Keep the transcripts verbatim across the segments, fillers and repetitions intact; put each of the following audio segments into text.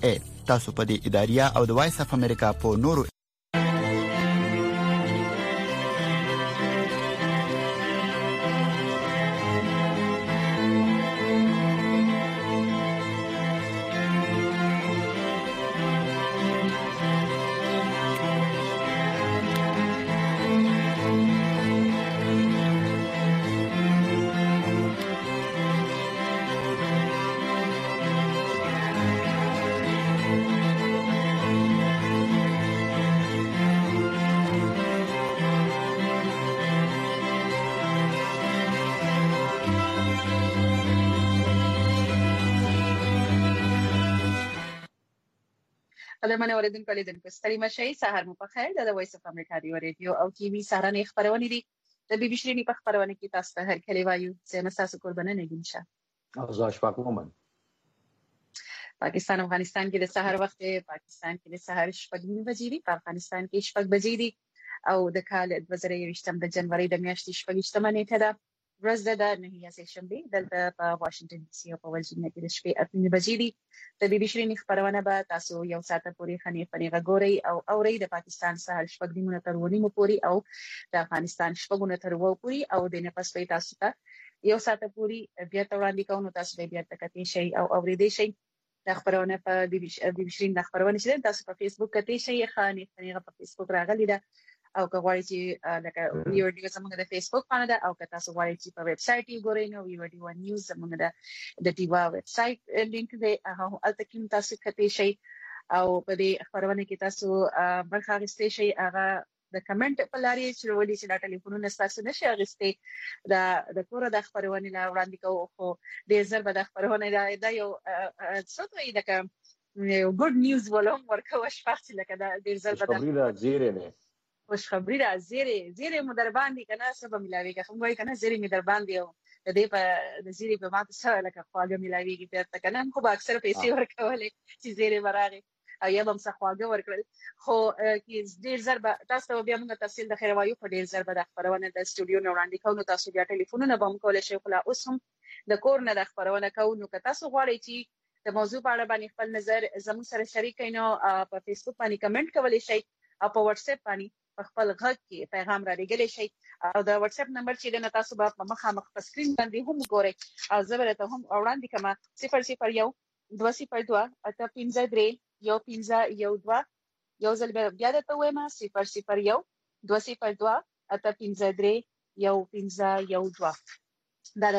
ای. تاسو په دې اداریه او د وایس اف امریکا په نورو قدرمنو اوریدونکو لیدونکو ستړي مشئ سهار مو په خیر د وایس اف امریکا دی ریډیو او ټي وي سهارنې خبرونه دي د بي بي سي په خبرونه کې تاسو ته هر کلی وایو چې مساسو قربانه نه ګنشه او زه اشفاق مومن پاکستان افغانستان کې د سهار وخت پاکستان کې د سهار شپږ نیمې بجې دي په افغانستان کې شپږ بجې دي او د کال دوه زره یوویشتم د جنوري د میاشتې شپږیشتمه نیټه ده ورځ د نهمې سهشنبه دلته په واشنگټن ډي سي او په ورجینیا کې د شپې اته نیمې بجې دي د بي بي سي خبرونه به تاسو یو ساعت پورې خنې فنې غوري او اوري د پاکستان سهار شپږ نیمه تر ونیمو پورې او د افغانستان شپږونه تر وو پورې او د نفس په تاسو ته یو ساعت پورې بیا ته وړاندې کوو تاسو به بیا تکتی شي او اورېدې شي د خبرونه په بي بي سي د خبرونه چې تاسو په فیسبوک کې شي خانې فنې په فیسبوک راغلي ده او که غواړئ چې لکه ویډیو زموږ د فیسبوک باندې ده او که تاسو غواړئ چې په ویب سټ یې ګورئ نو ویډیو نیوز زموږ د د ټیوا ویب سټ لینک دی هغه الته کې تاسو کته شي او په دې خبرونه کې تاسو برخه اخیستئ شي هغه د کمنټ په لاري چې ولې چې د ټلیفونونو تاسو نشي اخیستئ د د کور د خبرونه لا وړاندې کوو خو د زر به د خبرونه دا یو څه وایي لکه یو ګډ نیوز ولوم ورکو شپږ لکه دا د زر به خبري زیره نه خوش خبری را زیره زیره مو در باندې کنه سبا ملاوي که خو وای کنه زیره می در باندې او د دې په د زیره په ماته سره لکه خواږه ملاويږي په کنه خو به اکثر پیسې ورکولې چې زیره براغي او یا هم څه خواږه ورکړل خو کې ډیر ضرب تاسو بیا موږ تفصیل د خیر وایو په ډیر ضرب د خبرونه د استودیو نه وړاندې کوو تاسو بیا ټلیفونونه به هم کولای شئ خو لا اوس هم د کور نه د خبرونه کوو نو که تاسو غواړئ چې د موضوع په اړه باندې خپل نظر زموږ سره شریک کړئ نو په فیسبوک باندې کمنټ کولی شئ او په واتس اپ باندې په خپل غږ کې پیغام را لګیلی شئ او د واتس اپ نمبر چې د تاسو په مخامخ په سکرین باندې هم ګورئ او زه به ته هم وړاندې کوم صفر صفر یو دوه صفر دوه اته پنځه درې یو پنځه یو دوه یو ځل بیا درته وایم صفر صفر یو دوه صفر دوه اته پنځه درې یو پنځه یو دوه دا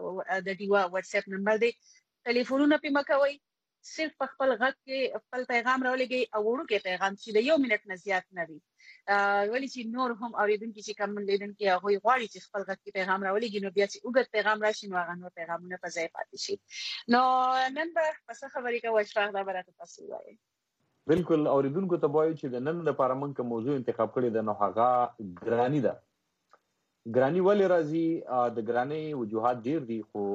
د ډیوا واتس اپ نمبر دی ټلیفونونه پې مه کوئ صرف په خپل غږ کې خپل پیغام راولېږئ او وړوکی پیغام چې د یو منټ نه زیات نه وي ولې چې نور هم اورېدونکي چې کوم لیدونکي هغوی غواړي چې خپل غږ کې پیغام راولېږي نو بیا چې اوږد پیغام راشي نو هغه نور پیغامونه په ځای پاتې شي نو نن به په څه خبرې کوو اشفاق دا به راته تاسو ووایئ بالکل اوریدونکو ته وایو چې د نن لپاره موږ کوم موضوع انتخاب کړې ده نو هغه ګراني ده ګراني ولې راځي د ګرانۍ وجوهات ډیر دي خو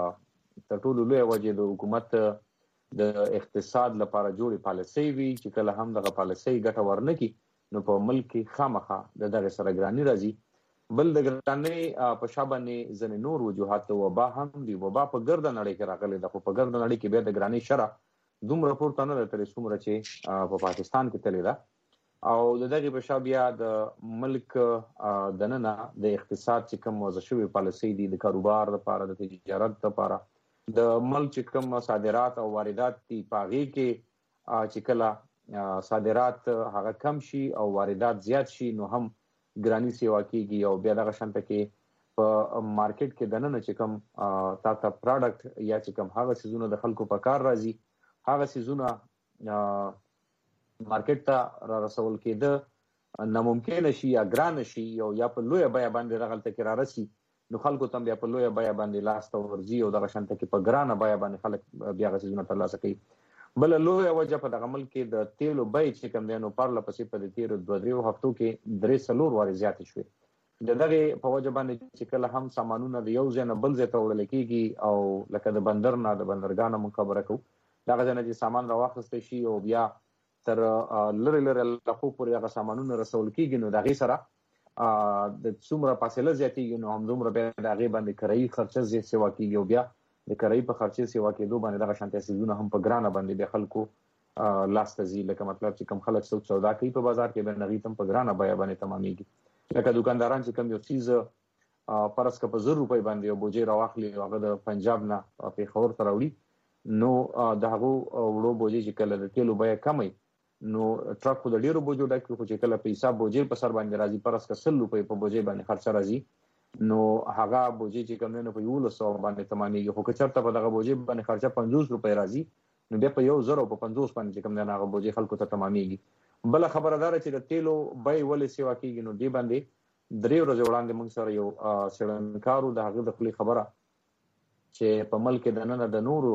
تر ټولو لویه وجه د حکومت د اقتصاد لپاره جوړې پالیسۍ وي چې کله هم دغه پالیسۍ ګټه ورنه کړي نو په ملک کې خامخا د دغه سره ګراني راځي بل د ګرانۍ په شا باندې ځینې نور وجوهات د وبا هم دي وبا په ګرده نړۍ کې راغلی ده خو په ګرده نړۍ کې بیا د ګرانۍ شرح دومره پورته نه ده ترې څومره چې په پاکستان کې تللې ده او د دغې په شا بیا د ملک دننه د اقتصاد چې کوم وضع شوې پالیسۍ دي د کاروبار لپاره د تجارت لپاره د ملک چې کوم صادرات او واردات دي په هغې کې چې کله صادرات هغه کم شي او واردات زیات شي نو هم ګراني سیوا کېږي او بیا دغه شانته کې په مارکیټ کې دننه چې کوم تا ته پروډکټ یا چې کوم هغه څیزونه د خلکو په کار راځي هغه څیزونه مارکیټ ته را رسول کېده ناممکنه شي یا ګرانه شي او یا په لویه بیه باندې دغلته کې را رسي نو خلکو ته بیا په لویه بیه باندې لاس ته ورځي او دغه شانته کې په ګرانه بیه باندې خلک بیا هغه څیزونه ترلاسه کوي بله لویه وجه په دغه ملک کې د تیلو بیې چې کوم دی نو پرله پسې په د تېرو دوه درېو هفتو کې درې څلور وارې زیاتې شوې د دغې په وجه باندې چې کله هم سامانونه د یو ځای نه بل ځای ته وړل کېږي او لکه د بندر نه د بندرګاه نه موږ خبره کوو دغه ځای نه چې سامان راواخیستی شي او بیا تر لرې لرې علاقو پورې هغه سامانونه رسول کېږي نو د هغې سره د څومره فاصله زیاتېږي نو همدومره بیا د هغې باندې کرایي خرچه سیوا کېږي او بیا د کرایي په خرچې سیوا کېدو باندې دغه شانتې څیزونه هم په ګرانه باندې بیا خلکو لاس تزي لکه مطلب چې کم خلک څوک سودا کوي په بازار کې به نغې تم په ګرانه بیه باندې تمامېږي لکه دکانداران چې کم یو چیز پرس که په زر روپۍ باندې یو بوجۍ راواخلي هغه د پنجاب نه پېښور ته راوړي نو د هغو وړو بوجۍ چې کله د تیلو بیه کموي نو ټرک خو د ډېرو بوجو ډک وي خو چې کله په حساب بوجۍ په سر باندې راځي پرس که سل روپۍ په بوجۍ باندې خرچه راځي نو هغه بوجۍ چې کوم نه په یولس سوه باندې تمامېږي خو که چېرته په دغه بوجۍ باندې خرچه پنځوس روپۍ راځي نو بیا په یو زر او په پنځوس باندې چې کوم دی هغه بوجۍ خلکو ته تمامېږي بله خبره دا ده چې د تیلو بیې ولې سیوا کېږي نو دې باندې درې ورځې وړاندې موږ سره یو څېړنکار و د هغه د خولې خبره چې په ملک د ننه د نورو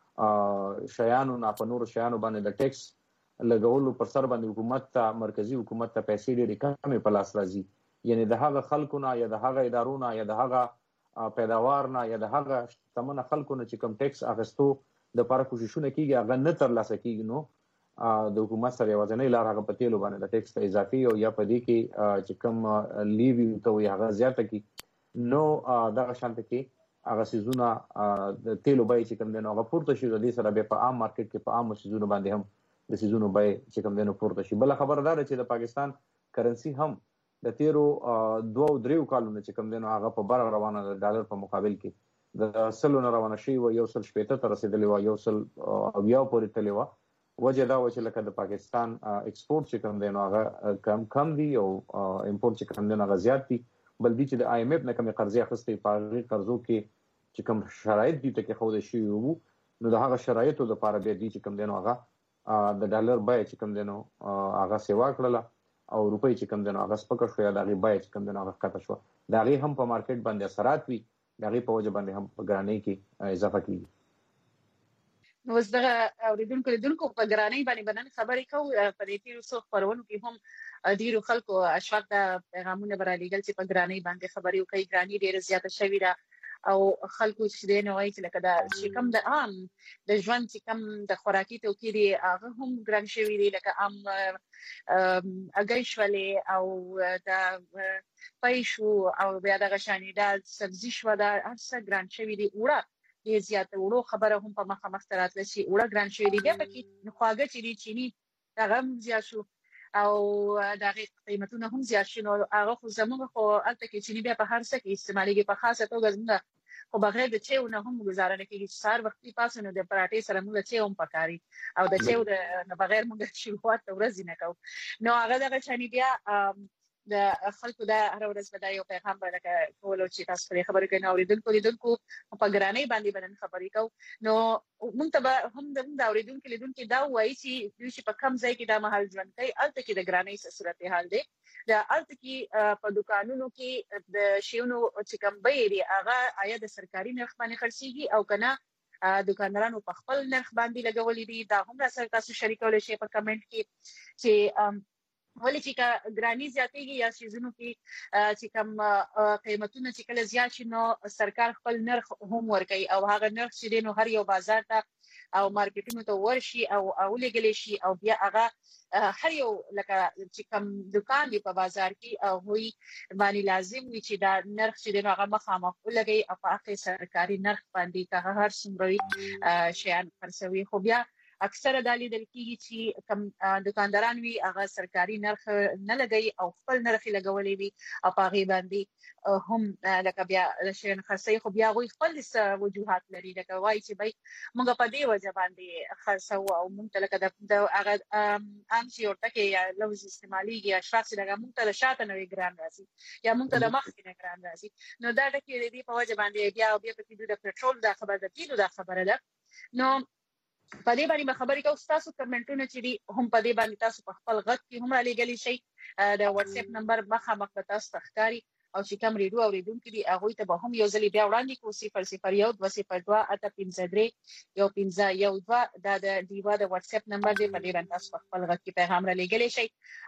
شیانو نه په نورو شیانو باندې د ټیکس لګولو پر سر باندې حکومت ته مرکزی حکومت ته پیسې ډېرې کمې په لاس راځي یعنی د هغه خلکو نه یا د هغه ادارو نه یا د هغه پیداوار نه یا د هغه شتمنه خلکو نه چې کوم ټیکس اخیستو دپاره کوششونه کېږي هغه نه ترلاسه کېږي نو د حکومت سره یوازینۍ لار هغه په تیلو باندې د ټیکس ته اضافي او یا په دې کې چې کوم لیوي ته وایي هغه زیاته کړي نو دغه شانته کې هغه څیزونه د تیلو بیې چې کوم دی نو هغه پورته شي د دې سره بیا په عام مارکیټ کې په عامو څیزونو باندې هم د څیزونو بیې چې کوم دی نو پورته شي بله خبره دا ده چې د پاکستان کرنسي هم د تیرو دوه او دریو کالونو چې کوم دی نو هغه په بره روانه د ډالر په مقابل کې د سلو نه روانه شوې وه یو سل شپېته ته رسېدلې وه یو سل اویاو پورې تللې وه وجه دا وه چې لکه د پاکستان ایکسپورټ چې کوم دی نو هغه کم کم دي او امپورټ چې کوم دی نو هغه زیات دي بل دي چې د آی ایم ایف نه کومې قرضې اخیستې په هغې قرضو کې چې کوم شرایط دي ته کېښودل شوي وو نو د هغه شرایطو دپاره بیا دي چې کوم دی نو هغه د ډالر بیه چې کوم دی نو هغه سیوا کړله او روپۍ چې کوم دی نو هغه سپکه شوه یا د هغې بیه چې کوم دی نو هغه ښکته شوه د هغې هم په مارکیټ باندې اثرات وي د هغې په وجه باندې هم په ګرانۍ کې اضافه کېږي نو اوس دغه اورېدونکو لیدونکو په ګرانۍ باندې به نن خبرې کوو په دې تېرو څو خپرونو کې هم ډېرو خلکو اشفاق ته پیغامونه به رالیږل چې په ګرانۍ باندې خبرې وکړي ګراني ډېره زیاته شوې ده او خلکو چې دی نو وایي چې لکه دا چې کوم د عام د ژوند چې کوم د خوراکي توکي دي هغه هم ګران شوي دي لکه عام هګۍ شولې او د پی شو او بیا دغه شانې دا سبزي شوه دا هر څه ګران شوي دي اوړه ډېر زیاته وړو خبره هم په مخه مخته راتله چې اوړه ګران شوي دي بیا پکې خواږه چې دي چیني هغه هم زیات شو او د هغې قیمتونه هم زیات شي نو هغه خو زموږ خو هلته کې چیني بیا په هر څه کې استعمالېږي په خاصه توګه زموږ خو بغیر د چایو نه هم ګزاره نه کېږي چې سهار وختي پاڅو نو د پراټې سره موږ چای هم پکار وي او د چایو نه بغیر موږ شروعات د ورځې نه کوو نو هغه دغه شانې بیا د خلکو دا هره ورځ به دا یو پیغام به لکه کولو چې تاسو پرې خبرې کوئ نو اورېدونکو لیدونکو په ګرانۍ باندې به نن خبرې کوو نو موږ ته به هم زموږ د اورېدونکي لیدونکي دا ووایي چې دوی چې په کم ځای کې دا مهال ژوند کوي هلته کې د ګرانۍ څه صورتحال دی د هلته کې په دوکانونو کې د شیانو چې کوم بیې دي هغه آیا د سرکاري نرخ باندې خرڅېږي او که نه دوکاندارانو په خپل نرخ باندې لګولي دي دا هم راسره تاسو شریکولی شئ په کمنټ کې چې ولې چې که ګراني زیاتېږي یا څیزونو کې چې کوم قیمتونه چې کله زیات شي نو سرکار خپل نرخ هم ورکوي او هغه نرخ چې دی نو هر یو بازار ته او مارکیټونو ته ورشي او ولېږلی شي او بیا هغه هر یو لکه چې کوم دوکان دی په بازار کې هغوی باندې لازم وي چې دا نرخ چې دی نو هغه مخامخ ولګوي او په هغې سرکاري نرخ باندې که هغه هر څومره وي شیان خرڅوي خو بیا اکثره دا لیدل کېږي چې کوم دوکانداران وي هغه سرکاري نرخ نه لګوي او خپل نرخ یې لګولی وي او په هغې باندې هم لکه بیا شیان خرڅوي خو بیا هغوی خپل څه وجوهات لري لکه وایي چې بی موږ په دې وجه باندې خرڅوو او موږ ته لکه د هغه عام چې ورته کې یا لفظ استعمالېږي یا اشفاق چې لکه موږ ته د شاته نه وي ګران راځي یا موږ ته د مخکې نه ګران راځي نو دا ټکې د دې په وجه باندې بیا بیا پکې دوی د پټرول دا خبره د تیلو دا خبره ده نو په دې باندې به خبرې کوو ستاسو کمنټونه چې دي هم په دې باندې تاسو په خپل غږ کې هم رالیږلی شئ د واتس اپ نمبر مخامخ به تاسو ته ښکاري او چې کوم ریډیو اورېدونکي دي هغوی ته به هم یو ځلې بیا وړاندې کړو صفر صفر یو دوه صفر دوه اته پنځه درې یو پنځه یو دوه دا د ډیوا د واتس اپ نمبر دی په دې باندې تاسو په خپل غږ کې پیغام رالیږلی شئ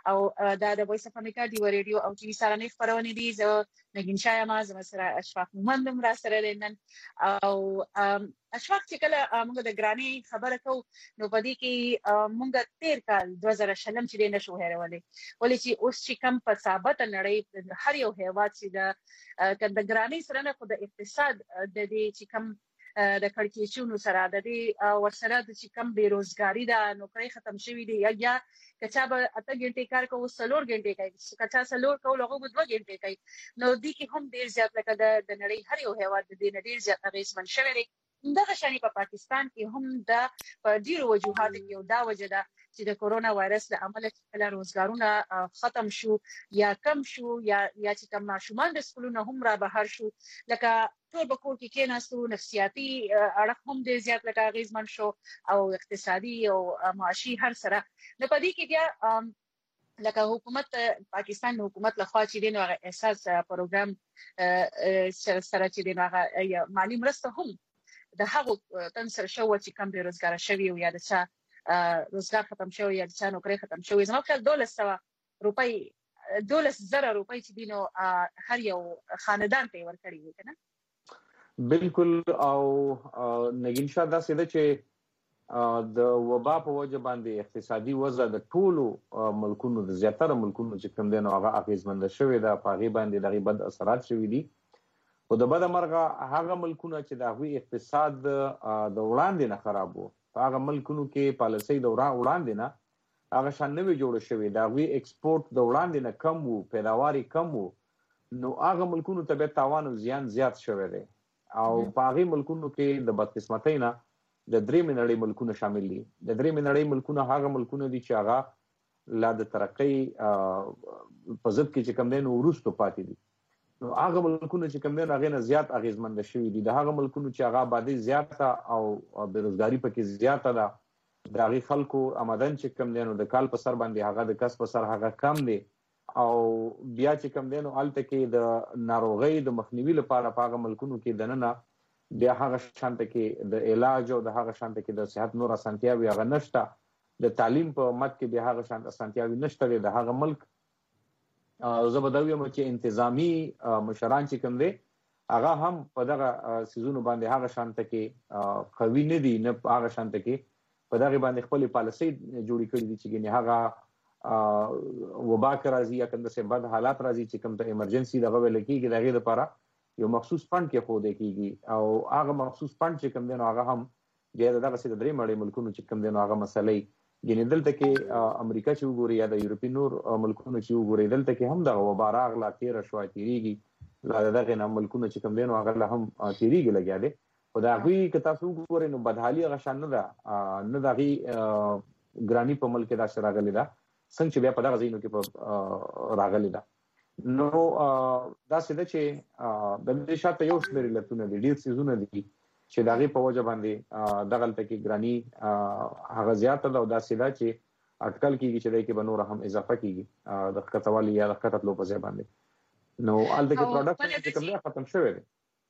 او دا د وایس اف امریکا ډیوا ریډیو او ټي وي سهارنۍ خپرونې دي زه نګین شاه یم زما سره اشفاق مومند هم راسره دی نن او اشفاق چې کله موږ د ګرانۍ خبره کوو نو په دې کې موږ تېر کال دوه زره شلم چې دی نه شو هېرولی ولې چې اوس چې کوم په ثابته نړۍ هر یو هېواد چې د د ګرانۍ سره نه خو د اقتصاد د دې چې کوم د کړکېچونو سره د دې ورسره د چې کم بیروزګاری ده نوکری ختم شوی دی یا کچا به اته غنټې کار کوي څلور غنټې کوي کچا څلور کوي هغه به دوه غنټې کوي نو دې کې هم ډیر زیات لکه د نړۍ هر یو هیواد د دې ډیر زیات اغیزمن شوی دی دغه شانی په پاکستان کې هم د په ډیرو وجوهاتو کې یو دا وجه ده چې د کورونا وایرس له امله چې روزګارونه ختم شو یا کم شو یا یا چې کم ماشومان د سکولونو هم را بهر شو لکه ټول به کور کې کېناستو نفسیاتي اړخ هم ډیر زیات لکه اغیزمن شو او اقتصادي او معاشي هر سره نو په دې کې بیا لکه حکومت پاکستان حکومت له خوا چې دین هغه احساس پروګرام سره چې دین هغه مالی مرسته هم د هغه تن سره شو چې کم بیروزګار شوی او یا د چا روزګار ختم شوی یا د چا نوکری ختم شوی زما خیال دولس سوه روپۍ دولس زره روپۍ چې دینو هر یو خاندان ته ورکړي وي کنه بالکل او نګین شاه دا سده چې د وبا په وجه باندې اقتصادي وضع د ټولو ملکونو د زیاتره ملکونو چې کوم دینو هغه اغیزمند شوی دا په هغه باندې دغه بد اثرات شوی دي او د بد مرغه هغه ملکونه چې د هغوی اقتصاد د وړاندې نه خراب وو هغه ملکونو کې پالیسي د وړاندې نه هغه شان نوې جوړ شوی د هغوی ایکسپورت د وړاندې نه کم وو پیداواري کم وو نو هغه ملکونو ته به تاوان او زیان زیات شوی دی او په هغه ملکونو کې د بدقسمتۍ نه د درې منړۍ ملکونه شامل دي د درې منړۍ ملکونه هغه ملکونه دي چې هغه لا د ترقۍ په ضد کې چې کم دین ورستو پاتې دي نو هغه ملکونه چې کوم دین هغه نه زیات اغیزمند شوي دي د هغه ملکونو چې هغه آبادی زیاته او بیروزګاری پکې زیاته ده د هغه خلکو آمدن چې کوم دین د کال په سر باندې هغه د کس په سر هغه کم دي او بیا چې کوم دین الته کې د ناروغي د مخنیوي لپاره په هغه ملکونو کې دننه بیا هغه شانته کې د علاج او د هغه شانته کې د صحت نور اسانتیاوي هغه نشته د تعلیم په مت کې بیا هغه شانته اسانتیاوي نشته د هغه ملک زه به دا وایم چې انتظامی مشران چې کوم دي هغه هم په دغه سيزونو باندې هغه شانته کې قوي نه دي نه هغه شانته کې په دغه باندې خپل پالیسي جوړی کړی دي چې ګنې هغه وبا راځي یا کنده سه بد حالات راځي چې کوم ته ایمرجنسي دغه ویل کېږي دغه لپاره یو مخصوص فند کې خو دې کېږي او هغه مخصوص فند چې کوم دي نو هغه هم بیا دغه سي د درې مړي ملکونو چې کوم دي نو هغه مسلې ګینې دلته کې امریکا چې وګوري یا د یورپی نور ملکونو چې وګوري دلته کې هم د وبا راغله تیر شو تیریږي لا دغه نه ملکونو چې کوم دي نو هغه هم تیریږي لګیا دي او دا غوي که تاسو وګورئ نو بدحالي غشان نه ده نه دغه ګرانی په ملک دا شراغلی ده څنګه چې بیا په دغه ځینو کې راغلی ده نو دا څه چې د دې شاته یو شمېر لتون دي ډیر سيزونه دي چې دغه په وجه باندې دغه تل کې ګرانی هغه زیاته ده او دا څه چې اټکل کیږي چې دای کې به نور هم اضافه کیږي د خطوالي یا د خطط لو په ځای باندې نو ال دغه پروډکټ چې کوم ختم شوی دی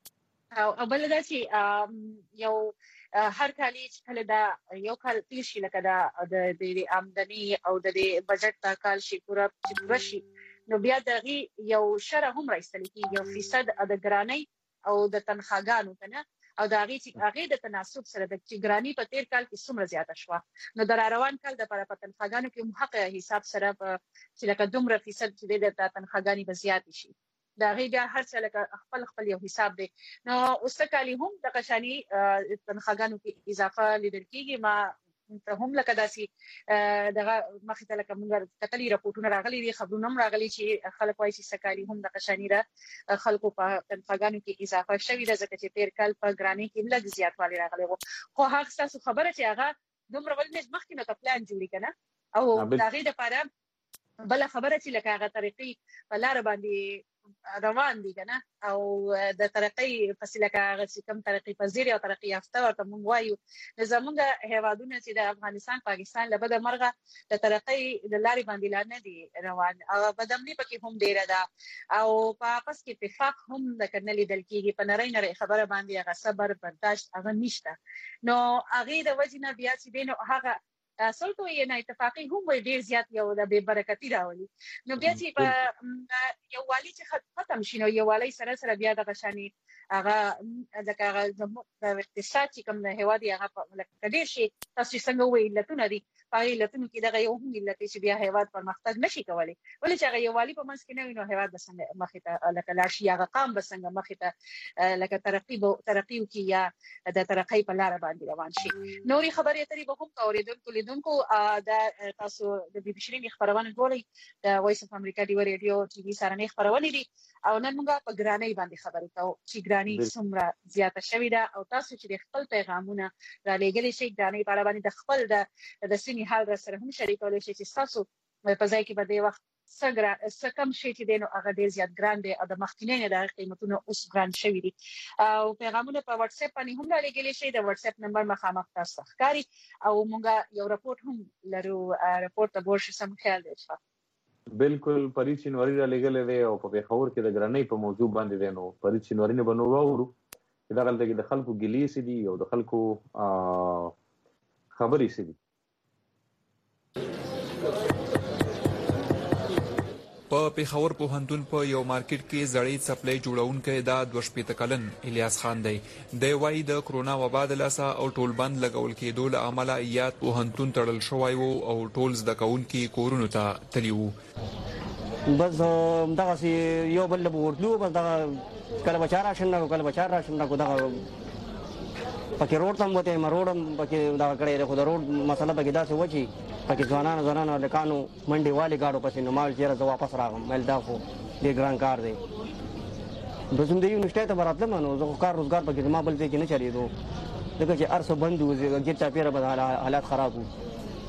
او بل دا چې یو هر کال چې کله دا یو کال تیر شي لکه دا د آمدنی او د بجټ تا کال شي پورا چې پورا شي نو بیا دغه یو شرح هم راځي چې یو فیصد د ګرانی او د تنخواګانو کنه او دا غي چې هغه د تناسب سره د ګرانی په تیر کال کې څومره زیاته شو نو د روان کال د لپاره په تنخواګانو کې محقق حساب سره چې لکه دومره فیصد چې د تنخواګانی به زیات شي دا غي بیا هر څه لکه خپل خپل یو حساب دی نو اوس کالي هم د قشانی تنخواګانو کې اضافه لیدل کیږي ما ته هم لکه داسي دغه مخې ته لکه موږ کتلې راپورټونه راغلي دي خبرونه هم راغلي چې خلک وایي چې سکالي هم د قشانی را خلکو په تنخواګانو کې اضافه شوی د ځکه چې تیر کال په ګرانی کې لږ زیاتوالی راغلی وو خو هغه تاسو خبره چې هغه دومره ولې مخکې نو پلان جوړی کنه او دا غي د لپاره بل خبره چې لکه هغه طریقې په لار باندې روان دي کنه او د ترقۍ فاصله کې کوم ترقۍ پذیر او ترقۍ یافته ورته موږ وایو زمونږ هیوادونه چې د افغانستان پاکستان له بده مرغه د ترقۍ د لارې باندې لاندې دي روان او بدامني پکې هم ډیره ده او په پس کې اتفاق هم د کنه لیدل کېږي په نړۍ نړۍ خبره باندې هغه صبر برداشت هغه نشته نو هغه د وجنه بیا چې دین هغه اصل ته یې نه اتفاقی هم ډیر زیات یو د بے برکتی راولي نو بیا چې په یو والی چې ختم شینو یو والی سره سره بیا د غشانی هغه د هغه د اقتصاد چې کوم د هوادي هغه په لکه ډیر شي تاسو څنګه ویل لته دي پای لته کې دغه یو هم ملت چې بیا هیواد پرمختګ نشي کولای ولې چې هغه یو والی په منځ کې نه وینو هیواد بسنګ مخې ته لکه لاشي هغه قام بسنګ مخې ته لکه ترقی ترقی کی یا د ترقی په لار باندې روان شي نوري خبرې اترې به هم اوریدونکو لیدونکو د تاسو د بي بي سي خبرونه ګورئ د وایس اف امریکا دی ریډیو ټي وي سره نه خبرونه دي او نن موږ په ګرانۍ باندې خبرې کوو چې ګرانۍ څومره زیاته شوې ده او تاسو چې خپل پیغامونه را لېږلي شي ګرانۍ په اړه باندې د خپل د د سیمې حال را سره هم شریکولی شي چې تاسو په ځای کې به د وخت څنګه څنګه شي چې دینو هغه ډیر زیات ګران دي او د مخکینه د قیمتونو اوس ګران شوی دي او پیغامونه په واتس اپ باندې هم لګیلی شي د واتس اپ نمبر مخامخ تاسو ښکاری او موږ یو راپورټ هم لرو راپورټ ته ورشي سم خیال دی بالکل پریچ شینواری را لګلې دی او په پیښور کې د ګرانۍ په موضوع باندې دی نو پریچ شینواری نه بنو وورو دا غلطه د خلکو ګلی سي دي او د خلکو خبرې سي دي په پیښور پوهنتون په یو مارکیټ کې زړې څپلۍ جوړونکی دا دوه شپېته کلن الیاس خان دی دی وایي د کرونا وبا د لاسه او ټول بند لګول کېدو له امله یاد پوهنتون تړل شوی و او ټول زده کوونکي کورونو ته تللي وو بس دغسې یو بل له به ورتلو بس دغه کله به چا راشن راکړو کله به چا راشن راکړو دغه پکې روډ ته هم وتی یم روډ هم پکې دغه کړی دی خو د روډ مسله پکې داسې وه چې پکې ځوانانو ځوانانو هلکانو منډې والې ګاډو پسې نو ما ویل چېرې زه واپس راغلم ویل دا خو ډېر ګران کار دی بس هم د یونیورسټۍ ته به راتلم نو زه خو کار روزګار پکې زما بل ځای کې نه چلېدو ځکه چې هر څه بند وو ګیر چاپېره به حالات خراب وو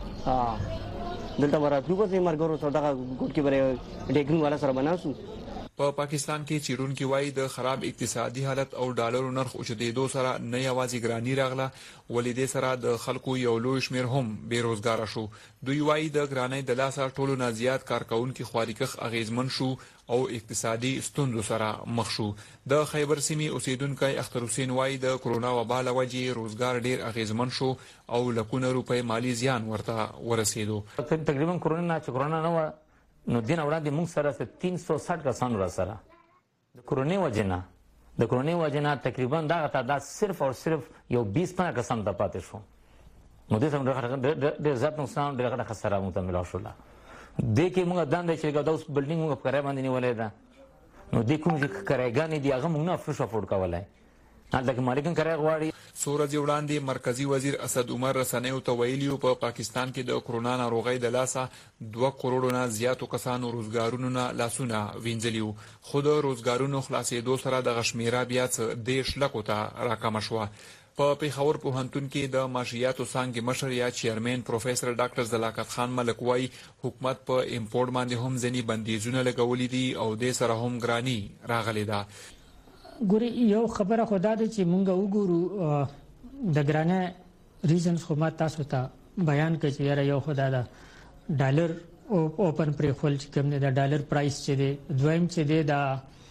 دلته به راتلو بس ملګرو سره دغه ګوټ کې به ډیګرین والا سره به ناست وو په پاکستان کې چیرونکي وایي د خراب اقتصادي حالت او ډالرو نرخ اوچتېدو سره نه یوازې ګراني راغله ولې دې سره د خلکو یو لوی شمېر هم بېروزګاره شو دوی وایي د ګرانۍ د لاسه ټولو نه زیات کارکوونکي خواریکښ اغیزمن شو او اقتصادي ستونزو سره مخ شو د خیبر سیمې اوسیدونکی اختر حسین وایي د کرونا وبا له وجې روزګار ډیر اغیزمن شو او لکونه روپۍ مالی زیان ورته ورسېدو تقریبا کرونا نه چې کرونا نه وه نو دین وړاندې موږ سره تین سو ساठ کسان را سره د کورونې وجې نه د کورونې وجې نه تقریبا دغه تعداد صرف او صرف یو بیس پنځه کسان ته پاتې شو نو دې سره ډېر زیات نقصان ډېره غټه خساره موږ ته میلاو شوله دې کې موږ دنده چې دا اوس بلډینګ موږ په کرایه باندې نیولې ده نو دې کوم چې کرایګانې دي هغه موږ نه افروش افورډ کولی هلته کې مالک هم کرایه غواړي څو ورځې وړاندې مرکزي وزیر اسد عمر رسنیو ته ویلي په پا پاکستان کې د کرونا ناروغۍ د لاسه دوه کروړو نه زیاتو کسانو روزګارونو نه لاسونه وینځلي وو خو د روزګارونو خلاصېدو سره دغه شمېره بیا څه دېرش لکو ته راکمه شوه په پیښور پوهنتون کې د معاشیاتو څانګې مشر یا چیرمن پروفیسر ډاکټر زلاقت خان ملک وایي حکومت په امپورټ باندې هم ځینې بندیزونه لګولي دي او دې سره هم ګراني راغلې ده ګوري یو خبره خو دا ده چې مونږ وګورو د ګرانه ریزنز خو ما تاسو ته بیان کړ چې یاره یو خو دا د ډالر اوپن پرېښول چې کوم دی د ډالر پرایس چې دی دویم چې دی دا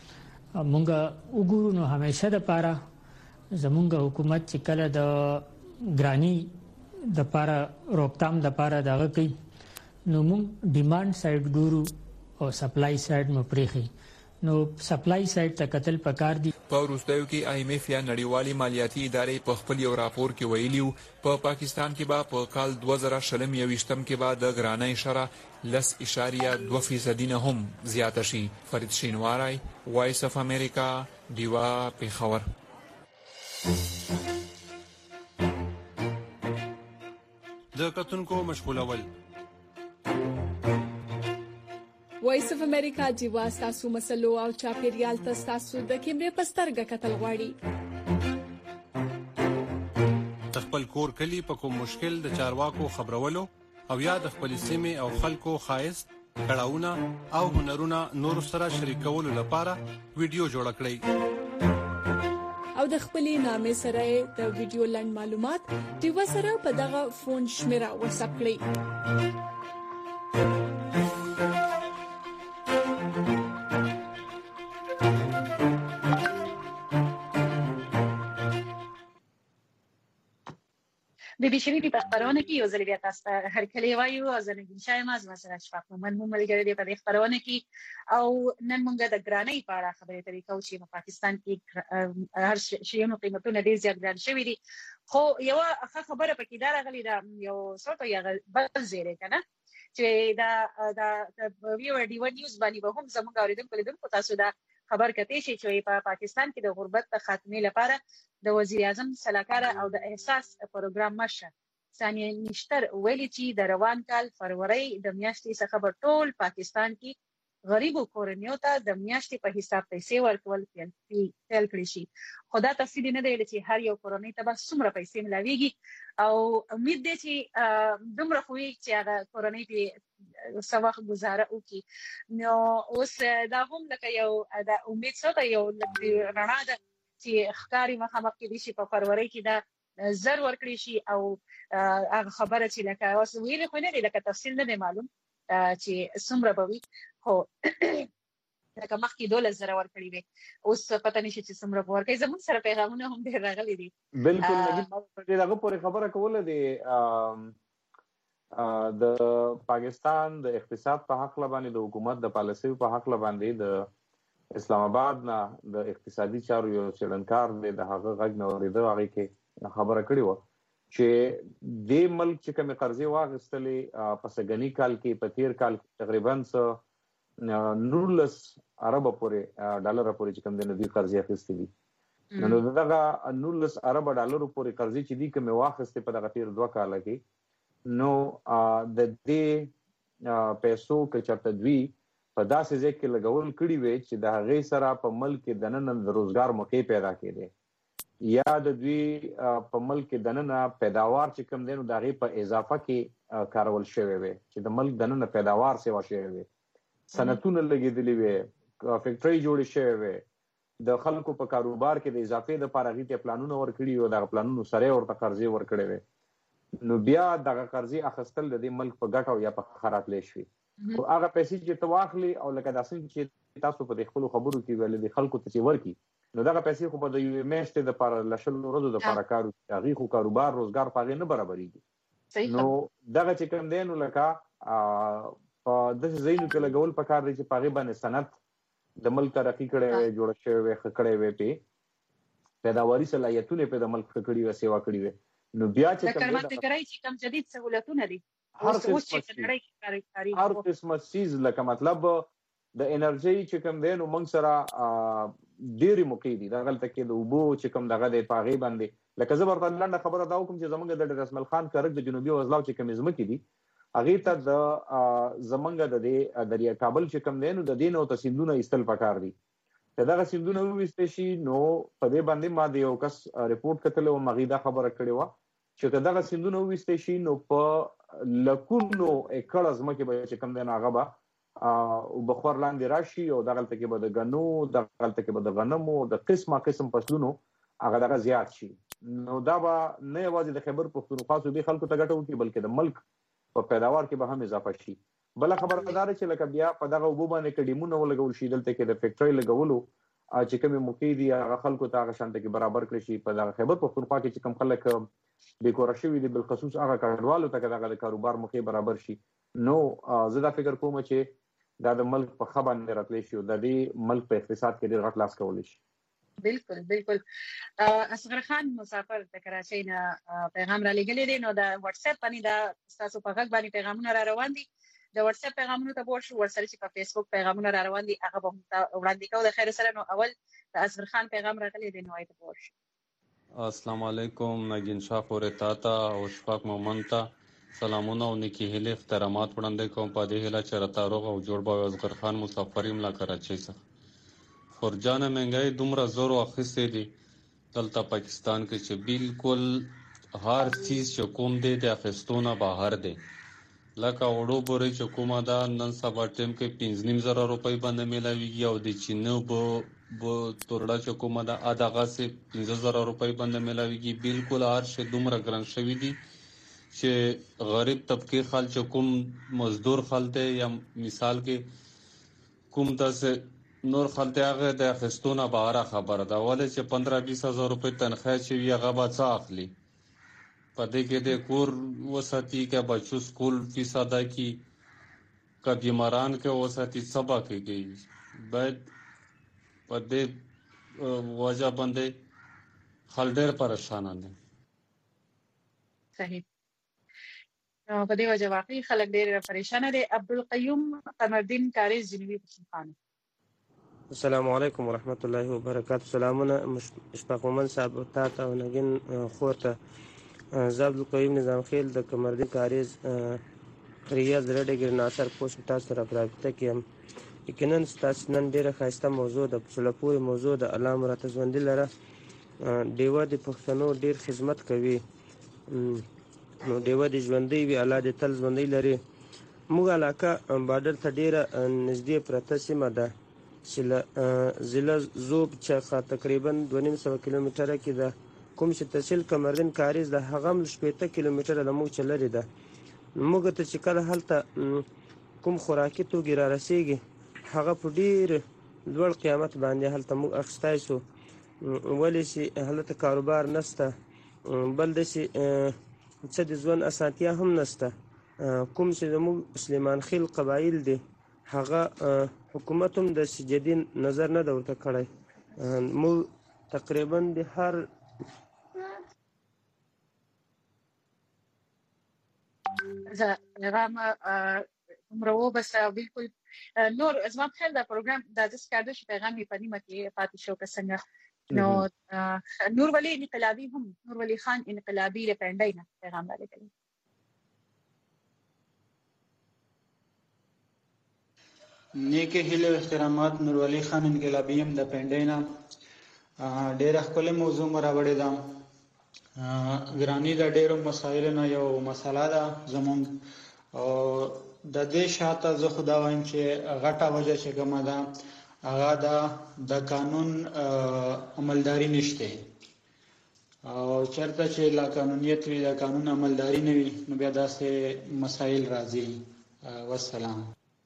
مونږ وګورو نو همیشه دپاره زمونږ حکومت چې کله د ګراني دپاره روکتام دپاره دغه کوي نو مونږ ډیمانډ سایډ ګورو او سپلای سایډ مو پرېښي نو سپلای سایډ ته کتل پکار دي په وروستیو کې آی ایم ایف یا نړیوالي مالیاتي ادارې په خپل یو راپور کې ویلي وو په پاکستان کې به په کال دوه زره شلم یویشتم کې به د ګرانۍ شرح لس اشاریه دوه فیصدي نه هم زیاته شي فرید شینواری وایس اف امریکا دیوا پیښور د کتونکو مشغولول وایس اف امریکا دیوا تاسو مسلو او چاپیریال تاسو د کیمرې پسترګه کتل غواړي خپل کور کلی په کوم مشکل د چارواکو خبرولو او یا د خپل سیمې او خلکو خایست کړهونه او هنرونه نور سره شریکولو لپاره ویډیو جوړ کړئ او د خپلې نامې سره د ویډیو لنډ معلومات دیوا سره په دغه فون شمیره واتساپ کړئ بي بي شریفي په خبرونه کې یو ځل بیا تاسو ته هرکلی وایو او زنګین شایم از مثلا شفاف مومن مو ملګری دی په خبرونه کې او نن موږ د ګرانۍ په اړه خبرې اترې کوو چې په پاکستان کې هر شی نو قیمتونه ډیر زیات ګران شوي دي خو یو خبره پکې دا راغلی دا یو څه ته یو بل زیری کنه چې دا دا ویو ډی ون نیوز باندې به هم زموږ اوریدونکو لیدونکو تاسو دا خبر کته شي چې په پاکستان کې د غربت خاتمه لپاره د وزیر اعظم سلاکار او د احساس پروګرام مشه ثانیه نشتر ویلي چې د روان کال فروری د میاشتې څخه په ټول پاکستان کې غریبو کورنیو ته د میاشتې په حساب پیسې ورکول پیل کړی شي خو دا تفصیل نه دی چې هر یو کورنۍ ته به څومره پیسې ملاويږي او امید دی چې دومره خوي چې هغه کورنۍ په سواخ گزاره وکي نو اوس دا هم لکه یو دا امید څه یو رڼا ده چې ښکاری مخامخ کې دي چې په فروری کې دا زر ورکړي شي او هغه خبره چې لکه اوس ویل خو نه دی لکه تفصیل نه دی معلوم چې څومره به وي خو لکه مخکې دوله زره ورکړي وي اوس پته نشي چې څومره به ورکړي زموږ سره پیغامونه هم ډېر راغلي دي بالکل نګي دغه پورې خبره کوله دي د پاکستان د اقتصاد په حق لبانې د حکومت د پالیسي په حق لبانې د اسلام آباد نه د اقتصادي چارو یو څېړنکار دی د هغه غږ نه اورېده هغه کې خبره کړې وه چې د ملک چې کومې قرضې واخیستلې په سږني کال کې په تیر کال تقریبا څه نولس اربه پورې ډالر پورې چې کوم د دوی قرضې اخیستې دي نو دغه نولس اربه ډالر پورې قرضې چې دي کومې واخیستې په دغه تیر دوه کاله کې نو د دې پیسو کې چېرته دوی په داسې ځای کې لګول کړي وي چې د هغې سره په ملک کې دننه د روزګار موقع پیدا کېدی یا د دوی په ملک کې دننه پیداوار چې کوم دی نو د هغې په اضافه کې کارول شوی وي چې د ملک دننه پیداوار سیوا شوی وي صنعتونه لګېدلي وي فیکټرۍ جوړې شوی وي د خلکو په کاروبار کې د اضافې دپاره هغې ته پلانونه ورکړي وي دغه پلانونو سره یې ورته قرضې ورکړې وي نو بیا دغه قرضې اخیستل د دې ملک په ګټه او یا په ښه راتلی شوي خو هغه پیسې چې ته واخلي او لکه داسې چې تاسو په دې خپلو خبرو کې ویلې د خلکو ته چې ورکړي نو دغه پیسې خو په د یوې میاشتې دپاره له شلو ورځو دپاره کار وکړي هغې خو کاروبار روزګار په هغې نه برابرېږي نو دغه چې کوم دی نو لکه په داسې ځایونو کې لګول پکار دی چې په هغې باندې صنعت د ملک ترقي کړی وی جوړه شوی وی ښه کړی وی پې پیداواري صلاحیتونه یې پې د ملک ښه کړي وی سیوا کړي وی نو بیا چې کوم دی چې کوم جدید سهولتونه دي هر هر قسمه چیز لکه مطلب د انرژي چې کوم دی نو موږ سره ډېرې موقع دي دغلته کې د اوبو چې کوم دغه دی په هغې باندې لکه زه ورته لنډه خبره دا وکړم چې زموږ د ډاکټر اسماعیل خان کرک د جنوبي وزلاو چې کومې ځمکې دي هغې ته د زموږ د دې دریا کابل چې کوم دی نو د دې نه ورته سیندونه ایستل پکار دي که دغه سیندونه وویستلی شي نو په دې باندې ما د یو کس رپورټ کتلی وم هغې دا خبره کړې وه چې که دغه سیندونه وویستلی شي نو په لکونو ایکړه ځمکې به چې کوم دی نو هغه به اوبخور لاندې راشي او دغلته کې به د ګنو دغلته کې به د غنمو د قسمه قسم فصلونو هغه دغه زیات شي نو دا به نه یوازې د خیبر پښتونخوا صوبې خلکو ته ګټه وکړي بلکې د ملک په پیداوار کې به هم اضافه شي بله خبره دا ده چې لکه بیا په دغه اوبو باندې که ډیمونه ولګول شي دلته کې د فیکټرۍ لګولو چې کومې موقع دي هغه خلکو ته هغه شانته کې برابر کړی شي په دغه خیبر پښتونخوا کې چې کوم خلک بېکوره شوي دي بالخصوص هغه کډوالو ته که دغه د کاروبار موقع برابر شي نو زه دا فکر کوم چې دا د ملک په ښه باندې راتلی شي او د دې ملک په اقتصاد کې ډېر غټ لاس کولی شي بالکل بالکل اصغر خان مسافر د کراچۍ نه پیغام را لېږلی دی نو د واتس اپ باندې دا ستاسو په غږ باندې پیغامونه را روان دي د واتس اپ پیغامونو ته به شو ورسره چې په فیسبوک پیغامونه را روان دي هغه به هم وړاندې کوو د خیر سره نو اول د اصغر خان پیغام راغلی دی نو هغې ته به ورشو السلام علیکم نگین شاه خورې تا ته او شفاق مومن ته سلامونه او نیکې هیلې احترامات وړاندې کوم په دې هیله چې راته روغ او جوړ به اصغر خان مسافر یم له کراچۍ څخه خورجانه مهنګۍ دومره زور واخیستی دي دلته پاکستان کې چې بالکل هر چیز چې کوم دی د اخیستو نه بهر دی لکه وړو بورې چې کومه ده نن سبا ټیم کې پنځه نیم زره روپۍ باندې میلاویږي او د چینو به تورډه چې کومه ده ا دغسې پنځه زره روپۍ باندې میلاویږي بالکل هر شی دومره ګران شوي دي چې غریب طبقې خلک چې کوم مزدور خلک دی یا مثال کې کوم داسې نور خلک دی هغه د اخیستو نه بهره خبره ده ولې چې پندره بیس هزار روپۍ تنخواه چې وي هغه به څه اخلي په دې کې د کور وساتي که بچو سکول فیس ادا کی که بیماران کې وساتي سبا کېږي باید په دې وجه باندې خل ډېر پریشانه دي. صحیح. په دې وجه واقعي خلک ډېر پریشانه دي. عبدالقیوم قمردین کاریز جنوبي پښتونخوا. السلام علیکم ورحمت الله وبرکاته. سلامونه اشفاق مومن صاحب تا ته او نګین خور ته. زه عبدالقیوم نظام خیل د قمردین کاریز ریاض رډګر ناصر پوسټ تاسو سره په رابطه کې یم. یقینا ستاسو نن ډېره ښایسته موضوع ده، په زړه پورې موضوع ده. الله مو راته ژوندي لره. ډیوه د پښتنو ډېر خدمت کوي، نو ډیوه دې ژوندی وي، الله دې تل ژوندی لري. موږ علاقه بارډر ته ډېره نږدې پرته سیمه ده چې له ضلع ذوب څخه تقریبا دوه نیم سوه کیلومتره کې ده. کوم چې تحصیل قمردین کاریز ده هغه هم شپېته کیلومتره له موږ چې لرې ده. موږ ته چې کله هلته کوم خوراکي توکي را رسېږي هغه په ډېر لوړ قیمت باندې هلته موږ اخیستی سو، ولې چې هلته کاروبار نشته، بل داسې څه د ژوند اسانتیا هم نشته. کوم چې زموږ سلیمان خیل قبایل دي هغه حکومت هم داسې جدي نظر نه ده ورته کړی. موږ تقریبا د هر زه پیغام عمره بس بالکل نور زما په خیال دا پروګرام دا داسې کار دی چې پیغام یې په نیمه کې پاتې شو که څنګه. نو نور ولی انقلابي هم نور ولی خان انقلابي له پنډۍ نه پیغام رالیږلی. نیکه هیله او احترامات. نور ولی خان انقلابي هم د پنډۍ نه. ډېره ښکلې موضوع مو راوړې ده. ګراني د ډېرو مسایلو نه یو مسله ده زموږ، او د دې شاته زه خو دا وایم چې غټه وجه چې کومه ده هغه ده د قانون عملداري نشته، او چېرته چې لا قانونیت وي د قانون عملداري نه وي نو بیا داسې مسایل راځي. والسلام.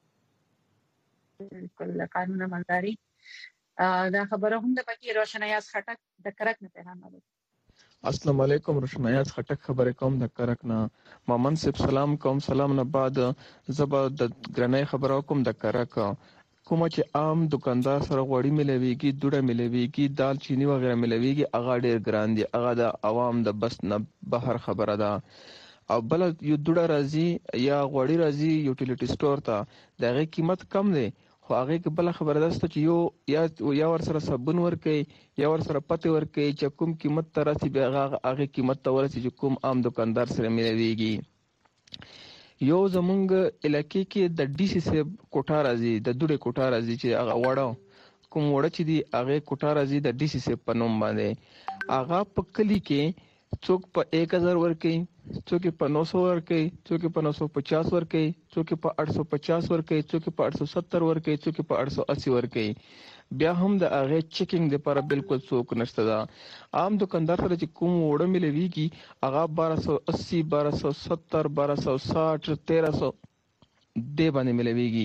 بالکل قانون عملداري دا خبره هم د پکې روشنایاز خټک د کرک نه پیغام راوړي. السلام علیکم. روشنایاز خټک خبرې کوم د کرک نه. مامن صاحب سلام کوم. سلام نه بعد زبا د ګرنۍ خبرو کوم د کرک کومه چې عام دکاندار سره غوړي ملويږي، دوړه ملويږي، دال چینی وغیرہ ملويږي، هغه ډېر ګران دي. هغه د عوام د بس نه بهر خبره ده. او بل یو دوړه راځي یا غوړي راځي یوټیلیټي سٹور ته، دغه قیمت کم دی، خو هغه کې بل خبره ده چې یو یا یا ور سره صابون ورکي یا ور سره پته ورکي چې کوم قیمت ته راسي به هغه هغه قیمت ته ورسي چې کوم عام دکاندار سره ملويږي. یو زمونږ علاقې کې د ډي سي سي کوټه راځي، د دوړې کوټه راځي چې هغه وړه کوم وړه چې دی هغه کوټه راځي د ډي سي سي په نوم باندې. هغه په کلی کې څوک په ایک ہزار ورکي، څوک په نو سو ورکي، څوک په نو سو پچاس ورکي، څوک په اټ سو پچاس ورکي، څوک په اټ سو ستر ورکي، څوک په اټ سو اسی ورکي. بیا هم د هغه چیکینګ لپاره بالکل څوک نشته ده. عام دکاندار سره چې کوم وړه ملويږي هغه بارہ سو اسی، بارہ سو ستر، بارہ سو ساٹھ، تیرہ سو دې باندې ملويږي.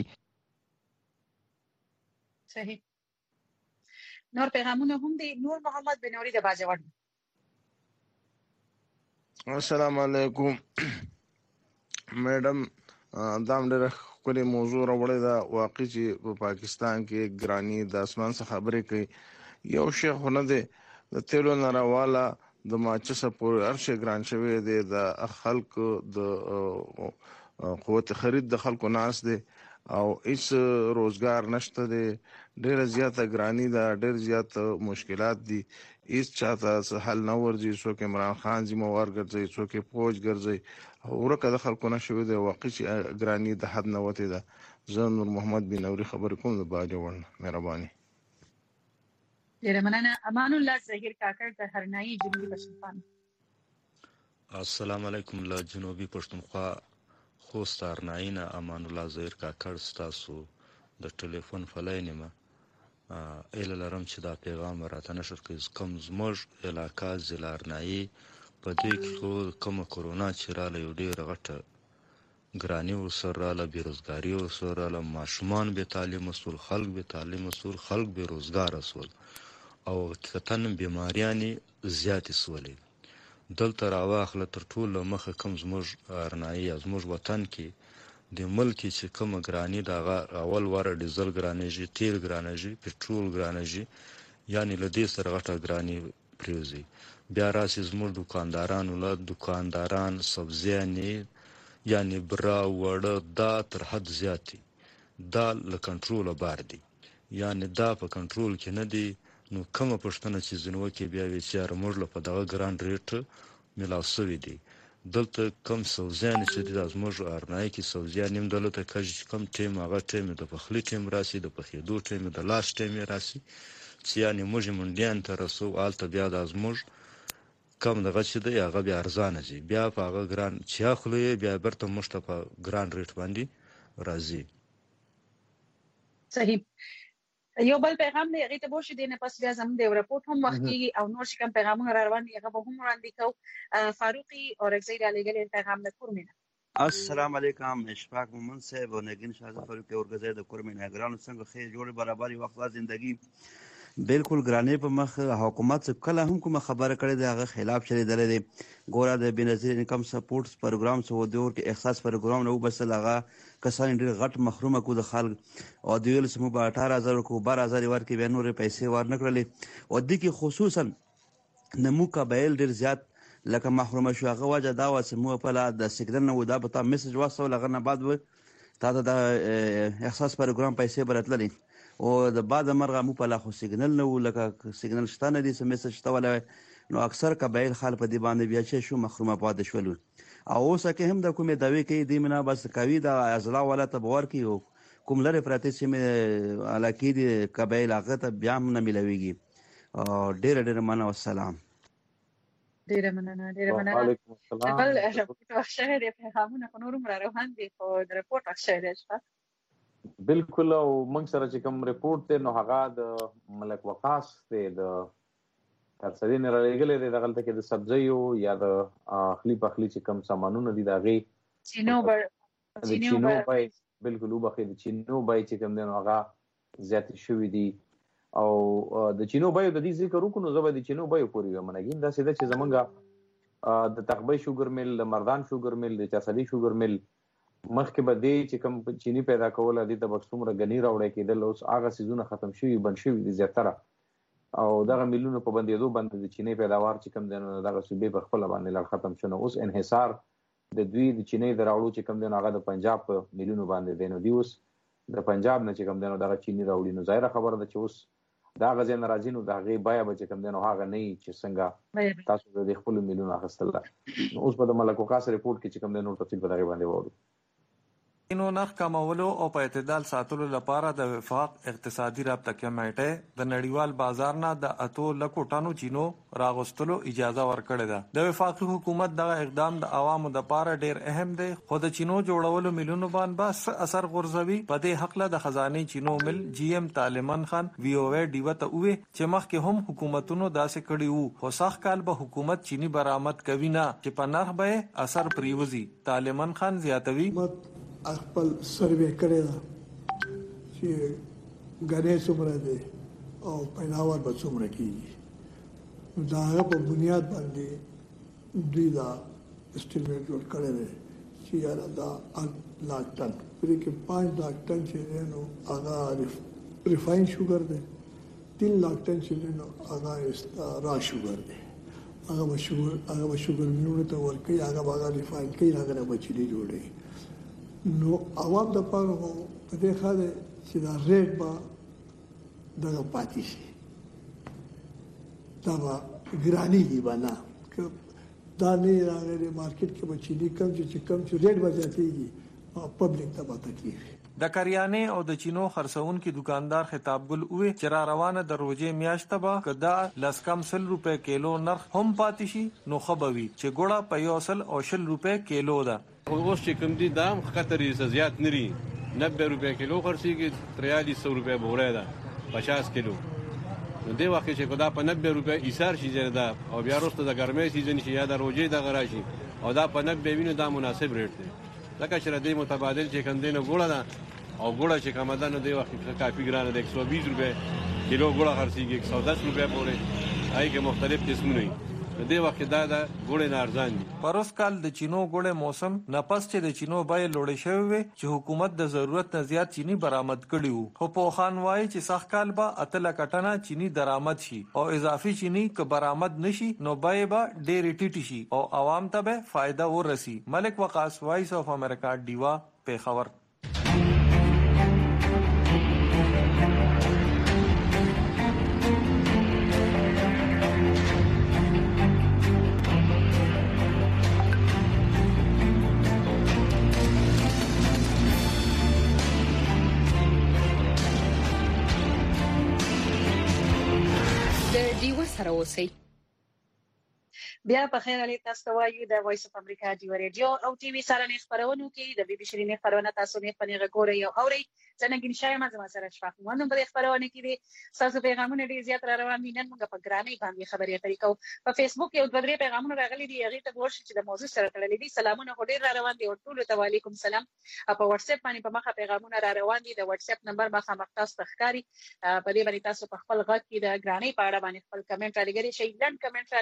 صحیح. نور پیغامونه هم دي. نور محمد بنوري د باجوړ. السلام علیکم میډم. دام ډېره ښکلې موضوع راوړې ده. واقعي چې په پاکستان کې ګراني د اسمان څخه خبرې کوي. یو شی خو نه دی، د تیلو نه راواله د ماچسه پورې هر شی ګران شوی دی. د خلکو د قوت خرید د خلکو ناس دی او هیڅ روزګار نشته دی. ډېره زیاته ګراني ده، ډېر زیات مشکلات دي. هیڅ چاته حل نه ورځي. څوک عمران خان ذمہوار ګرځي، څوک فوج ګرځي، ورکه د خلکو نه شوی دی. واقعي چې ګراني د حد نه وتې ده. زه نور محمد بنوري خبرې کوم د باجوړ. مهرباني. ډېره مننه. امان الله زهیر کاکړ د هرنایي جنوبي پښتونخوا. السلام علیکم. له جنوبي پښتونخوا خوست هرنایي نه امان الله زهیر کاکړ ستاسو د ټلیفون فلاین یم. ایله لرم چې دا پیغام راته نشر کړي. کوم زموږ علاقه ضلع هرنایي په دې کې خو کومه کرونا چې راله یو ډېره غټه ګراني ورسره راله، بېروزګاري ورسره راله، ماشومان بې تعلیمه سول، خلک بې تعلیمه سول، خلک بېروزګاره سول او حقیقتاً بیماریانې زیاتې سولې. دلته راواخله تر ټولو مخه کوم زموږ ارنایي یا زموږ وطن کې د ملک چې کومه ګراني د هغه اول واره ډیزل ګرانېږي، تیل ګرانېږي، پټرول ګرانېږي، یعنې له دې سره غټه ګراني پرېوځي. بیا راسي زموږ دوکاندارانو له دوکانداران سبزیانې یعنې بره وړه دا تر حد زیات دي، دا له کنټروله بار دي، یعنې دا په کنټرول کې نه دي. نو کومه پوښتنه چې ځینې وکړي بیا وایي چې یاره موږ له په دغه ګران ریټ میلاو سوي دي. دلته کم سبزیانې چې دي دا زموږ ارنایي کې سبزیانې هم دلته کږي چې کوم ټیم هغه ټیم د پخلي ټیم راسي، د پخېدو ټیم د لاس ټیم یې راسي، چې یعنې موږ یې منډیانو ته رسو، هلته بیا دا زموږ کم دغه چې دی هغه بیا ارزانه ځي، بیا په هغه ګران چې اخلو یې بیا بیرته موږ ته په ګران ریټ باندې راځي. صحیح. یو بل پیغام دی هغه ته بوشي دی نه پس بیا زموږ د رپورټ هم وخت کیږي او نور چې کوم پیغامونه را روان دي هغه به هم وړاندې کوو. فاروقي اورکزی را لګل پیغام د کورمینه. السلام علیکم اشفاق مومن صاحب و نگین شاه فاروقي اورکزی د کورمینه ګرانو څنګه خیر جوړ برابرۍ وخت زندگی بالکل ګرانې په مخ حکومت کله هم کومه خبره کړې ده هغه خلاف چلیدلې دی. ګوره د بېنظیر انکم سپورټس پروګرام څه ودور کې احساس پروګرام نه وبسل هغه کسان ډېر غټ محرومه کو د خلک او د ویل سمو په اټھارہ هزار کو بارہ هزار ورکې بیا نورې پیسې ور نه کړلې او د کې خصوصا نمو قبایل ډېر زیات لکه محرومه شو. هغه وجه دا و چې مو په لا د سیګنل نه و دا په تا میسج واسو لغه نه بعد و تا د احساس پروګرام پیسې برتللې او د بعد مرغه مو په لا خو سیګنل نه و لکه سیګنل شته نه دي چې میسج شته ولا نو اکثر قبایل خال په دی باندې بیا چې شو محرومه پاتې شول او اوس کې هم د کومې داوی کوي دی منا بس کوي دا ازلا ولا تبور کی کوم لره پراته چې مې علاقې دي قبایل هغه ته بیا هم نه ملويږي. ډېر ډېر مننه والسلام. ډېر مننه ډېر مننه. وعلیکم السلام. بل رپورټ واخښه دی پیغامونه په نورم را روان دي خو د رپورټ واخښه دی اشفاق. بالکل او موږ سره چې کوم رپورټ دی نو هغه د ملک وقاص دی د ترڅدي نه راغلي دی دغلته کې د سبزیو یا د اخلي پخلي چې کوم سامانونه دي دا غي چینو بر چینو بای بالکل وبخې د چینو بای چې کوم دی نو هغه زیات شوی دي او د چینو بای د دې ذکر وکړو زبر د چینو بای پوری ومنګین دا سیده چې زمونږه د تقبې شوګر مل د مردان شوګر مل د چاسدي شوګر مل مخکې به دی چې کوم چینی پیدا کوله دي د بکسومره غنی راوړی کېدل اوس هغه سيزونه ختم شوي بن شوي دي زیاتره او دغه ملونه په بندېدو باندې د چینی پیداوار چې کوم دی نو دغه صوبې په خپل باندې لړ ختم شونه اوس انحصار د دوی د چینی دراوړو چې کوم دی هغه د پنجاب په ملونو باندې دی نو دی اوس د پنجاب نه چې کوم دی نو دغه چینی راوړي نو ظاهره خبره ده چې اوس دا غزه ناراضي نو دغه بیا به چې کوم دی نو هغه نه چې څنګه تاسو د خپل ملونو اخستل اوس په د ملک وقاص رپورټ کې چې کوم دی نو تفصیل په دغه باندې وورو. اینو نرخ کمولو او په اعتدال ساتلو لپاره د وفاق اقتصادي رابطه کمیټه د نړیوال بازار نه د اتو لکو ټانو چینو راغستلو اجازه ورکړې ده. د وفاقي حکومت دغه اقدام د عوامو د لپاره ډیر اهم دی خو د چینو جوړولو ملونو باندې بس اثر غورځوي. په دې حق له د خزانه چینو مل جی ایم طالبان خان وی او ای ډیو ته وې چې مخکې هم حکومتونو داسې کړي وو خو سخت کال به حکومت چینی برآمد کوي نه چې په نرخ به اثر پریوزي. طالبان خان زیاتوي خپل سروې کړی ده چې غنې څومره دی او پیداوار به څومره کېږي نو د هغه په بنیاد باندې دوی دا اسټیمیټ جوړ کړی دی چې یاره دا اته لاک ټن په دې کې پانچ لاک ټن چې دی نو هغه ریفاین شوګر دی تین لاک ټن چې دی نو هغه را شوګر دی هغه به شوګر هغه به شوګر ملونو ته ورکوي هغه به هغه ریفاین کوي هغه نه به چینی جوړوي نو عوام د پاره په دې خاله چې دا ریټ به دغه پاتې شي دا به ګرانیږي به نه دا نه راغلی مارکیټ کې به چینی کم چې کم چې ریټ به زیاتېږي پبلک ته به تکلیف د کریانې او د چینو خرڅونکو دکاندار خطاب ګل اوه چې را روانه د روزې میاشت به کدا لس کم سل روپے کیلو نرخ هم پاتې شي نو خبوي چې ګوړه په یو سل او شل روپے کیلو ده. اوس چې کوم دي دام خطرې زیات نری نبے روپے کیلو خرڅيږي تریالیس سو روپے بوره ده پچاس کیلو نو دی وخت چې کدا په نبے روپے ایثار شي زیاده او بیا وروسته د ګرمۍ سیزن شي یا د روزې د غراشي او دا په نبے وینو دا مناسب ریټ دی لکه چې ردی متبادل چې کوم دینه ګوړه ده او ګوړه چې کوم ده نو دی وخت کافي ګرانه ده ایک سو بیس روپے کیلو ګوړه خرڅيږي ایک سو دس روپے پورې آی کې مختلف قسمونه د دې وخت دا د ګوړې نه ارزان دي. پروس کال د چینو ګوړې موسم نفس چې د چینو بیې لوړې شوې وي چې حکومت د ضرورت نه زیات چینی برآمد کړي وو. خو پوخان وایي چې سخت کال به اته لکه ټنه چینی درآمد شي او اضافي چینی که برآمد نشي نو بیې به ډېرې ټیټې شي او عوام ته به فایده ورسي. ملک وقاص، وایس اف امریکا، ډیوا، پیښور. سره اوسئ. بیا په خیر علي تاسو ته وایو د وایس اف امریکا دی رادیو او ټي وي سره نه خبرونه کوي د بي بي شيرين خبرونه تاسو نه پنځه غوړی او اوري څنګه نشای ما زما سره شفاف مو نن په خبرونه کې تاسو پیغامونه ډیر زیات را روان دي. نن موږ په ګرامي باندې خبرې طریقو په فیسبوک یو دوه درې پیغامونه راغلي دي هغه ته ورشي چې د موضوع سره تړلې دي. سلامونه ډیر را روان دي او ټول ته وعلیکم سلام. په واتس اپ باندې په مخه پیغامونه را روان دي. د واتس اپ نمبر مخه مختص تخکاری په دې باندې تاسو په خپل غږ کې د ګرامي په اړه باندې خپل کمنټ را لګري شي لند کمنټ را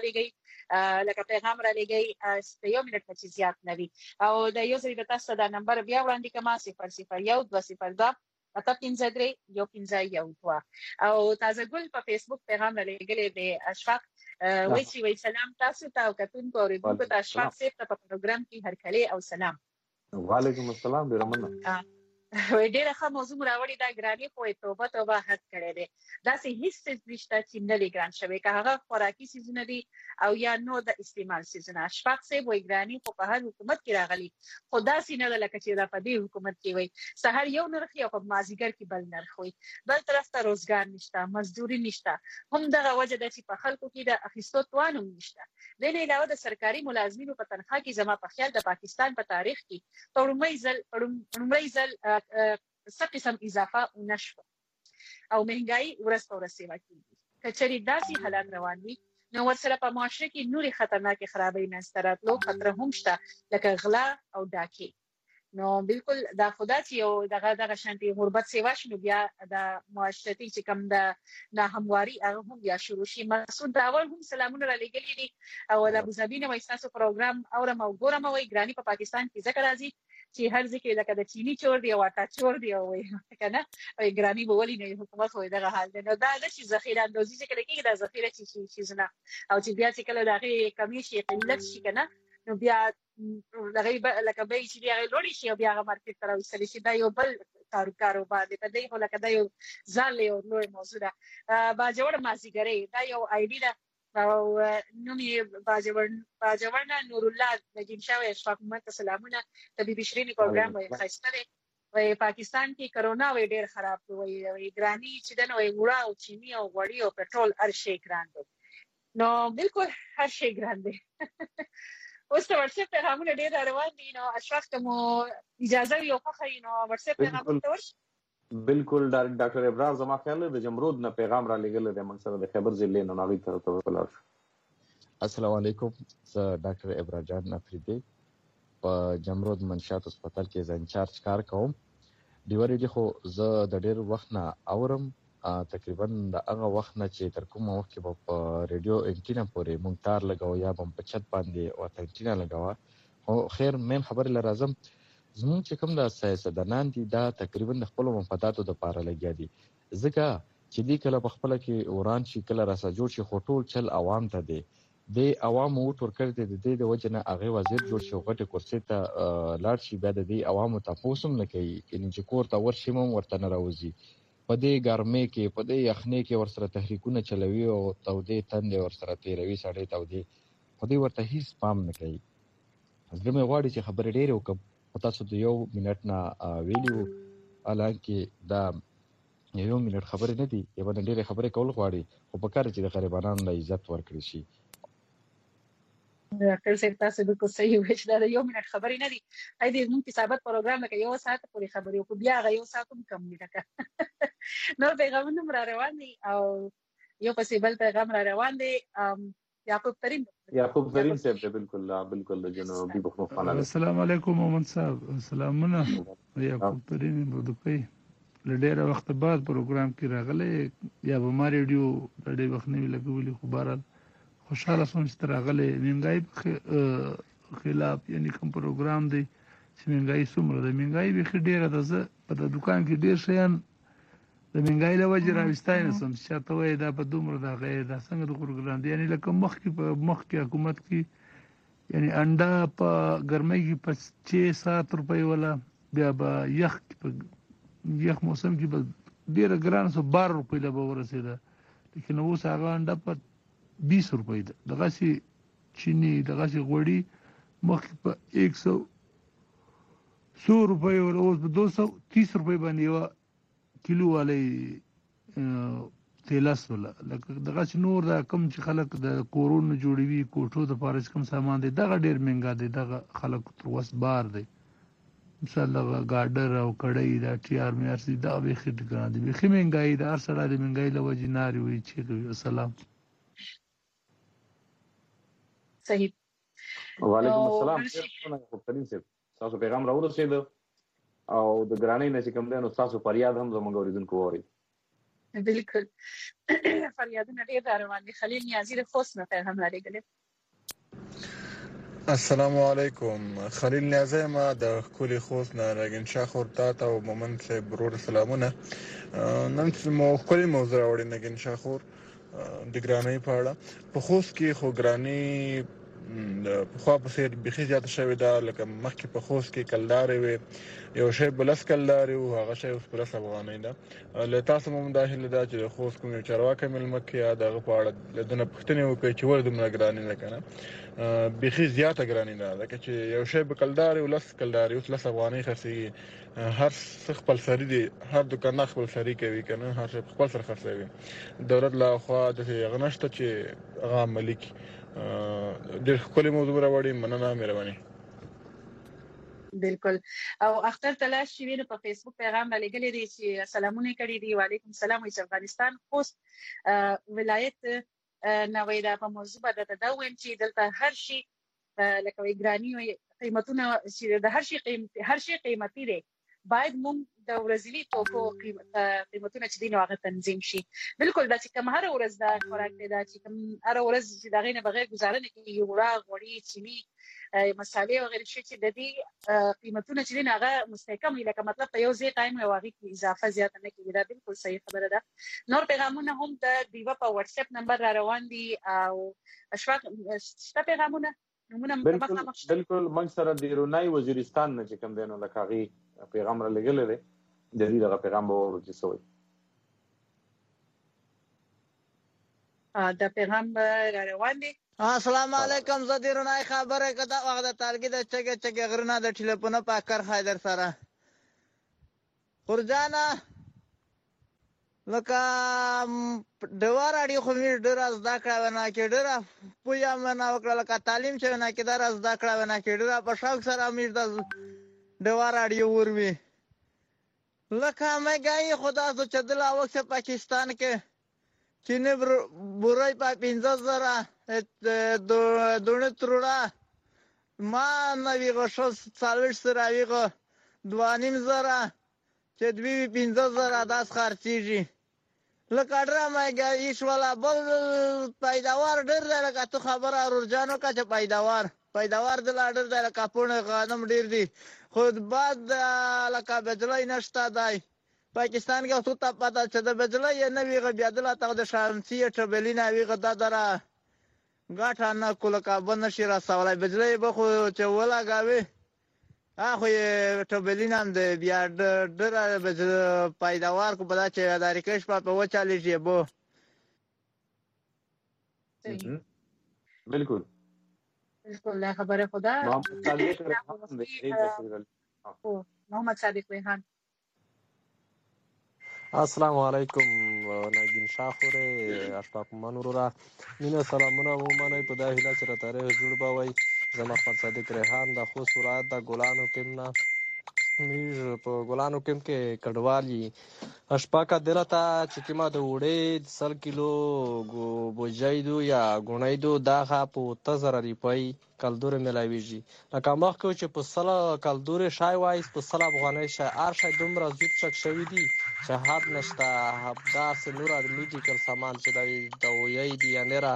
لګي لکه پیغام را لګي ستاسو یو منټ چې زیات نوي او د یو ځای د تاسو د نمبر بیا وړاندې کما صفر صفر یو دوه صفر دوه اته پنځه درې یو پنځه یو دوه او تازه ګل په فیسبوک پیغام را لګلې د اشفاق وایي چې وایي سلام تاسو ته او کتونکو اوریدونکو ته اشفاق صاحب ته په پروګرام کې هرکلی او سلام. وعلیکم السلام. ډیر مننه. وای ډیره ښه موضوع راوړی دا ګرانی خو توبه توبه حد کړی دی. دا سه هیڅ نشته چې نه لګران شوی که هغه خوراکي سيزونه دي او یا نو د استعمال سيزونه. اشفاق صاحب وای ګرانی خو په هر حکومت کې راغلي خدا سینه لکه چې دا په دې حکومت کې وای سحر یو نرخ او په مازیګر کې بل نرخ وای بل طرف ته روزګار نشته مزدوري نشته هم دغه وجه د چې په خلکو کې د اخیستو توانم نشته. د نه علاوه د سرکاري ملازمینو په تنخواه کې زما په خیال د پاکستان په تاریخ کې پړمې ځل پړمې ځل څه قسم اضافه ونشو او مهنګای ورځ په ورځ سیوا کیږي. کچري داسې حالات روان دي نو ورسره په معاشره کې نوري خطرناکې خرابې منځته راتلو خطر هم شته لکه غلا او ډاکې. نو بالکل دا خدا چې یو دغه دغه شانتي غربت سیوا شنو بیا د معاشرتي چې کم د ناهمواري هغه هم بیا شروع شي. مسعود داول هم سلامونه را لګلې دي او د ابوظبي نه وایي تاسو پروګرام اورم او ګورم وایي ګرانی په پاکستان کې ذکر راځي چې هر ځکه لکه د چینی چور دی او اټا چور دی او کنه او ګرانی به ولې نه حکومت وای دغه حال دی. نو دا د شي ذخیره اندوزي چې کله کې د ذخیره چې شي شي نه او چې بیا چې کله دغه کمی شي قلت شي کنه نو بیا دغه لکه به چې بیا لوري شي او بیا هغه مارکیټ ته راوځي شي دا یو بل کارو کارو باندې په دې هو لکه دا یو ځل یو نوې موضوع ده. با جوړ مازیګری دا یو آیډي ده او نو می باجوړ باجوړنا نور الله نجیم شاه اشفاق محمد سلامونه د بي بي شيرين پروګرام وای خاصه دی وای پاکستان کې کرونا وای ډیر خراب وای وای ګرانی چې دنه وای وړا او چینی او غوړی او پټرول هر شي ګران دی. نو بالکل هر شي ګران دی. اوس ته ورسې پیغامونه ډیر روان دي نو اشفاق ته مو اجازه یو خو نو ورسې پیغام ته ورش بالکل ډاکټر ابرار زما خیال د جمرود نه پیغام را لګل د منصور د خبر ضلع نه ناغي ته ولاړ. السلام علیکم. زه ډاکټر ابرار جان افریدی په جمرود منشات هسپتال کې ځان چارج کار کوم. ډیوري دی خو زه د ډیر وخت نه اورم تقریبا د هغه وخت نه چې تر کومه وخت کې په ریډیو انټینا پورې مونږ تار لګاو یا بم په چت باندې او انټینا لګاوه. خو خیر مین خبر لرازم زموږ چې کوم د سیاستدانان دي دا تقریبا د خپل منفعتونو لپاره لګیا دي ځکه چې دی کله په خپل کې اوران شي کله راسه جوړ شي خو ټول چل عوام ته دی د عوامو ټور کړ دي د دې د وجنه هغه وزیر جوړ شو غټه کرسي ته لاړ شي بعد د عوامو تاسو هم نه کوي چې کور ته ورشي مم ورته نه راوځي په دې ګرمه کې په دې یخنه کې ورسره تحریکونه چلوي او تودې تندې ورسره تیروي سړی تودې خو دې ورته هیڅ پام نه کوي. زه مې غواړم چې خبرې ډېرې وکم تاسو د یو منټ نه ویډیو الانکه دا یو منټ خبرې نه دي یو باندې ډېرې خبرې کول غواړي خو په کار چې د غریبانو له عزت ورکړي شي. ډاکټر صاحب تاسو بالکل صحیح وایي چې دا یو منټ خبرې نه دي. اې دې موږ حسابات پروګرام لکه یو ساعت پورې خبرې او بیا غو یو ساعت هم کم دي لکه نو پیغامونه را روان دي او یو پسې بل پیغام را روان دي. یعقوب ترین یعقوب ترین صاحب ته بالکل بالکل د جنوبي بخنو خانه. السلام علیکم مومن صاحب. سلامونه. یعقوب ترین بودکې لډېر وخت بعد پروګرام کې راغله یا به ما ریډیو ډېر وخت نه لګولې خو بهرحال خوشاله شوم چې راغلي منګای خلاف یعنی کوم پروګرام دی چې منګای څومره د منګای به ډیره ده. زه په د دکان کې ډیر شیان د منګای له وجې راوستای نه سم چې ته وایې دا په دومره دا غیر دا څنګه د پروګرام دی یعنی لکه مخکې په مخکې حکومت کې یعنی انډا په ګرمۍ کې په چھ سات روپۍ ولا بیا به یخ په یخ موسم کې به ډیره ګران سو بار روپۍ له به ورسېده لیکن اوس هغه انډا په بیس روپۍ ده. دغسې چینی دغسې غوړي مخکې په ایک سو سو روپۍ ولا اوس په دو سو تیس روپۍ باندې یوه کیلو والی تیلس ولا لکه دغسې نور دا کم چې خلک د کورونو جوړوي کوټو دپاره چې کوم سامان دی دغه ډېر مهنګا دی. دغه خلکو تر وس بار دی. مثال دغه ګاډر او کړۍ دا ټیار میار سي دا بیخي ګران دي بیخي مهنګایي ده. هر سړی د مهنګایي له وجې نارې وایي چیغې وایي. السلام. صحیح. وعلیکم السلام. کریم صاحب تاسو پیغام راورسېده او د ګرانۍ نه چې کوم دی نو ستاسو فریاد هم زموږ اورېدونکو واورېد. بالکل فریادونه ډېر را روان دي. خلیل نیازي د خوست نه پیغام رالیږلی. السلام علیکم. خلیل نیازی ما د ښکلي خوست نه راګین شاه خور تا ته او مومن صاحب ورور سلامونه. نن مو ښکلې موضوع راوړې نګین شاه خور د ګرانۍ په اړه. په خوست کې خو ګرانۍ د پخوا په څېر بیخي زیاته شوې ده. لکه مخکې په خوست کې کلدارې وې یو شی به لس کلدارې و هغه شی اوس په لس افغانۍ ده. له تاسو مو هم دا هیله ده چې د خوست کوم یو چارواکی مېلمه کې یا د هغه په اړه له ده نه پوښتنې وکړئ چې ولې دومره ګراني ده که نه بیخي زیاته ګراني ده. لکه چې یو شی به کلدارې و لس کلدارې اوس لس افغانۍ خرڅېږي. هر څه خپل سري دي. هر دوکاندار خپل سري کوي که نه هر شی په خپل سر خرڅوي. دولت له خوا داسې هغه نشته چې هغه عملي کړي. ډېر ښکلې موضوع راوړې. مننه مهرباني. بالکل. او اختر تلاش چې وینو په فیسبوک پیغام را لګلی دی چې سلامونه کړي دي. وعلیکم السلام. وایي چې افغانستان خوست ولایت نه وایي دا په موضوع باندې دا ووایم چې دلته هر شي لکه وایي ګراني وایي قیمتونه چې د هر شي هر شي قیمتي دی. باید موږ د ورځني توکو قیمتونه چې دي نو هغه تنظیم شي. بالکل دا چې کوم هره ورځ دا خوراک دی دا چې کوم هره ورځ چې د هغې نه بغیر ګزاره نه کېږي یوړه غوړي چیني مسالې وغیرې شي چې د دې قیمتونه چې دي نو هغه مستحکم وي لکه مطلب په یو ځای قایم وي او هغې کې اضافه زیاته نه کېږي. دا بالکل صحیح خبره ده. نور پیغامونه هم د ډیوه په واتساپ نمبر را روان دي او اشفاق شته پیغامونه بالکل بالکل موږ سره د ایرونای وزیرستان نه چې کوم دی نو لکه هغې پیغام را لګلی دی د دې دغه پیغام به واورو چې څه وایي. دا پیغام را روان دی. السلام علیکم. زه د ایرونای خبره که دا وخت د تالګي د چګې چګې غرونه د ټلیفونه په کار حیدر سره خورجانه لکه ډوه راډیو خو مې ډېره زده کړه ونه کې ډېره پوهه مې نه وکړه لکه تعلیم چې ونه کې ډېره زده کړه ونه کې ډېره په شوق سره مې د ډوه راډیو وروي لکه مې ګایي خو داسې چې دله وخت پاکستان کې چینی بورای په پنځه زره دونه تروړه ما نویغه شو څلوېښت سره ویغه دوه نیم زره چې دوی پنځه زره داس خرڅېږي لکه ډېره مهنګایي شوله. بل پیداوار ډېر دی لکه تو خبره ورورجان وکړه چې پیداوار پیداوار دله ډېر دی لکه پوڼې غنم ډېر دي خو بعد لکه بجلی نشته دی. پاکستان کې اوس ته پته چې د بجلی یې نه ویغه بیا دله ته د شامسي ټبلي نه ویغه دا دره ګټه نه کړو لکه به نشي رسولی. بجلی به خو چې ولګوي خو یې ټبلي نه هم دی بیا ډېره پیداوار کو په دا چې دارکش په وچالېږي بو. بالکل بالکل دا خبره خو ده. محمد صادق ریحان. السلام علیکم. ناګین شاه خورې اشفاق من وروره مینه سلامونه ومنئ په دا هیله چې را تاریخ جوړ به وئ. زه محمد صادق ریحان د خوست ولایت د ګلانو کیم نه موږ په ګلانو کیم کې کډوال یي. اشفاقه دله ته چې کومه د وړې سل کیلو بوجۍ دو یا ګوڼۍ دو دا ښه په اوته زره روپۍ کلدورې میلاویږي. لکه مخکې چې په سله کلدورې شی وایست په سل افغانۍ شی هر شی دومره زود چک شوي دي چې حد نشته. داسې نور میډیکل سامان چې د دوایۍ دي یا نره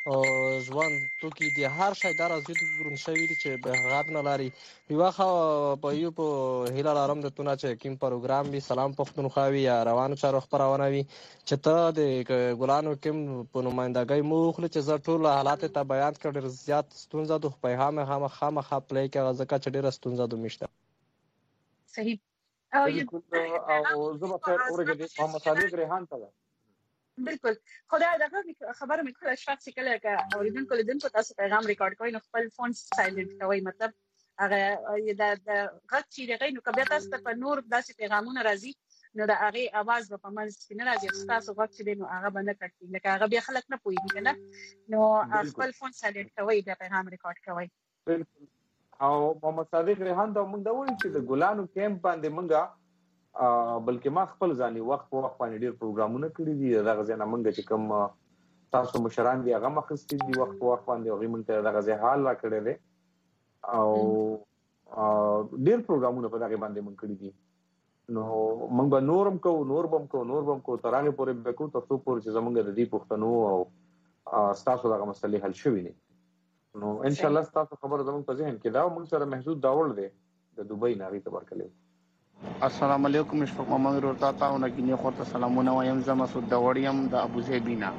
ژوند توکي د هر شی دا راځي ورون شوي دي چې به غږ نه لري یوه خوا په یو په هیله لرم د تونه چې کوم پروګرام وي سلام پښتونخوا وي یا روانو چارو خپرونه وي چې ته د ګلانو کوم په نمایندګۍ مو وخلې چې زه ټول حالات ته بیان کړ ډېر زیات ستونزه د پیغام هم خامخا پلی کوي ځکه چې ډېره ستونزه د میشته صحیح او او زه به خیر اورګه محمد صادق ریحان ته بالکل خدای دغه خبره مې کړه اشفاق چې کله که اوریدونکو لیدونکو تاسو پیغام ریکارډ کوئ نو خپل فون سایلنت کوئ مطلب هغه د غږ چې دغه نو کبه تاسو ته په نور داسې پیغامونه راځي نو د هغه आवाज په منځ کې نه راځي تاسو غږ چې نو هغه باندې کټي لکه هغه بیا خلک نه پوهیږي کنه نو خپل فون سایلنت کوئ د پیغام ریکارډ کوئ بالکل او محمد صادق ریحان دا موږ دا وایو چې د ګلانو کیمپ باندې موږ بلکې ما خپل ځاني وخت په وخت باندې ډیر پروګرامونه کړی دي دغه ځنه موږ چې کوم تاسو مشران دي هغه مخستي دي وخت په وخت باندې هغه موږ ته دغه ځای حال را کړی دی او ډیر پروګرامونه په دغه باندې موږ کړی دي نو موږ به نورم کو نور بم کو نور بم کو ترانه پورې به کو تاسو پورې چې زمونږ د دې پښتنو او تاسو دغه مسلې حل شوي نه نو ان شاء الله تاسو خبر زموږ په ذهن کې دا موږ سره محدود داول دی د دوبۍ ناوی تبارکله السلام علیکم اشفاق محمد ورتا تا ونګینه خورته سلامونه وایم زما سود د وړیم د ابو زیبینا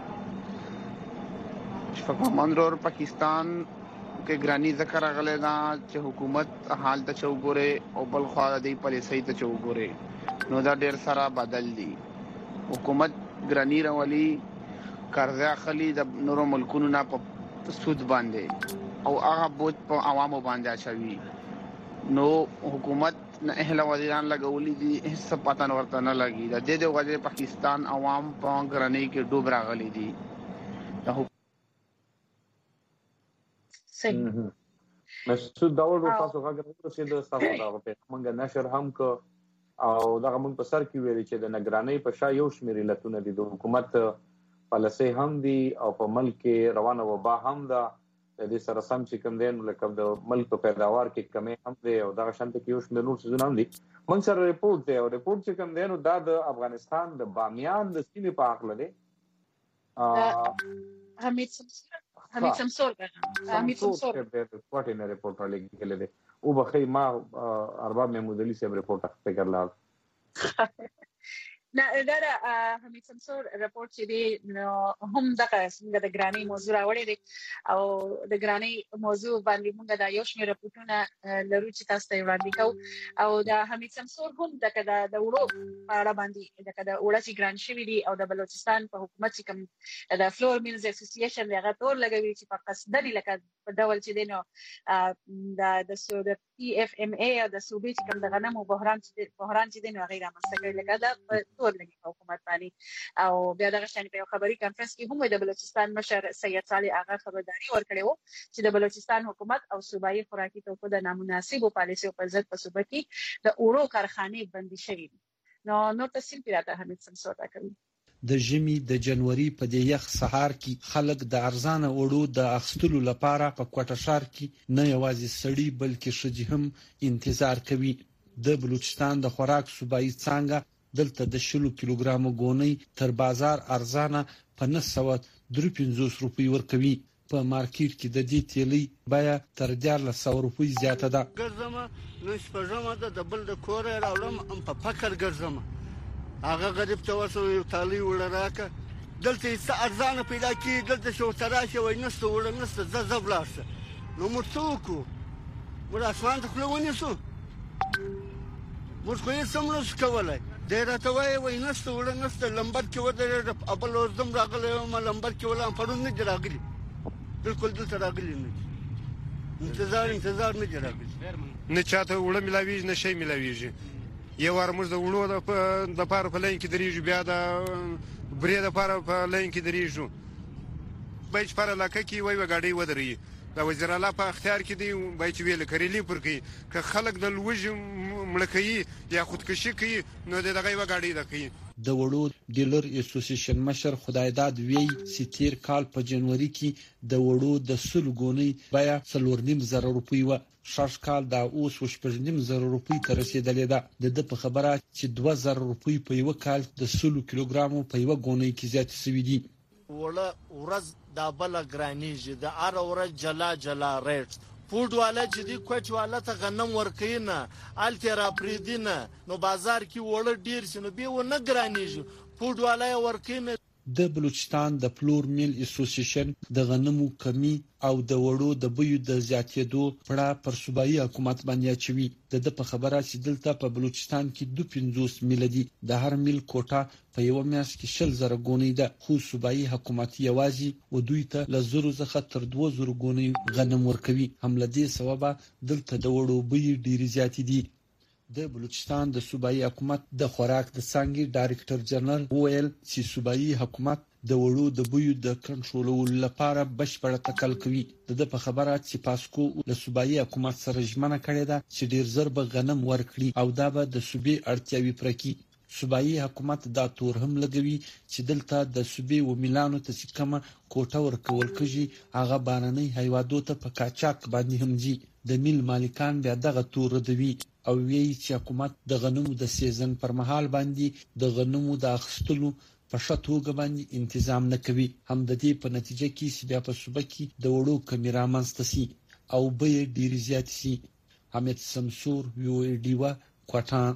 اشفاق محمد ور پاکستان کې ګرانی ذکر غلې دا چې حکومت حال ته چوغوره او بل خو د پالیسۍ ته چوغوره نو دا ډیر سره بدل دي حکومت ګرانی راولي قرضه خلی د نورو ملکونو نه په سود باندې او هغه بوج په عوامو باندې اچوي نو حکومت نه اهل وزیران لګولې دي هیڅ پته نه ورته نه لګي د دې د وجه پاکستان عوام په ګرانی کې ډوب راغلي دي صحیح مسعود داوود تاسو هغه چې د تاسو دا په منګه نشر هم کو او دا موږ په سر کې ویل چې د نگرانی په شا یو شمېر علتونه دي د حکومت پالیسي هم دي او په ملک روانه وبا هم ده د دې سره سم چې کوم دین لکه د ملک په پیداوار کې کمی هم دی او دا شانت کې یو شمېر نور څه هم دي موږ سره ریپورت دی او ریپورت چې کوم دین دا د افغانستان د بامیان د سیمې په اړه دی حمید سمسور حمید سمسور حمید سمسور د کوټه نه ریپورت راغلی دی او بخی ما ارباب محمود علي صاحب ریپورت فکر لا نه دا حمید سمسور ریپورت چې دی نو هم دغه څنګه د ګرانی موضوع راوړی دی او د ګرانی موضوع باندې موږ دا یو شمېر ریپورتونه لرو چې تاسو ته وړاندې کوو او د حمید سمسور هم دغه د وړو په اړه باندې دغه د وړو چې ګران شوی دی او د بلوچستان په حکومت چې کوم د فلور میلز اسوسییشن هغه تور لګوي چې په قصدنی لکه په ډول چې دی نو د د سود پی اف ام ای او د صوبې چې کوم د غنمو بحران چې بحران چې دی نو غیر مستقل لکه دا تور لګي حکومت باندې او بیا دغه شان په خبري کانفرنس کې هم د بلوچستان مشر سید صالح اغا خبرداري ورکړې وو چې د بلوچستان حکومت او صوبایي خوراکي توکو د نامناسبو پالیسیو په ضد په صوبه کې د اورو کارخانې بندي شوې نو نو تفصیل پیراته حمید سمسور راکوي د ژمي د جنوري په د یخ سهار کې خلک د ارزانه وړو د اخستلو لپاره په کوټه شار کې نه یوازې سړي بلکې شجي هم انتظار کوي د بلوچستان د خوراک صوبایي څنګه دلته د شلو کیلوګرامو غونی تر بازار ارزانه په نهه سوه پنځوس روپۍ ورکوي په مارکیټ کې د دې تیلي بیا تر دیارلس سوه روپۍ زیاته ده ګرځم نو شپږم د بل د کور راولم په فکر ګرځم هغه غریب ته وسو یو تالی وړه راکه دلته څه ارزانه پیدا کی دلته شو تراشه وای نسته وړه نسته ز زبلاشه نو مرڅوکو ور اسمان ته خلونی سو موږ کوی سملوس کولای ډیر ته وای وای نسته وړه نسته لمبر کې ودرې خپل وزم راغله ما لمبر کې ولا پرون نه راغلی بالکل دلته راغلی نه انتظار انتظار نه راغلی نه چاته وړه ملاویږي نه شي ملاویږي یو ور موږ د وړو د پاره په لین کې دریږو بیا د برې د پاره په لین کې دریږو بچ پر علاقه کې وای وګاډي ودرې د وزیر اعلی په اختیار کې دی بای چې ویل کړی پر کې ک خلک د لوج مړکې یا خودکشي کوي نو دغه وګاډي د کوي د وړو ډیلر اسوسییشن مشر خدایداد وی سیتیر کال په جنوري کې د وړو د سلګونی بیا څلورنیم زره روپۍ و شش کال دا اوس وشپږنیم زره روپۍ تر رسیدلې ده د په خبره چې دوه زره روپۍ په یو کال د سلو کیلوګرامو په یو غونی کې زیات شوې دي وړه ورځ دا بله ګرانېږي، د هره ورځ جلا جلا ریټ. فوډ والا چې دی کوچ والا ته غنم ورکوي نه، هلته یې راپرېږدي نه، نو بازار کې وړه ډېر شي نو بیا ونه ګرانېږي، فوډ والا یې ورکوي نه. د بلوچستان د فلور میل اسوسییشن د غنمو کمی او د وړو د بیو د زیاتېدو پړه پر صوبایي حکومت باندې اچوي. د د په خبره چې دلته په بلوچستان کې دوه پنځوس میل دي، د هر میل کوټه په یو میاشت کې شل زره ګونې ده، خو صوبایي حکومت یوازې و دوی ته له زرو څخه تر دوه زرو ګونې غنم ورکوي. هم له دې سببه دلته د وړو بیې ډېرې زیاتې دي. د بلوچستان د صوبایي حکومت د خوراک د څانګې ډایرکټر جنرال وویل چې صوبایي حکومت د وړو د بیو د کنټرولولو لپاره بشپړه تکل کوي. د په خبره چې پاسکو له صوبایي حکومت سره ژمنه کړې ده چې ډیر زر به غنم ورکړي او دا به د صوبې اړتیاوي پوره کړي. صوبایي حکومت دا تور هم لګوي چې دلته د صوبې و میلانو ته چې کومه کوټه ورکول کېږي هغه بهرنۍ هیوادو ته په قاچاق باندې هم ځي. د میل مالکان بیا دغه تور ردوي او ویي چې حکومت د غنمو د سیزن پر مهال باندې د غنمو د اخیستلو په ښه توګه باندې تنظیم نه کوي. هم د دې په نتیجه کې چې بیا په صوبه کې د وړو کمی رامنځته شي او بیې ډېرې زیاتې شي. حمید سمسور، ویو ډیوه، کوټان.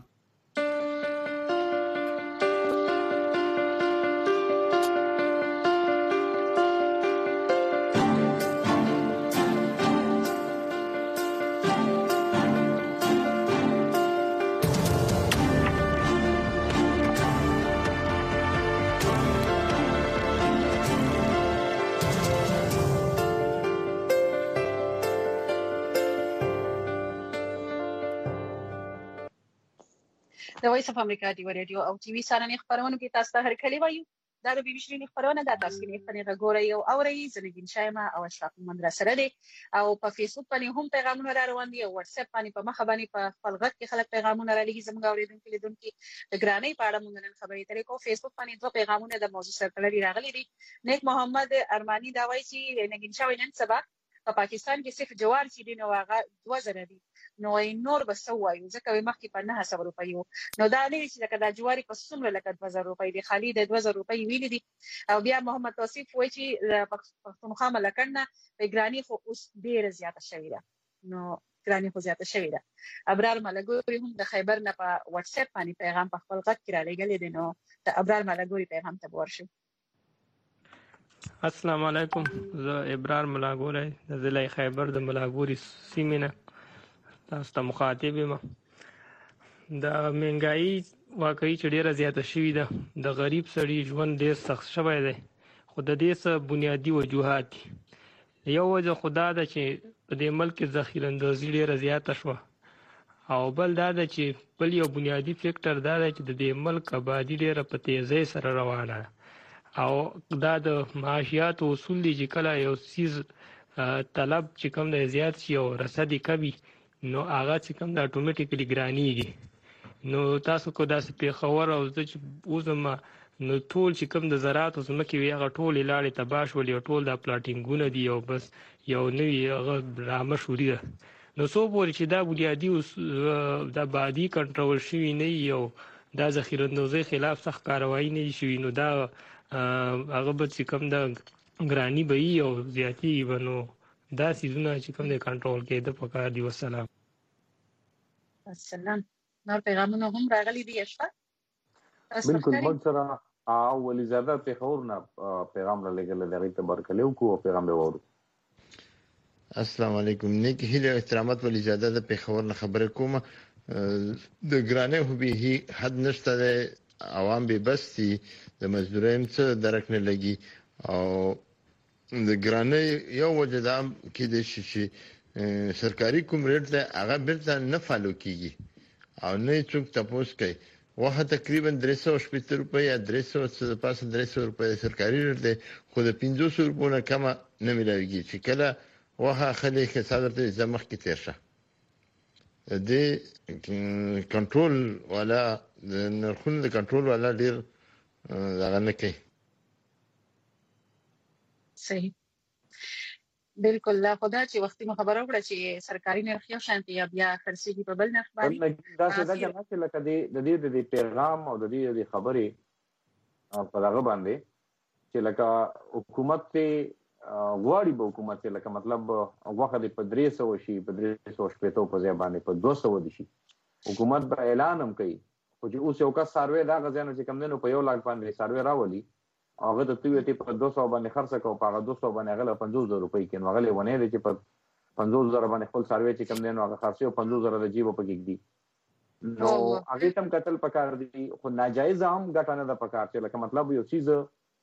د وایس اف امریکا دی رادیو او ټي وي سارنې خبرونه کې تاسو ته هرکلی وایو. دا د بي بي سي خبرونه د تاسو کې خبرونه غوړی او اوري زنګین شایمه او اشرف محمد سره دی او په فیسبوک باندې هم پیغامونه را روان دي او واتس اپ باندې په مخ باندې په خپل غږ کې خلک پیغامونه را لګي. زموږ اوریدونکو لیدونکو د ګرانۍ په اړه مونږ نن خبرې ترې کوو. فیسبوک باندې دوه پیغامونه د موضوع سره تړلي راغلي دي. نیک محمد ارمانی دا وایي چې نګین شوی نن سبا په پاکستان کې صرف جوار چې دی نو هغه دوه زره دي، نو نور به څه وایو ځکه وي مخکې په نه سوه روپیو، نو دا نه چې لکه دا جواري په څومره لکه دوه زره روپۍ دي، خالي د دوه زره روپۍ ویلي دي. او بیا محمد توصیف وایي چې پښتونخوا ملکن نه ګراني خو اوس ډېره زیاته شوې ده، نو ګراني خو زیاته شوې ده. ابرار ملګری هم د خیبر نه په واتس اپ باندې پیغام په خپل غږ کې را لېږلی دی، نو د ابرار ملګری پیغام ته به ورشو. السلام علیکم، زه ابرار ملاګوری د ضلع خیبر د ملاګوري سیمې نه تاسو ته مخاطب یم. د مهنګایي واقعي چې ډېره زیاته شوې ده، د غریب سړي ژوند ډېر سخت شوی دی، خو د دې څه بنیادي وجوهات دي. یو وجه خو دا ده چې په دې ملک کې ذخیره اندازي ډېره زیاته شوه، او بل دا ده چې بل یو بنیادي فکټر دا ده چې د دې ملک آبادي ډېره په تیزۍ سره روانه ده، او دا د معاشیاتو اصول دي چې کله یو څیز طلب چې کوم دی زیات شي او رسد یې کم وي نو هغه چې کوم د اټومیټیکلی ګرانېږي. نو تاسو کو داسې پېښور او زه چې اوسم نو ټول چې کوم د زراعتو ځمکې وي هغه ټولې لاړې تباه شولې او ټول دا پلاټینګونه دي او بس یو نوي هغه ډرامه شوري ده. نو څو پورې چې دا بنیادي د آبادي کنټرول شوي نه وي او دا ذخیره اندازۍ خلاف سخت کاروایي نه وي شوي نو دا هغه به چې کوم د ګراني به وي او زیاتېږي به، نو دا څیزونه چې کوم دی کنټرول کېده پکار دي. والسلام. السلام. نور پیغامونه هم راغلي دي اشفاق؟ بالکل موږ سره او ولی زیاده پېښور نه پیغام را لېږلی دی، هغې ته برکلې وکړو او پیغام به واورو. السلام علیکم، نیک هیله او احترامات. ولی زیاده د پېښور نه خبرې کوم. د ګرانۍ خو به حد نشته دی، عوام به بس دي، د مزدورۍ هم څه درک نه لګي، او د ګرانۍ یو وجه دا کېدای شي چې سرکاري کوم ریټ دی هغه بیرته نه فالو کېږي او نه یې څوک تپوس کوي. واخه تقریبا درې سوه شپېته روپۍ یا درې سوه څه د پاسه درې سوه روپۍ سرکاري ریټ دی، خو د پنځوسو روپو نه کمه نه میلاویږي چې کله واخه خلک حساب درته زه مخکې تېر شه. د دې کنټرول والا د نرخونو د کنټرول والا ډېر دغه نه کوي. صحیح، بالکل. لا خدا چې وختي مو خبره وکړه چې سرکاري نرخ یو شانتي یا بیا خرڅېږي په بل نرخ باندې. دا څه ده چې لکه د دې د پیغام او د دې د خبرې په هغه باندې چې لکه حکومت ته غواړي به حکومت ته لکه مطلب وخت په درې سوه شي په درې سوه شپېته په ځای باندې په دوه سوه دي شي حکومت به اعلان هم کوي خو چې اوس یو کس سروې دا غځای نه چې کم دی نو په یو لاک باندې سروې راولي هغه ته ته یې په دوه سوه باندې خرڅه کوو په هغه دوه سوه باندې هغه له پنځوس زره روپۍ کوي نو هغه لیونی دی چې په پنځوس زره باندې خپل سروې چې کم دی نو هغه خرڅوي او پنځوس زره د جیبه پکې ږدي نو هغې ته هم کتل پکار دي خو ناجایزه هم ګټه نه ده پکار چې لکه مطلب یو څیز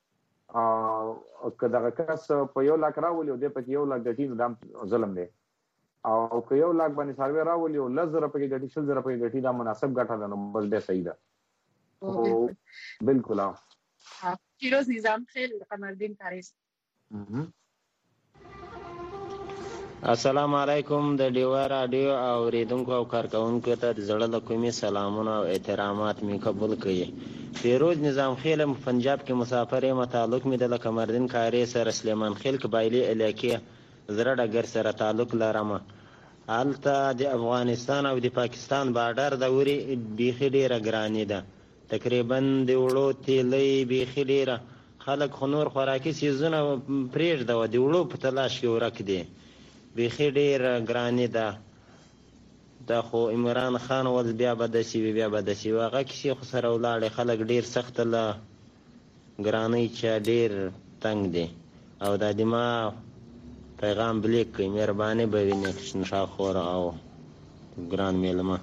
که دغه کس په یو لاک راولي او دی پکې یو لاک ګټي نو دا ظلم دی او که یو لاک باندې سروې راولي او لس زره پکې ګټي شل زره پکې ګټي دا مناسب ګټه ده نو بس بیا صحیح ده خو بالکل پیروز نظام خیل قمردین کاریز السلام علیکم د ډیوا راډیو اوریدونکو او کارکونکو ته د زړه له کومې سلامونه او احترامات مې قبول کړي پیروز نظام خیل پنجاب کې مسافر یم تعلق مې د قمردین کاری سره سلیمان خیل قبایلی علاقې زړه ډګر سره تعلق لرم هلته د افغانستان او د پاکستان بارډر د وري بیخي ډیره ګرانې ده تقریبا د وړو تیلۍ بیخي ډیره خلک خو نور خوراکي څیزونه پرېږده د وړو په تلاش کې ورک دي بیخي ډېره ګرانې ده دا خو عمران خان ول بیا به داسې وي بیا به داسې وي هغه کیسې خو سره ولاړې خلک ډېر سخته له ګرانۍ چې ډېر تنګ دی او دا دماغ پیغام بلیک کوي مهرباني به وي نیکشن شاخور او ګران میلمه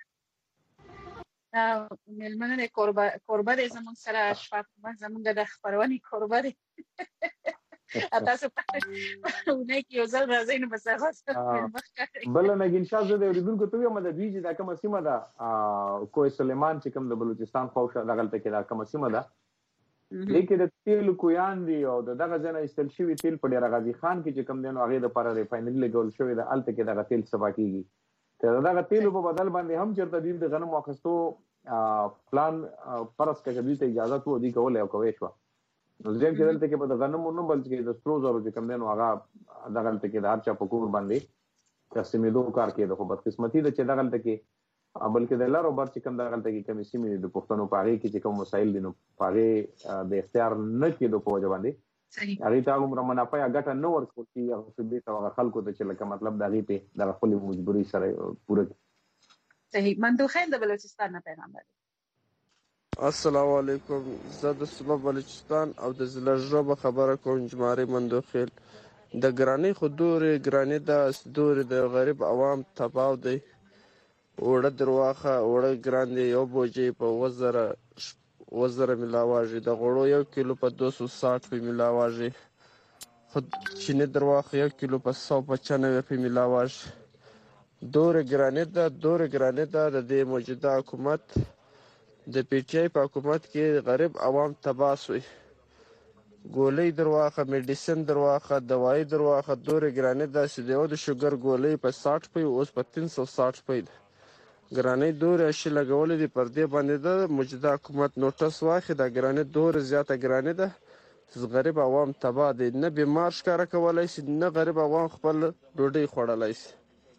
میلمنه دی کوربه دی زموږ سره اشفاق زموږ د خپرونې کوربه دی تاسو په اونۍ کې یو ځل راځئ نو بس هغه بله نګین شاه زه د اورېدونکو ته وایم د دوی چې دا کومه سیمه ده کوه سلیمان چې کوم د بلوچستان خواوشا دغلته کې دا کومه سیمه ده دې کې د تیلو کویان دي او د دغه ځای نه ایستل شوي تیل په ډېر غازي خان کې چې کوم دی نو هغې دپاره ریفاینري لګول شوې ده هلته کې دغه تیل صفا کېږي که د دغه تیلو په بدل باندې هم چېرته دوی د غنمو اخیستو پلان فرض کړه چې دوی ته اجازت و دوی کولی او کوی شوه نو زم چې دلته کې په د غنمو نه بلکې د سرو زرو چې کوم دی نو هغه دغلته کې د هر چا په کور باندې تقسیمېدو کار کېده خو بدقسمتي ده چې دغلته کې بلکې د لر او بر چې کوم دغلته کې کمې سیمې دي د پښتنو په هغې کې چې کوم مسایل دي نو په هغې د اختیار نه کېدو په وجه باندې هغې ته هغومره منافع یا ګټه نه ورکول کېږي هغه صوبې ته هغه خلکو ته چې لکه مطلب د هغې پې دغه خپلې مجبورۍ سره پوره کړي صحیح مندوخیل د بلوچستان نه پیغام لري السلام علیکم زه د صوبه بلوچستان او د ضلع ژبه خبره کوم جماري مندوخیل د ګرانۍ خو دورې ګرانۍ ده دورې د غریب عوام تباو دی اوړه درواخه اوړه ګران دی یو بوجۍ په اووه زره اووه زره میلاواږي د غوړو یو کیلو په دوه سوه ساټ روپۍ میلاواږي خو چیني درواخه یو کیلو په سوه پنچانوې روپۍ میلاواږي دورې ګرانۍ ده دورې ګرانۍ ده د دې موجوده حکومت د پی ټی آی په حکومت کې غریب عوام تباه سوی ګولۍ درواخه میډیسن درواخه دوایي درواخه دورې ګرانۍ داسې دی او د شوګر ګولۍ په ساټ روپۍ اوس په تین سوه ساټ روپۍ ده ګرانۍ دورې اشي لګولې دي پر دې باندې ده موجوده حکومت نوټس واخلي دا ګرانۍ دورې زیاته ګرانۍ ده غریب عوام تباه دی نه بیمار ښکاره کولی شي نه غریب عوام خپل ډوډۍ خوړلی شي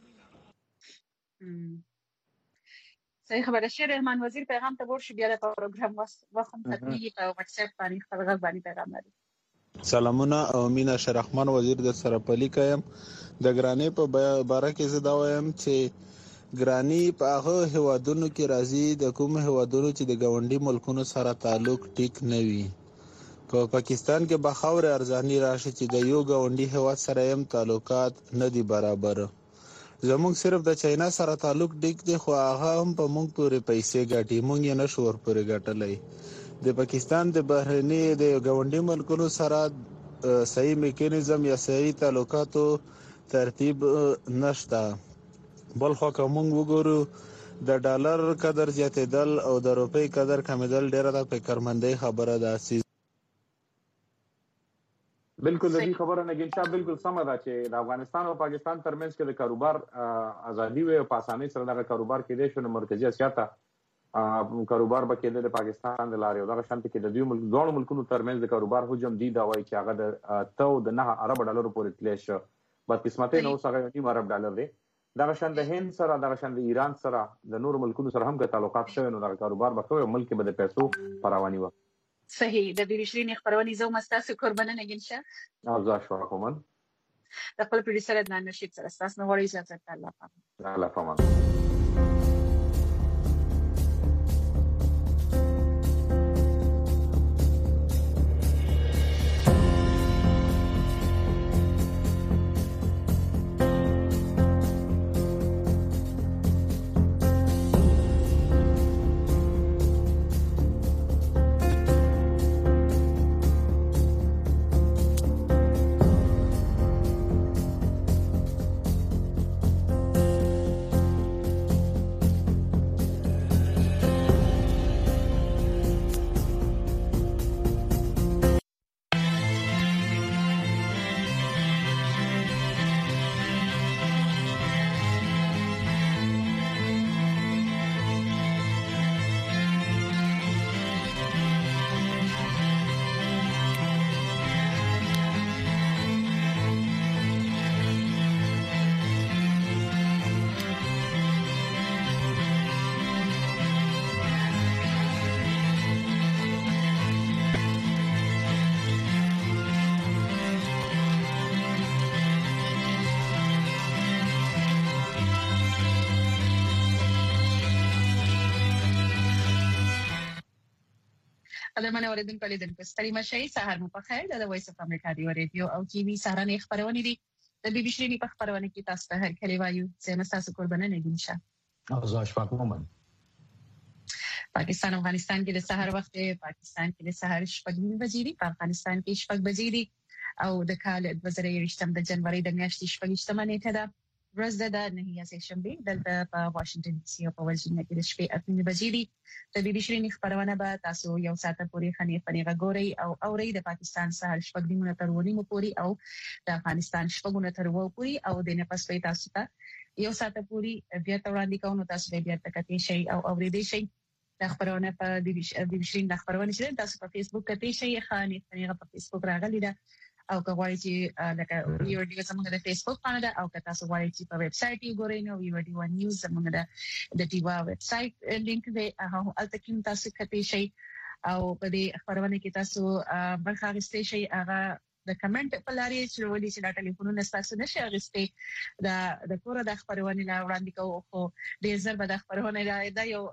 صحیح خبره شیر رحمان وزیر پیغام ته ورشي بیا د پروګرام وخت هم ختمېږي په واتس اپ باندې خپل غږ باندې پیغام لري سلامونه او مینا شرحمان وزیر د سره پلی کایم د ګرانۍ په باره کې زه دا وایم چې ګرانۍ په هغه هیوادونو کې راځي د کوم هیوادونو چې د ګاونډي ملکونو سره تعلق ټیک نه وي په پاکستان کې به خاورې ارزاني راشي چې د یو ګاونډي هیواد سره هم تعلقات نه دي برابر زمونږ صرف د چاینا سره تعلق ډیک دی خو هغه هم په مونږ پورې پیسې ګټي مونږ یې نشو ورپورې ګټلی د پاکستان د بهرني د ګاونډي ملکونو سره صحیح میکانیزم یا صحیح تعلقاتو ترتیب نشته بل خو که مونږ وګورو د ډالر قدر زیاتېدل او د روپۍ قدر کمېدل ډېره د فکرمندۍ خبره ده بالکل د دې خبره نګین شاه بالکل سمه ده چې د افغانستان او پاکستان ترمنځ کې د کاروبار ازادي وي او په اسانۍ سره دغه کاروبار کېدی شو نو مرکزي اسیا ته کاروبار به کېده د پاکستان د لارې او دغه شانتي کې د دوی ملک دواړو ملکونو ترمنځ د کاروبار حجم دی دا وایي چې هغه د اتو د نه ارب ډالرو پورې تللی شو بدقسمتۍ نه اوس هغه یو نیم ارب ډالر دی دغه شان د هند سره دغه شان د ایران سره د نورو ملکونو سره هم که تعلقات شوي نو دغه کاروبار به کوي او ملک به د پیسو فراواني وه صحیح د بي بي شيرين خبرونه زو مستاسو قربانه نگین شه اوزا شو کومن د خپل پروډوسر عدنان نشید سره تاسو نو وړي اجازه الله پاک الله پاک قدرمن اوریدونکو لیدونکو ستړي مشي سهار مو په خیر د وایس اف امریکا دی ریډیو او ټي وي سهارنې خبرونه دي د بي بي شيرين په خبرونه کې تاسو ته هر کلی وایو چې تاسو قربانه نه دي شه اوزا اشفاق مومن پاکستان افغانستان کې د سحر وخت دی پاکستان کې د سحر شپږ بجې دي په افغانستان کې شپږ بجې دي او د کال دوه زره یوولسم د جنوري د میاشتې شپږمه نیټه ده ورځ ده نه هي سه شنبه دلته په واشنگټن ډي سي او په ورجینیا کې د شپې اته بجې دي د بي بي شيرين خبرونه به تاسو یو ساعت پورې خنې پنیغه ګوري او اوري د پاکستان سحر شپږ نیمه تر ونیمه پورې او د افغانستان شپږونه تر وو پورې او د نه پس په تاسو ته یو ساعت پورې بیا ته وړاندې کوم تاسو به بیا تکتی شي او اورېدې شي د خبرونه په بي بي شيرين د خبرونه چې تاسو په فیسبوک کې شي خانې پنیغه په فیسبوک راغلی ده او کومای چې لکه یو ډیو زموږ د فیسبوک باندې او که تاسو غواړئ چې په ویب سټ یې ګورئ نو یو ډیو نیوز زموږ د د ټیوا ویب سټ لینک دی هغه الته کې تاسو کته شي او په دې خبرونه کې تاسو برخه اخیستئ شي هغه د کمنټ په لاري چې ولې چې د ټلیفونونو تاسو نشي اخیستئ د د کور د خبرونه لا وړاندې کوو خو ډیر زر به د خبرونه دا یو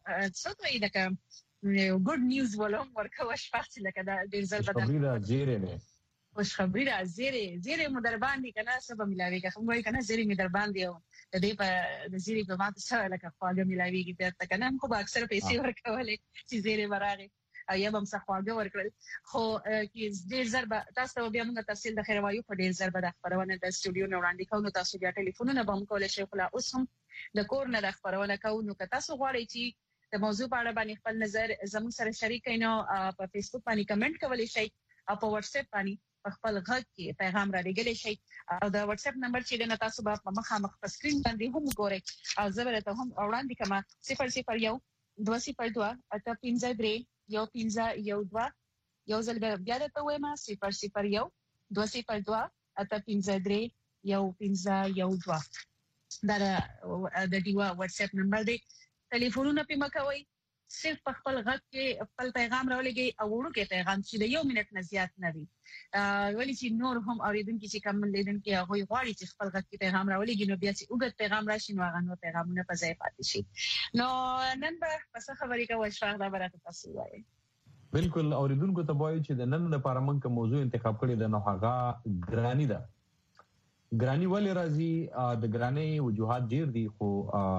څه کوي لکه یو ګډ نیوز ولوم ورکوه شپږ لکه دا ډیر زر به خبرونه زیره نه خوش خبری را زیره زیره مو در باندې کنه سبا ملاوي که کوم وای کنه زیره می در باندې او د دې په د زیره په ماته سره لکه خواږه ملاويږي په تکنه خو به اکثر پیسې ورکولې چې زیره براغه او یا هم څه خواږه ورکړل خو کې ډیر ضرب تاسو بیا موږ تفصیل د خیر وایو په ډیر ضرب د خبرونه د سټوډیو نه وړاندې کوو تاسو بیا ټلیفونونه به موږ کولای شئ خو لا اوس هم د کور نه د خبرونه کوو نو که تاسو غواړئ چې د موضوع په اړه باندې خپل نظر زموږ سره شریک کړئ نو په فیسبوک باندې کمنټ کولای شئ او په واتس اپ باندې خپل غږ کې پیغام را لګیلی شي او د واتس اپ نمبر چې د تاسو په مخامخ په سکرین باندې هم ګورئ او زه به ته هم وړاندې کوم صفر صفر یو دوه صفر دوه اته پنځه درې یو پنځه یو دوه یو ځل بیا درته وایم صفر صفر یو دوه صفر دوه اته پنځه درې یو پنځه یو دوه دا د ډیوا واتس اپ نمبر دی ټلیفونونه په مکوئ صرف په خپل غږ کې خپل پیغام راولېږي او ورکه پیغام چې د یو منټ نه زیات نه وي ولی چې نور هم اوریدونکو چې کوم لیدونکو هغه غواړي چې خپل غږ کې پیغام راولېږي نو بیا چې وګت پیغام راشي نو هغه نو پیغامونه په ځای پاتې شي نو نن به پس خبرې کوو شفاق دا برات تاسو وایي بالکل اوریدونکو ته وایي چې د نن لپاره موږ موضوع انتخاب کړی د نو هغه ګرانی ده ګرانی ولې راځي د ګرانی وجوهات ډیر دي خو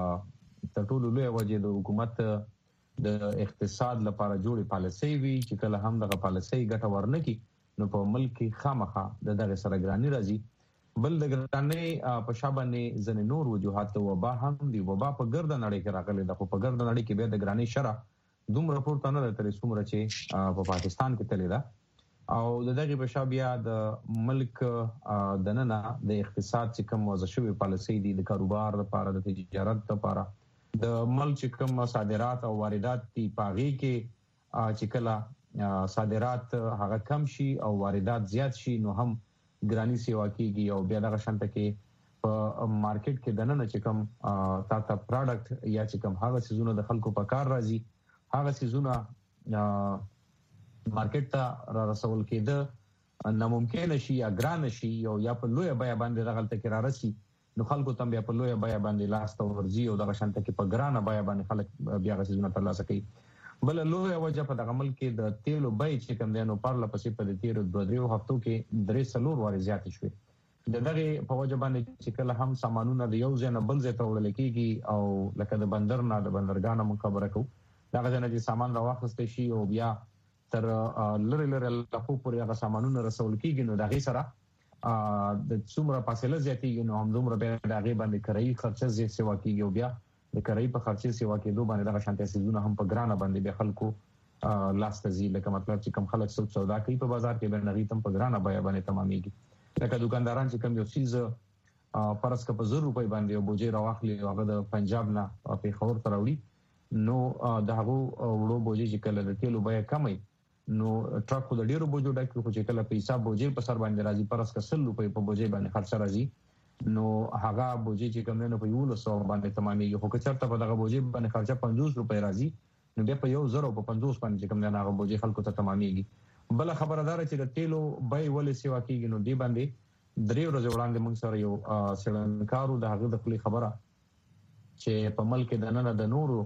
تر ټولو لوی وجه د حکومت د اقتصاد لپاره جوړې پالیسي وی چې کله هم دغه پالیسي ګټه ورنکي نو په ملک کې خامخا د دغه سره ګرانی راځي بل د ګرانی په شابهنه ځنې نور وجوهات او وبا هم دی وبا په ګرد نړۍ کې راغلي د خو په ګرد نړۍ کې به د ګرانی شرح دومره پورته نه ترې څومره چې په پاکستان کې تللی دا او د دغه په شابهیا د ملک د نن د اقتصاد چې کوم وضع شوی پالیسي دی د کاروبار لپاره د تجارت لپاره د ملک کوم صادرات او واردات دی پاغي کې چې کله صادرات هغه کم شي او واردات زیات شي نو هم ګرانی سیوا کیږي او بیا دغه شانته کې په مارکیټ کې دنه چې کوم تا تا پروډکټ یا چې کوم هغه سيزونه د خلکو په کار راځي هغه سيزونه مارکیټ ته را رسول کېده ناممکن شي یا ګران شي او یا په لوی بیا باندې دغلت کې را رسي نو خلکو تم بیا په لوی بیا باندې لاس ته ورځي او دغه شانته کې په ګران بیا باندې خلک بیا غسیزونه ترلاسه کوي. بل لوی وجه په دغه ملک کې د تیلو بیې چې کوم دی نو پرله پسې په دې تیرو دوه دریو هفتو کې درې څلور وارې زیاتې شوې. د دغه په وجه باندې چې کله هم سامانونه د یو ځای نه بل ځای ته وړل کېږي او لکه د بندر نه د بندرګاه نه خبره کوو دغه ځای نه چې سامان راواخیستی شي او بیا تر لرې لرې علاقو پورې هغه سامانونه رسول کېږي نو د هغې سره د څومره فاصله زیاتېږي نو همدومره بیا د هغې باندې کرایي خرچه زیات سیوا کېږي او بیا د کرایي په خرچې سیوا کېدو باندې دغه شانتي څیزونه هم په ګرانه باندې بیا خلکو لاس ته ځي. لکه مطلب چې کوم خلک سود سودا کوي په بازار کې بیا هغې ته هم په ګرانه بیه باندې تمامېږي. لکه دکانداران چې کوم یو څیز فرض که په زر روپۍ باندې یو بوجۍ راواخلي او هغه د پنجاب نه پېښور ته راوړي نو د هغو وړو بوجۍ چې کله د تیلو بیه کم وي نو ټرک خو د ډېرو بوجو ډک وي خو چې کله په حساب بوجۍ په سر باندې راځي فرض که سل روپۍ په بوجۍ باندې خرچه راځي نو هغه بوجۍ چې کوم دی نو په یولس سوه باندې تمامېږي. خو که چېرته په دغه بوجۍ باندې خرچه پنځوس روپۍ راځي نو بیا په یو زر او په پنځوس باندې چې کوم دی هغه بوجۍ خلکو ته تمامېږي. بله خبره دا ده چې د تیلو بیې ولې سیوا کېږي نو دې باندې درې ورځې وړاندې موږ سره یو څېړنکار و د هغه د خولې خبره چې په ملک دننه د نورو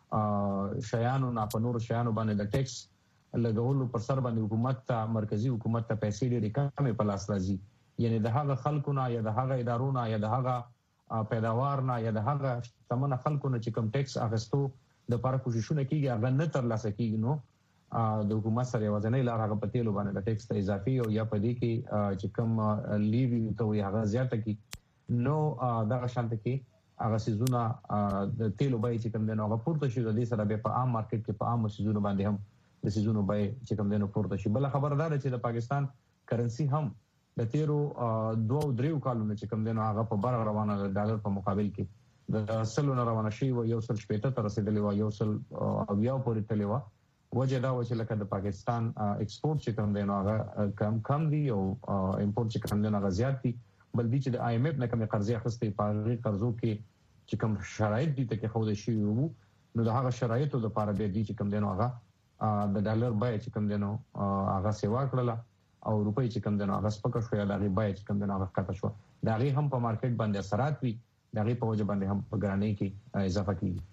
شیانو نه په نورو شیانو باندې د ټیکس لګولو پر سر باندې حکومت ته مرکزی حکومت ته پیسې ډېرې کمې په لاس راځي. یعنی د هغه خلکو نه یا د هغه ادارو نه یا د هغه پیداوار نه یا د هغه شتمنه خلکو نه چې کوم ټیکس اخیستو دپاره کوششونه کېږي هغه نه ترلاسه کېږي نو د حکومت سره یوازینۍ لار هغه په تیلو باندې د ټیکس ته اضافي او یا په دې کې چې کوم لیوي ته وایي هغه زیاته کړي نو دغه شانته کې هغه څیزونه د تیلو بیې چې کوم دی نو هغه پورته شي د دې سره بیا په عام مارکیټ کې په عامو څیزونو باندې هم د څیزونو بیې چې کوم دی نو پورته شي. بله خبره دا ده چې د پاکستان کرنسي هم د تیرو دوه او دریو کالونو چې کوم دی نو هغه په بره روانه د ډالر په مقابل کې د سلو نه روانه شوې وه یو سل شپېته ته رسېدلې وه یو سل اویاو پورې تللې وه. وجه دا وه چې لکه د پاکستان ایکسپورټ چې کوم دی نو هغه کم کم دي او امپورټ چې کوم دی نو هغه زیات دي. بل دي چې د آی ایم ایف نه کومې قرضې اخیستې په هغې قرضو کې چې کوم شرایط دي ته کېښودل شوي وو نو د هغه شرایطو دپاره بیا دي چې کوم دی نو هغه د ډالر بیه چې کوم دی نو هغه سیوا کړله او روپۍ چې کوم دی نو هغه سپکه شوه یا د هغې بیه چې کوم دی نو هغه ښکته شوه. د هغې هم په مارکیټ باندې اثرات وي د هغې په وجه باندې هم په ګرانۍ کې اضافه کېږي.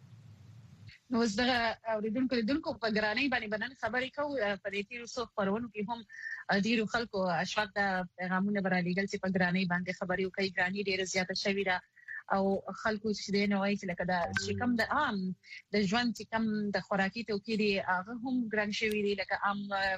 نو اوس دغه اورېدونکو لیدونکو په ګرانۍ باندې به نن خبرې کوو. په دې تېرو څو خپرونو کې هم ډېرو خلکو اشفاق ته پیغامونه به رالیږل چې په ګرانۍ باندې خبرې وکړي. ګرانۍ ډېره زیاته شوې ده او خلکو چې دی نو وایي چې لکه دا چې کوم د عام د ژوند چې کوم د خوراکي توکي دي هغه هم ګران شوي دي لکه عام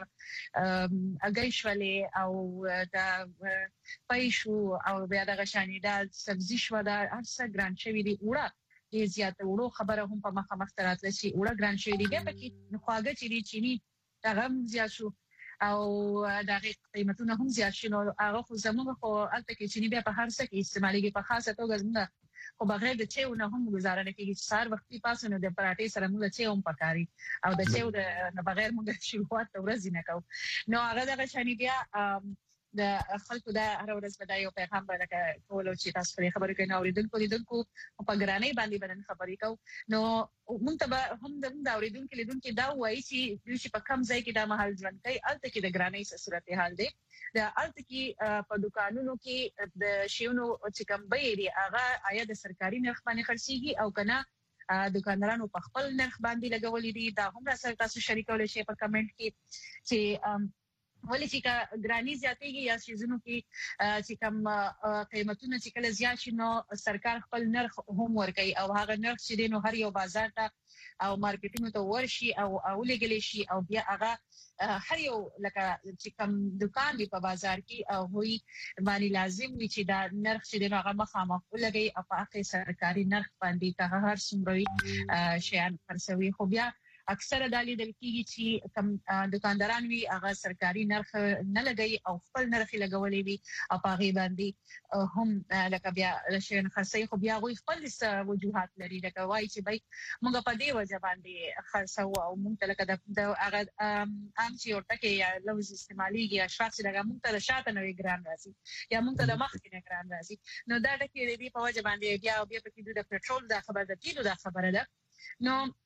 هګۍ شولې او د پی شو او بیا دغه شانې دا سبزي شوه دا هر څه ګران شوي دي. اوړه ډېر زیاته وړو خبره هم په مخامخ ته راتله چې اوړه ګران شوي دي. بیا پکې خواږه چې دي چیني هغه هم زیات شو او د هغې قیمتونه هم زیات شي. نو هغه خو زموږ خو هلته کې چیني بیا په هر څه کې استعمالېږي. په خاصه توګه زموږ خو بغیر د چایو نه هم ګزاره نه کېږي چې سهار وختي پاڅو نو د پراټې سره موږ چای هم پکاري او د چایو نه بغیر موږ شروعات ته ورځې نه کوو. نو هغه دغه شانې بیا د خلکو دا هره ورځ به دا یو پیغام به لکه کولو چې تاسو پرې خبرې کوئ نو اورېدونکو لیدونکو په ګرانۍ باندې به نن خبرې کوو. نو موږ ته به هم د اورېدونکي لیدونکي دا ووایي چې دوی چې په کم ځای کې دا مهال ژوند کوي هلته کې د ګرانۍ څه صورتحال دی. د هلته کې په دوکانونو کې د شیانو چې کوم بیې دي هغه آیا د سرکاري نرخ باندې خرڅېږي او که نه دوکاندارانو په خپل نرخ باندې لګولي دي. دا هم راسره تاسو شریکولی شئ په کمنټ کې چې ولې چې که ګراني زیاتېږي یا سیزونو کې چې کوم قیمتونه چې کله زیات شي نو سرکار خپل نرخ هم ورکوي او هغه نرخ چې دی نو هر یو بازار ته او مارکیټونو ته ورشي او ولېږلی شي او بیا هغه هر یو لکه چې کوم دکان دی په بازار کې هغوی باندې لازم وي چې دا نرخ چې دی نو هغه مخامخ ولګوي او په هغې سرکاري نرخ باندې که هغه هر څومره وي شیان خرڅوي. خو بیا اکثره دا لیدل کېږي چې کوم دکانداران وي هغه سرکاري نرخ نه لګوي او خپل نرخ یې لګولی وي او په هغې باندې هم لکه بیا شیان خرڅوي. خو بیا هغوی خپل څه وجوهات لري لکه وایي چې بی موږ په دې وجه باندې خرڅوو او موږ ته لکه د هغه عام چې یو ټکی یا لفظ استعمالېږي یا اشفاق چې لکه موږ ته د شاته نه ګران راځي یا موږ ته د مخکې نه ګران راځي. نو دا ټکې د دې په وجه باندې بیا بیا پکې د پټرول دا خبره ده تیلو دا خبره ده. نو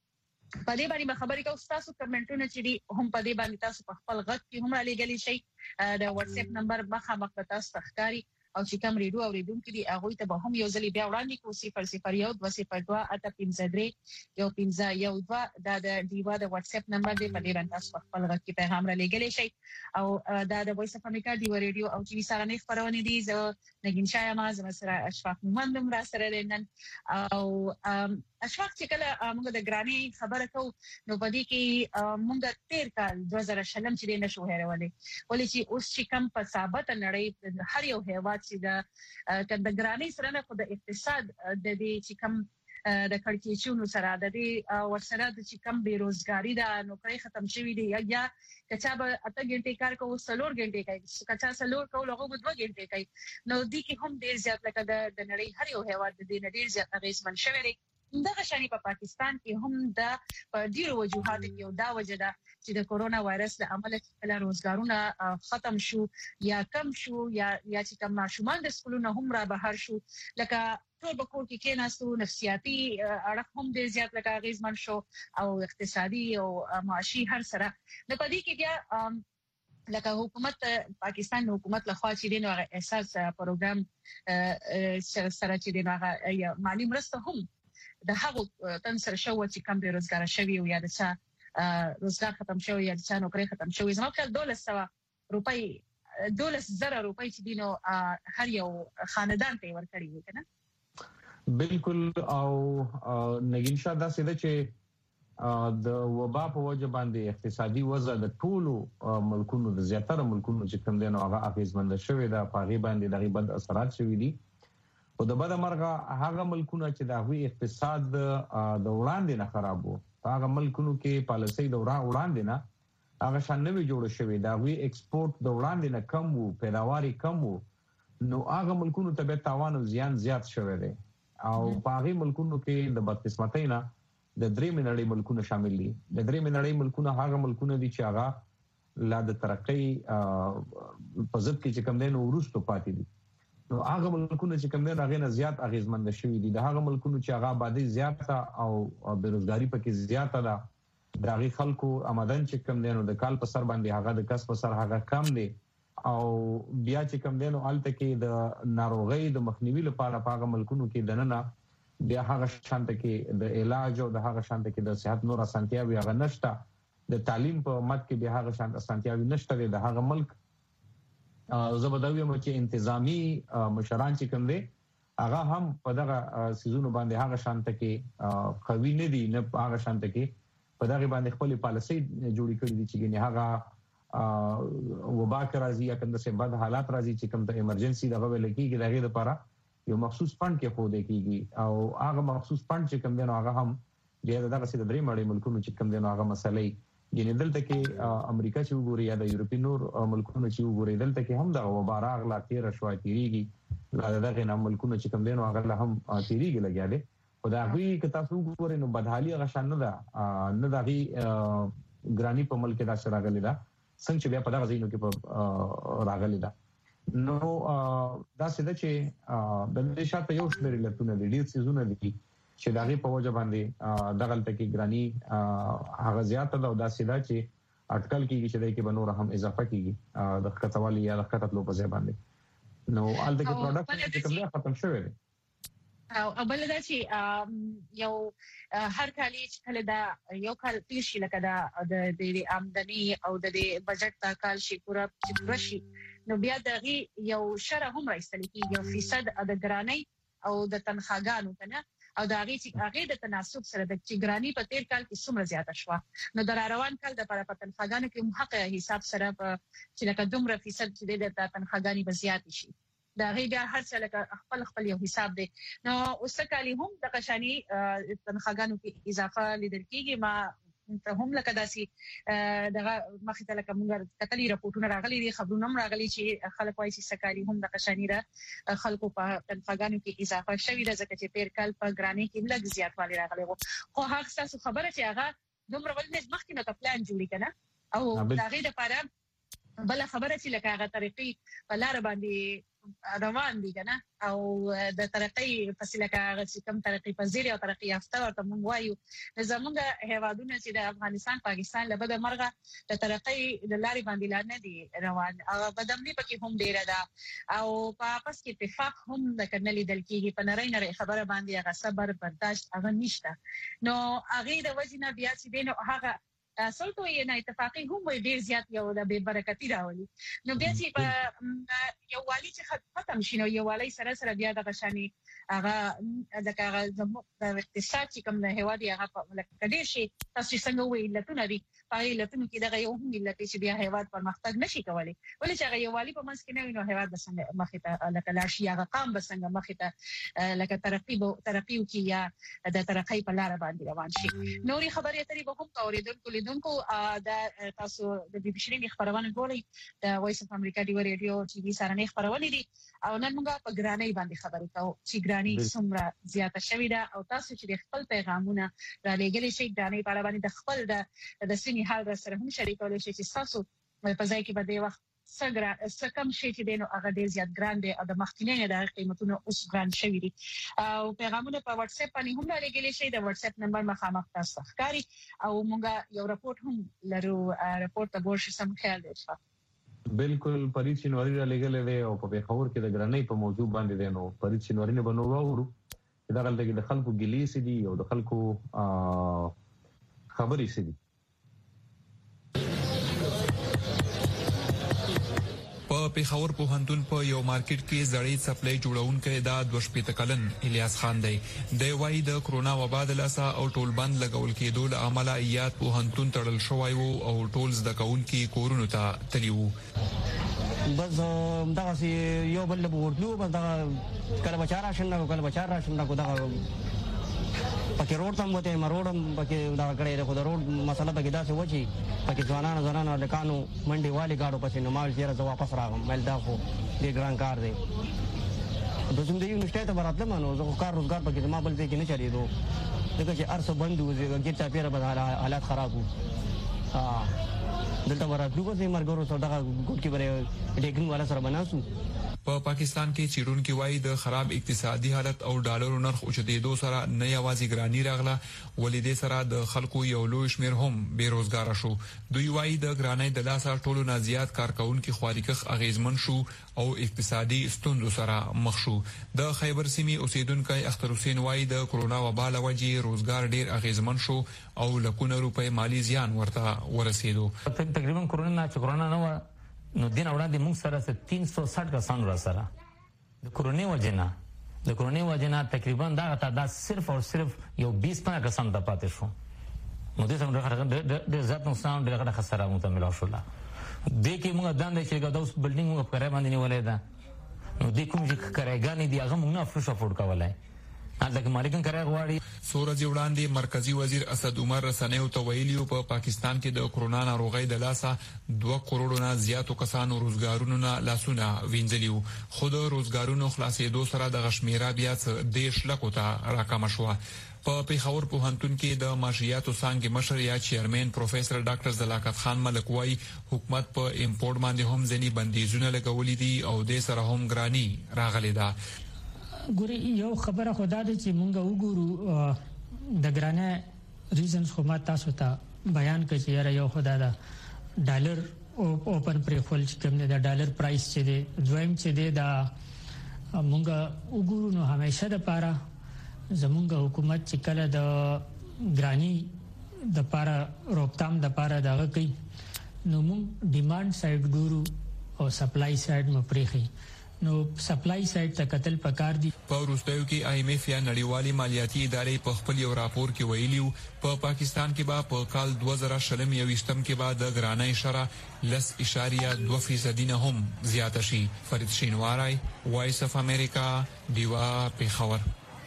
په دې باندې خبرې کوو تاسو کمنټونه چې دي هم په دې باندې تاسو په خپل غږ کې هم را لګلی شي د واتس اپ نمبر مخامخ په تاسو تخکاری او چې کوم ریډیو اوریدونکو دي هغه ته به هم یو ځلې بیا وړاندې کوو صفر صفر یو دوه صفر دوه اته پنځه درې یو پنځه یو دوه دا د دیوا د واتس اپ نمبر دی په دې باندې تاسو خپل غږ کې پیغام را لګلی شي او دا د وایس اف امریکا دیوا ریډیو او ټي وي سره نه خبرونه دي زه نګین شاه ما زما سره اشفاق مومند را سره نن او اشفاق چې کله موږ د ګرانی خبره کوو نو په دې کې موږ تیر کال دوه زره شلم چې نه شو هېرولې ولې چې اوس چې کم په ثابت نړۍ هر یو هیواد چې د د ګرانی سره نه خو د اقتصاد د دې چې کم د کړکېچونو سره د دې ورسره د چې کم بیروزګاری د نوکری ختم شوې دي یا کچا به اته غنټې کار کوو څلور غنټې کوي کچا څلور کوو هغه به دوه غنټې کوي نو دې کې هم ډیر زیات لکه د نړۍ هر یو هیواد د دې ډیر زیات اغیزمن شوی دی دغه شانی په پاکستان کې هم د په ډیرو وجوهاتو کې یو دا وجه ده چې د کورونا وایرس له امله چې روزګارونه ختم شو یا کم شو یا یا چې کم ماشومان د سکولونو هم را بهر شو لکه ټول به کور کې کېناستو نفسیاتي اړخ هم ډیر زیات لکه اغیزمن شو او اقتصادي او معاشي هر سره د پدې کې بیا لکه حکومت پاکستان حکومت لخوا چې دینو احساس پروګرام سره چې دینو مالی مرسته هم د هغه تن سره شو چې کم بیروزګار شوی او یا د څا روزګار ختم شوی یا د څا نوکری ختم شوی زما په دولس سو روپۍ دولس زره روپۍ چې دینو هر یو خاندان ته ورکړي وي کنه بالکل او نګین شاه دا سده چې د وبا په وجه باندې اقتصادي وضع د ټولو ملکونو د زیاتره ملکونو چې کوم دینو هغه اغیزمند شوی دا پاغي باندې دغه بد اثرات شوی دي او د بده مرغه هغه ملکونه چې د هغوی اقتصاد د وړاندې نه خراب وو هغه ملکونو کې پالیسي د وړاندې نه هغه شان نوي جوړ شوی دا هغوی ایکسپورټ د وړاندې نه کم وو پیداواري کم وو نو هغه ملکونو ته به تاوان او زیان زیات شوی دی او په هغه ملکونو کې د بدقسمتۍ نه د درې منړۍ ملکونه شامل دي د درې منړۍ ملکونه هغه ملکونه دي چې هغه لا د ترقۍ په ضد کې چې کوم دین ورستو پاتې دي نو هغه ملکونه چې کوم دین هغه نه زیات اغیزمند شوي دي د هغه ملکونو چې هغه آبادی زیاته او بیروزګاری پکې زیاته ده د هغه خلکو آمدن چې کوم دین د کال په سر باندې هغه د کسب په سر هغه کم دي او بیا چې کوم دین الته کې د ناروغي د مخنیوي لپاره په هغه ملکونو کې دننه بیا هغه شانت کې د علاج او د هغه شانت کې د صحت نور اسانتیاوي هغه نشته د تعلیم په مت کې بیا هغه شانت اسانتیاوي نشته د هغه ملک زبدوی مو چې انتظامی مشران چې کوم دي هغه هم په دغه سيزونو باندې هغه شانت کې قوي نه دي نه هغه شانت کې په دغه باندې خپل پالیسي جوړی کړی دي چې ګنې هغه وبا راځي یا کوم څه بد حالات راځي چې کوم د ایمرجنسي دغه ویل کېږي دغه لپاره یو مخصوص فند کې خو دې کېږي او هغه مخصوص فند چې کوم دی نو هغه هم ډېر دغه سي د درې مړي ملکونو چې کوم دی نو هغه مسلې ګینه دلته کې امریکا چې وګوري یا د یورپی نور ملکونو چې وګوري دلته کې هم د وبا راغلا تیر شو تیریږي لا دغه نه ملکونو چې کوم دین هغه هم تیریږي لګیا دي خدای که تاسو وګورئ نو بدحالي هغه شان نه ده نه دغه ګرانی په ملک دا شراغلی ده څنګه چې بیا په دغه ځینو کې په راغلی ده نو دا څه چې د دې شاته یو شمېر لټونه دي ډیر سيزونه دي چې دغه په وجه باندې دغه تلکی ګرانی هغه زیاته ده او دا سیده چې اټکل کیږي چې دای کې بنور هم اضافه کیږي د خطوالي یا د خطط لو په ځای باندې نو ال دغه پروډکټ چې کوم ختم شوی دی او بل دا چې یو هر کال چې کله دا یو کال تیر شي لکه دا د آمدنی او د بجټ تا کال شي پورا چې پورا شي نو بیا دغه یو شرح هم راځي چې یو فیصد د ګرانی او د تنخواګانو کنه او دا غي چې هغه د تناسب سره د چګرانی په تیر کال کې څومره زیاته شو نو د روان کال د پر پتنخواګانو کې محقق حساب سره چې لکه دومره فیصد چې د تنخواګانی به زیات شي دا غي بیا هر څه لکه خپل خپل یو حساب دی نو اوس کالي هم د قشانی تنخواګانو کې اضافه لیدل کېږي ما ته هم لکه داسي دغه مخې ته لکه موږ کتلې راپورټونه راغلي دي خبرونه هم راغلي چې خلک وایي چې سکاري هم د قشانی را خلکو په تنخواګانو کې اضافه شوی د ځکه چې پیر کال په ګرانی کې لږ زیاتوالی راغلی وو خو هغه څه خبره چې هغه دومره ولنه مخکې نو پلان جوړی کنه او دا غي د لپاره بل خبره چې لکه هغه طریقې په لار باندې روان دي کنه او د ترقۍ فاصله کاغه چې کم ترقۍ پذیر او ترقۍ یافته ورته موږ وایو زمونږ هیوادونه چې د افغانستان پاکستان له بده مرغه د ترقۍ د لارې باندې لاندې دي روان او بدامني پکې هم ډیره ده او په پاس کې اتفاق هم د کنلي دل کېږي په نړۍ نړۍ خبره باندې هغه صبر برداشت هغه نشته نو هغه د وجنه بیا چې دینو هغه اصل ته یې نه اتفاقی هم ډیر زیات یو د بے برکتی راولي نو بیا چې په یو والی چې ختم شي نو یو والی سره سره بیا د غشاني هغه د کاغذ د اقتصاد چې کوم نه هوادي هغه په لکه شي تاسو څنګه وی لته نری په لته کې دغه یو هم ملت چې بیا هواد پرمختګ نشي کولای ولې چې هغه یو والی په منځ کې نه وي نو هواد د څنګه مخې ته لکه لاشي هغه قام به څنګه مخې ته لکه ترقی به ترقی وکي یا د ترقی په لار باندې روان شي نوري خبرې اترې به هم اوریدونکو دونکو د تاسو د بي بي سي خبرونه ګوري د وایس اف امریکا دی ریډیو ټي وي سره نه خبرونه دي او نن موږ په ګرانۍ باندې خبرې کوو چې ګرانۍ څومره زیاته شوې ده او تاسو چې خپل پیغامونه را لېږلي شي ګرانۍ په اړه باندې د خپل د د سینې حال سره هم شریکولای شي چې تاسو په ځای کې به د وخت سګرا سکم شي چې دینو هغه ډیر زیات ګران دی او د مخکینه د قیمتونو اوس ګران شوی دي او پیغامونه په واتس اپ باندې هم لګیلی شي د واتس اپ نمبر مخامخ تاسو ښکاری او موږ یو راپورټ هم لرو راپورټ ته ورشي سم خیال دی بالکل پریچ نوري را لګلې دی او په پیښور کې د ګرانۍ په موضوع باندې دی نو پریچ نوري نه بنو وورو دا غلطه د خلکو ګلی سي دي او د خلکو خبرې سي دي په پیښور پوهنتون په یو مارکیټ کې زړې سپلای جوړونکو د دوه شپېته کلن الیاس خان دی د وای د کرونا وبا د لاسه او ټول بند لګول کېدو له امله یاد پوهنتون تړل شوی وو او ټول زده کوونکي کورونو ته تللی وو بس دا یو بل له ورتلو بس دا کله بچارا شنه کله بچارا شنه کو دا پکې روډ تم وته مروډم پکې دا کړې خو دا روډ مسله پکې دا څه وچی پکې ځوانان ځوانان لکانو منډي والی گاډو پسې نو مال چیرې زه واپس راغم مل دا خو دې ګران کار دی د زم دی نشته ته براتله مانو زه کار روزګار پکې ما بل دې کې نه چلی دو دغه چې ارسه بندو زه ګټه پیره به حالات خراب وو ها دلته وراتلو به مرګورو سره دا ګوت کې بره ډیګن والا سره بناسو په پاکستان کې چیرونکو وایي د خراب اقتصادي حالت او ډالرو نرخ اوچتېدو سره نه یوازې ګرانی راغله ولې د سره د خلکو یو لوی شمیر هم بیروزګار شو دوی وایي د ګرانی د لاسه ټولو نه زیات کارکونکو خواریکخ اغیزمن شو او اقتصادي ستونزو سره مخ شو د خیبر سیمې اوسیدونکو اختر حسین وایي د کرونا وبا له وجې روزګار ډیر اغیزمن شو او لکونه روپۍ مالی زیان ورته ورسېدو تقریبا کرونا چې کرونا نه نو دین وړاندې موږ سره تین سو شصت کسان را سره د کورونی وجنه د کورونی وجنه تقریبا دا تعداد صرف او صرف یو بیس پنځه کسان د پاتې شو نو د څنګه د ذات نقصان ډېر خساره متمل شو لا د کې موږ داند چې دا اوس بلډینګ موږ په باندې نیولې ده نو د کوم چې کارګان دي هغه موږ نه افروش افورد کولای هغه مالکان کرای غواړي سورج وړاندې مرکزی وزیر اسد عمر رسنیو ته ویلي په پاکستان کې د کرونا ناروغي د لاسه دوه کروڑو نه زیاتو کسانو روزګارونو نه لاسونه وینځلیو خو د روزګارونو خلاصېدو سره د غشمیره بیا څه دیش لکو ته راکم شو په پیښور پوهنتون کې د معاشياتو څنګه مشر یا چیرمن پروفیسور ډاکټر زلاکت خان ملک وای حکومت په امپورټ باندې هم ځنی بندیزونه لګولې دي او د سره هم ګرانی راغلي ده ګوري یو خبره خدا دې چې مونږ وګورو د ګرانه ریزنز خو ما تاسو ته بیان کړی چې یو خدا دا ډالر اوپن پری خپل چې کوم د ډالر پرایس چې دی دویم چې دی دا مونږ وګورو نو همیشه د پاره زمونږ حکومت چې کله د ګرانی د پاره روپتام د پاره دغه کوي نو مونږ ډیماند سایډ ګورو او سپلای سایډ مو پریخي نو سپلای سایډ ته قتل پکار دي په روسیو کې آی ایم ایف یا نړیوالي مالیاتي ادارې په خپل یو راپور کې ویلیو په پاکستان کې با په کال دوه زره شلم یو وشتم کې بعد د ګرانۍ شرح لس اشاریه دوه فیصد نه هم زیات شي فرید شینواری وایس اف امریکا دیوا پیښور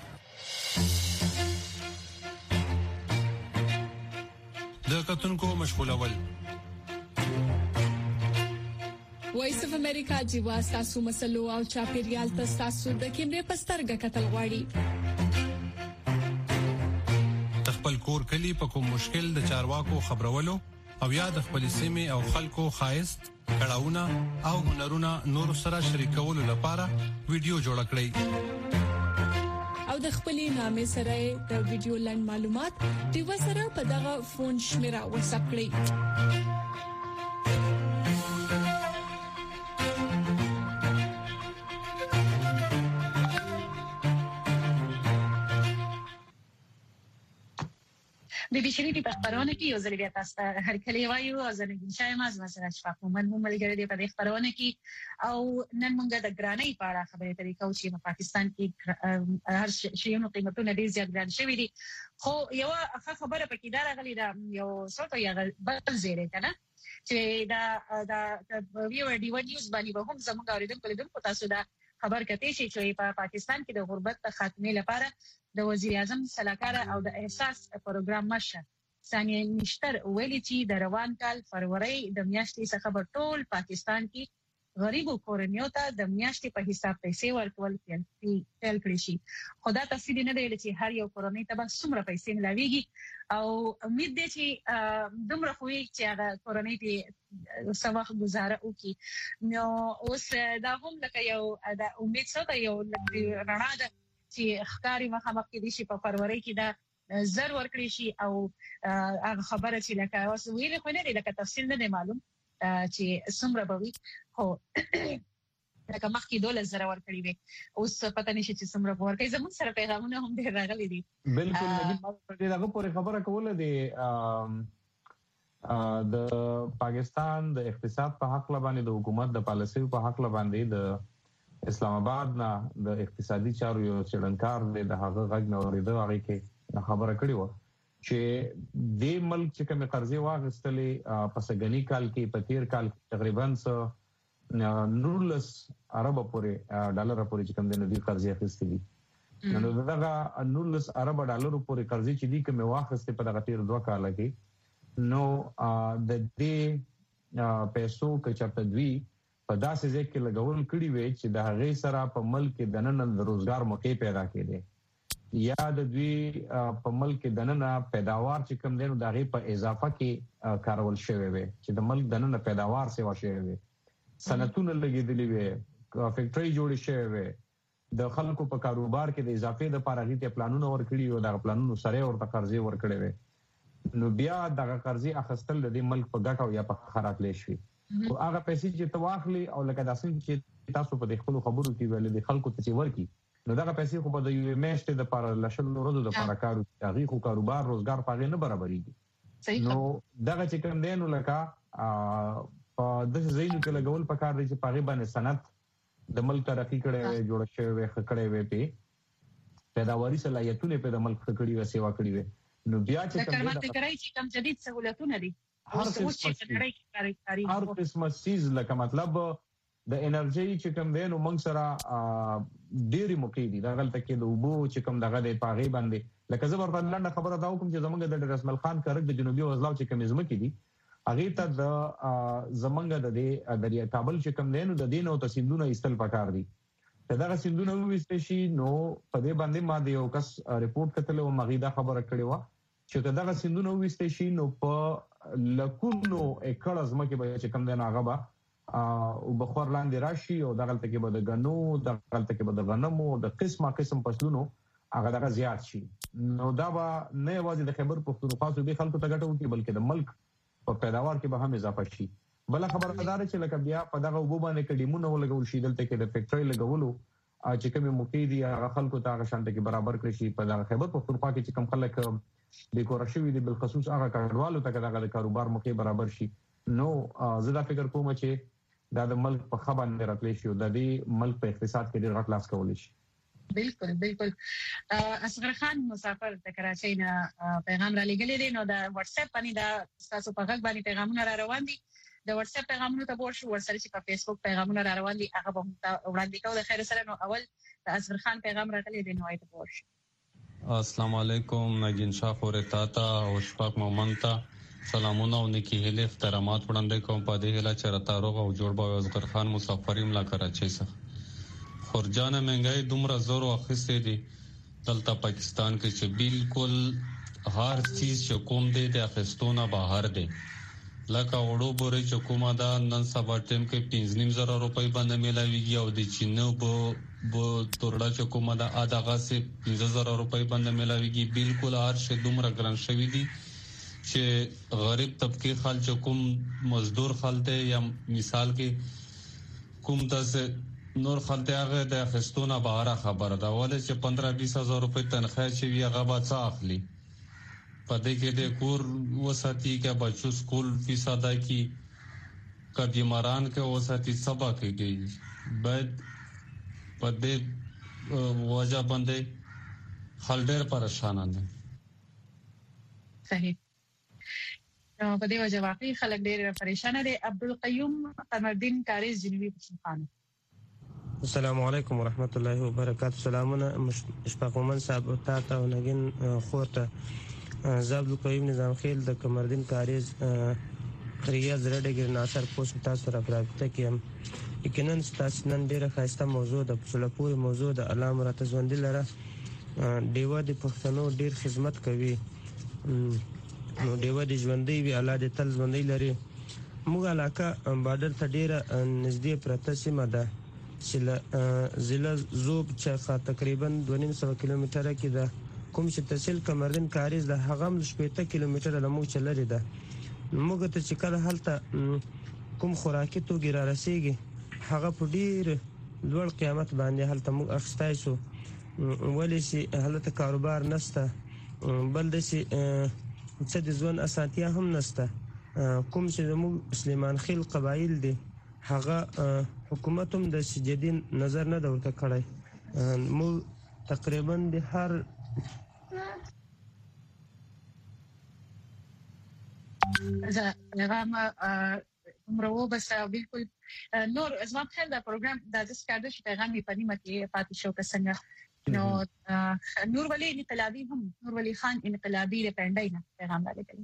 د کتونکو مشغولول وایس اف امریکا جیوا تاسو مسلو او چاپیریال تاسو د کیمرې پسترګه کتل غواړي خپل کور کلی په کوم مشکل د چارواکو خبرولو او یا د خپل سیمه او خلکو خایست کړهونه او هنرونه نور سره شریکولو لپاره ویډیو جوړ کړئ او د خپلې نامې سره د ویډیو لاند معلومات د وسره په دغه فون شمیره واتساپ کړئ. د بشری په خبرونه کې یو ځل بیا تاسو ته هر کله وایو او زه نګین شایم از مثلا شفاف مومن ملګری دی په خبرونه کې او نن موږ د ګرانۍ په اړه خبرې ترې کوو چې په پاکستان کې هر شیونو قیمتونه ډیر زیات ګران شوي دي خو یو خبره پکې دا راغلی دا یو څه یو بل زیری کنه چې دا دا ویو ډی ون نیوز باندې به هم زموږ اوریدونکو لیدونکو تاسو دا خبر کته شي چې په پاکستان کې د غربت خاتمه لپاره د وزیر اعظم سلاکار او د احساس پروګرام مشر ثانیه نشتر ویلي چې د روان کال فروری د میاشتې څخه په ټول پاکستان کې غریبو کورنیو ته د میاشتې په حساب پیسې ورکول پیل کړی شي. خدا تفصیل نه دی چې هر یو کورنۍ ته به څومره پیسې ملاويږي او امید دی چې دومره خو یې چې هغه کورنۍ ته سمه گزاره وکړي. نو اوس دا هم لکه یو د امید څخه یو رڼا ده چې ښکاری مخامخ کې دي چې په فروری کې دا زر ورکړي شي او هغه خبره چې لکه اوس ویل خو نه دی لکه تفصیل نه دی معلوم چې څومره به وي خو لکه مخکې دوله زره ورکړي وي اوس پته نشي چې څومره ورکړي. زموږ سره پیغامونه هم ډېر راغلي دي. بالکل دغه پورې خبره کوله دی د پاکستان د اقتصاد په حق باندې د حکومت د پالیسي په حق باندې د اسلام آباد نه د اقتصادي چارو یو څېړنکار دی د هغه غږ نه اوریدو هغه کې خبره کړې و چې د ملک چې کوم قرضې واغستلې په سګنی کال کې په تیر کال تقریبا نولس ارب پورې ډالر پورې چې کوم د نړۍ قرضې اخیستې دي. نو دغه نولس ارب ډالر پورې قرضې چې دي کوم واغستې په دغه تیر دوه کال کې نو د دې پیسو کې چرته دوی په داسې ځای کې لګول کړي وي چې د هغې سره په ملک کې دننه د روزګار موقع پیدا کړي یا د دوی په ملک کې دننه پیداوار چې کوم دی نو د هغې په اضافه کې کارول شوی وي چې د ملک دننه پیداوار سیوا شوی وي صنعتونه لګېدلي وي فیکټرۍ جوړې شوی وي د خلکو په کاروبار کې د اضافې دپاره هغې ته پلانونه ورکړي وي او دغه پلانونو سره یې ورته قرضې ورکړې وي نو بیا دغه قرضې اخیستل د دې ملک په ګټه او یا په ښه راتلی شي. او هغه پیسې چې ته واخلې او لکه داسې چې تاسو په خپلو خبرو کې ویلې د خلکو ته چې ورکړي نو دغه پیسې خو به د یوې میاشتې دپاره له شلو ورځو دپاره کار وکړي هغې خو کاروبار روزګار په هغې نه برابرېږي. نو دغه چې کوم دی نو لکه په داسې ځایونو کې لګول پکار دی چې په هغې باندې صنعت د ملک ترقي کړی وی جوړه شوی وی ښه کړی وی پې پیداواري صلاحیتونه یې په د ملک ښه کړي وی سیوا کړي وی نو بیا چې کوم جدید سهولتونه دي هر قسمه چیز لکه مطلب د انرژي چې کوم دی نو موږ سره ډېرې موقع دي دغلته کې د اوبو چې کوم دغه دی په هغې باندې لکه زه ورته لنډه خبره دا وکړم چې زموږ د ډاکټر اسماعیل خان کارک د جنوبي وزلاو چې کومې ځمکې دي هغې ته د زموږ د دې دریا کابل چې کوم دی نو د دې نه ورته سیندونه ایستل پکار دي که دغه سیندونه وویستل شي نو په دې باندې ما د یو کس رپورټ کتلی وم هغې دا خبره کړې وه چې که دغه سیندونه وویستل شي نو په لکونو ایکړه ځمکې به چې کوم دی نو هغه به اوبخور لاندې راشي او دغلته کې به د ګنو دغلته کې به د غنمو د قسمه قسم فصلونو هغه دغه زیات شي نو دا به نه یوازې د خیبر پښتونخوا صوبې خلکو ته ګټه وکړي بلکې د ملک په پیداوار کې به هم اضافه شي. بله خبره دا ده چې لکه بیا په دغه اوبو باندې که ډیمونه ولګول شي دلته کې د فیکټرۍ لګولو چې کومې موقع دي هغه خلکو ته هغه شانته کې برابر کړی شي. په دغه خیبر پښتونخوا کې چې کوم خلک بېکوره شوي دي بالخصوص هغه کډوالو ته که دغه د کاروبار موقع برابر شي نو زه دا فکر کوم چې دا د ملک په ښه باندې راتلی شي او د دې ملک په اقتصاد کې ډېر غټ لاس کولی شي. بالکل بالکل. اصغر خان مسافر د کراچۍ نه پیغام را لېږلی دی نو د واتس اپ باندې دا ستاسو په غږ باندې پیغامونه را روان دي د واتس اپ پیغامونو ته ور شو ورسره چې په فیسبوک پیغامونه را روان دي هغه به وړاندې کوو د خیر سره. نو اول د اصغر خان پیغام راغلی دی نو هغې ته ور شو. السلام علیکم نگین شاه خورې تا ته او شفاق مومن ته سلامونه او نیکی هیلې احترامات وړاندې کوم په دې هیله چې راته روغ او جوړ به اصغر خان مسافر یم له کراچۍ څخه. خورجانه مهنګۍ دومره زور واخیستی دي دلته پاکستان کې چې بالکل هر چیز چې کوم دی د اخیستو نه بهر دی لکه وړو بورې چې کومه ده نن سبا ټیم کې پنځه نیم زره روپۍ باندې میلاویږي او د چینو بو بو تورډه چې کومه ده ا دغه سي پنځه زره روپۍ باندې میلاویږي بالکل هر شی دومره ګران شوی دی چې غریب طبقه خلک کوم مزدور خلک یا مثال کې کوم تاسو نور خلک هغه د خستونه بهر خبره ده ولې چې پندرہ بیس هزار روپۍ تنخواه چې وی هغه به څه اخلي پدې کې د کور وساتي کې بچو سکول فیس ادا کی کا بیماران کې وساتي سبا کوي باید پدې وجہ باندې خل ډېر پریشان دي صحیح نو په دې وجه واقعي خلک ډېر پریشان دي عبدالقیوم قمردین کاریز جنوبي پښتونخوا. السلام علیکم ورحمت الله وبرکاته. سلامونه اشفاق مومن صاحب او تاسو او نګین خورته زاب القیوم نظام خیل د قمردین کاریز ریاض رډګر ناصر پوسټ تاسو را پراپته کیم یقینا تاسو نن ډیره خاصه موضوع د پښلپوري موضوع د علامه راته ژوند لره دیوا د پښتنو ډیر خدمت کوي نو دیوا د ژوندۍ وی الله د تل ژوندۍ لري موږ علاقه بارډر ته ډیره نږدې پرته سیمه ده چې ضلع زوب چې تقریبا دوه نیم سوه کیلومتره کې ده کوم چې تحصیل قمردین کاریز د هغه هم شپېته کیلومتره له موږ چې لرې ده موږ ته چې کله هلته کوم خوراکي توکي را رسېږي هغه په ډېر لوړ قیمت باندې هلته موږ اخیستی شو ولې چې هلته کاروبار نشته بل داسې څه د ژوند اسانتیا هم نشته کوم چې زموږ سلیمان خیل قبایل دي هغه حکومت هم داسې جدي نظر نه ده ورته کړی موږ تقریبا د هر زه پیغام مرو بس بالکل نور زما خیال دا پروګرام دا د سکاډر چې پیغام یې په نیمه کې پاتې شو که څنګه نو نور ولی انقلابی هم نور ولی خان انقلابی د پندای نه پیغام را لګل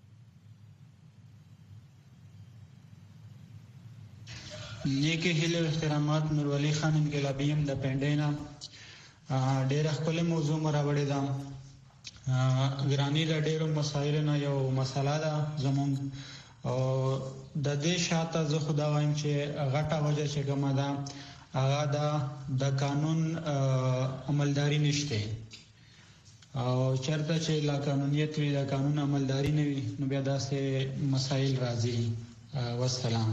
نیکه هیله احترامات نور ولی خان انقلابی هم د پندای نه ډېر خپل موضوع مراوړې ده ګرانی د ډېرو مسایل نه یو مسله ده زمونږ او د دې شاته زه خدا وایم چې غټه وجه چې کومه ده هغه د قانون عملداري نشته او چرته چې لا قانونیت وي د قانون عملداري نه وي نو بیا داسې مسایل راځي والسلام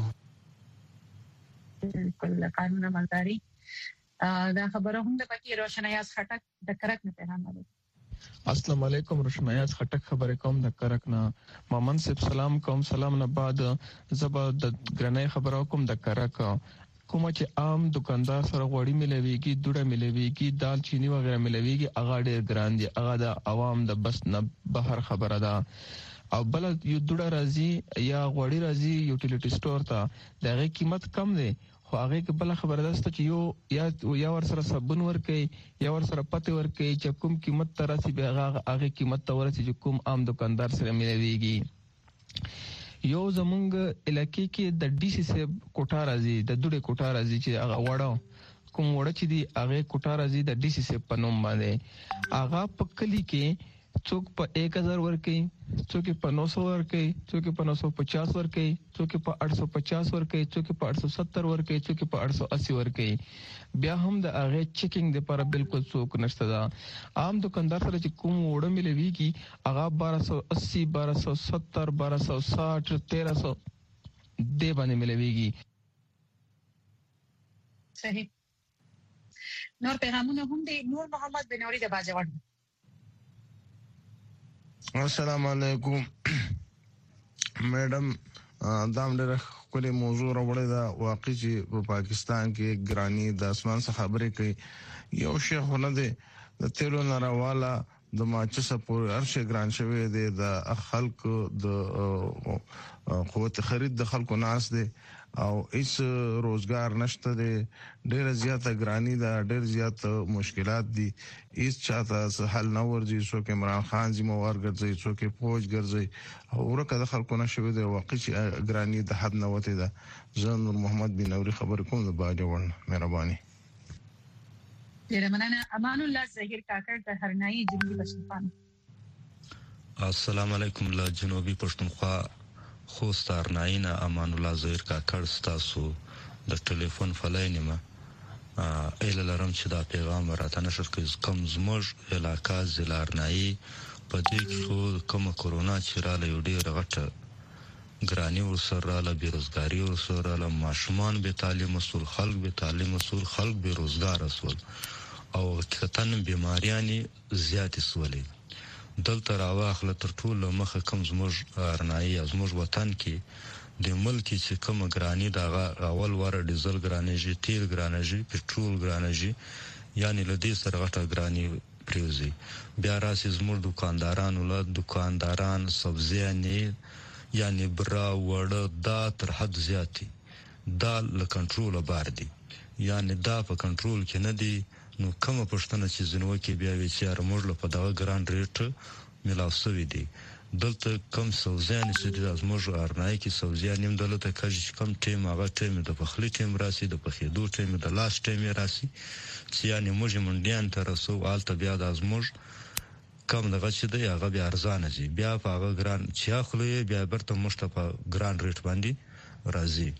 بالکل قانون عملداري دا خبره هم د پکی روشنایاز خټک د کرک نه پیغام لري. السلام علیکم روشنایاز خټک خبرې کوم د کرک نه مامن صاحب سلام کوم سلام نه بعد زبر د ګرنۍ خبرو کوم د کرک کوم چې عام دکاندار سره غوړی ملويږي دوړه ملويږي دال چینی وغیرہ ملويږي اغه ډېر ګران دي اغه د عوام د بس نه بهر خبره ده او بل یو دوړه راځي یا غوړی راځي یوټیلیټی سٹور ته دغه قیمت کم دی خو هغه کې بل خبره ده چې یو یا یا ور سره صابون ور کوي یا ور سره پته ور کوي چې کوم قیمت ترسي به هغه هغه قیمت تور چې کوم عام دکاندار سره ملويږي یو زمونږ علاقې کې د ډي سي سي کوټا راځي د دوړې کوټا راځي چې هغه وړو کوم وړ چې دی هغه کوټا راځي د ډي سي سي په نوم باندې هغه په کلی کې څوک په एक हज़ार ور کوي څوک په नौ सौ ور کوي څوک په नौ सौ पचास ور کوي څوک په आठ सौ पचास ور کوي څوک په आठ सौ सत्तर ور کوي څوک په आठ सौ अस्सी ور کوي بیا هم د هغه چیکینګ لپاره بالکل څوک نشته دا عام دکاندار سره چې کوم وړه ملويږي هغه بارہ سو अस्सी بارہ سو ستر بارہ سو साठ तेरह सौ دی باندې ملويږي. صحیح نور پیغامونه هم دي. نور محمد بنوري د باجوړ السلام علیکم میډم دا ډېر کولی موضوع راوړی دا واقعي چې په پاکستان کې ګرانی د اسمان څخه خبرې کوي یو شی خو نه دی د تیلو نارواله د ماچسه پورې هر شی ګران شوی دی د خلکو د قوت خرید د خلکو ناس دی او هیڅ روزګار نشته دی ډېر زیاته ګرانی ده ډېر زیات مشکلات دي هیڅ چاته حل نه ورځي څوک عمران خان ذمہوار ګرځي څوک فوج ګرځي او ورکه د خلکو نشوي دی واقعي ګرانی د حد نه وته ده. زه نور محمد بن نوري خبر کوم د باجوړ مهرباني. ډېر مننه. امان الله زهیر کاکړ د هرنایي جنوبي پښتونخوا. السلام علیکم له جنوبي پښتونخوا خوست ارناینا امان الله زهیر کاکړ ستاسو د ټلیفون فلاین ما ایله لرم چې دا پیغام راته نشر کړي کوم زموږ علاقې ضلع ارنایي په دې کې خو کومه کرونا چې راله یو ډېره غټه ګراني ورسره راله بېروزګاري ورسره راله ماشومان بې تعلیمه سول خلک بې تعلیمه سول خلک بېروزګاره سول او حقیقتا بیماریانې زیاتې سولې دلته راواخله تر ټولو مخه کوم زموږ ارنایي او زموږ وطن کې د ملک چې کومه ګراني د اول واره ډیزل ګرانېږي تیل ګرانېږي پټرول ګرانېږي یعنې له دې سره غټه ګراني پریوزي بیا راسي زموږ دکاندارانو له دکانداران سبزیانې یعنی برا وړه دا تر حد زیاتی دا له کنټروله بار دي یعنی دا په کنټرول کې نه دي نو کومه پښتنه چې زنو کې بیا وی چې موږ له په دغه ګران ریټ ملاو سوي دي دلته کم سوزیان چې د زموږ ارنای کې زوزیان نیم دلته کږ کم ټیم هغه ټیم د پخلی ټیم راسي د پخېدو ټیم د لاس ټیم راسي چې یعنی موږ منډیان تر رسو آلته بیا د زموږ کم دغه چې دی هغه بیا ارزانه شي بیا په هغه ګران چې اخلي بیا برته مشته په ګران ریټ باندې راځي.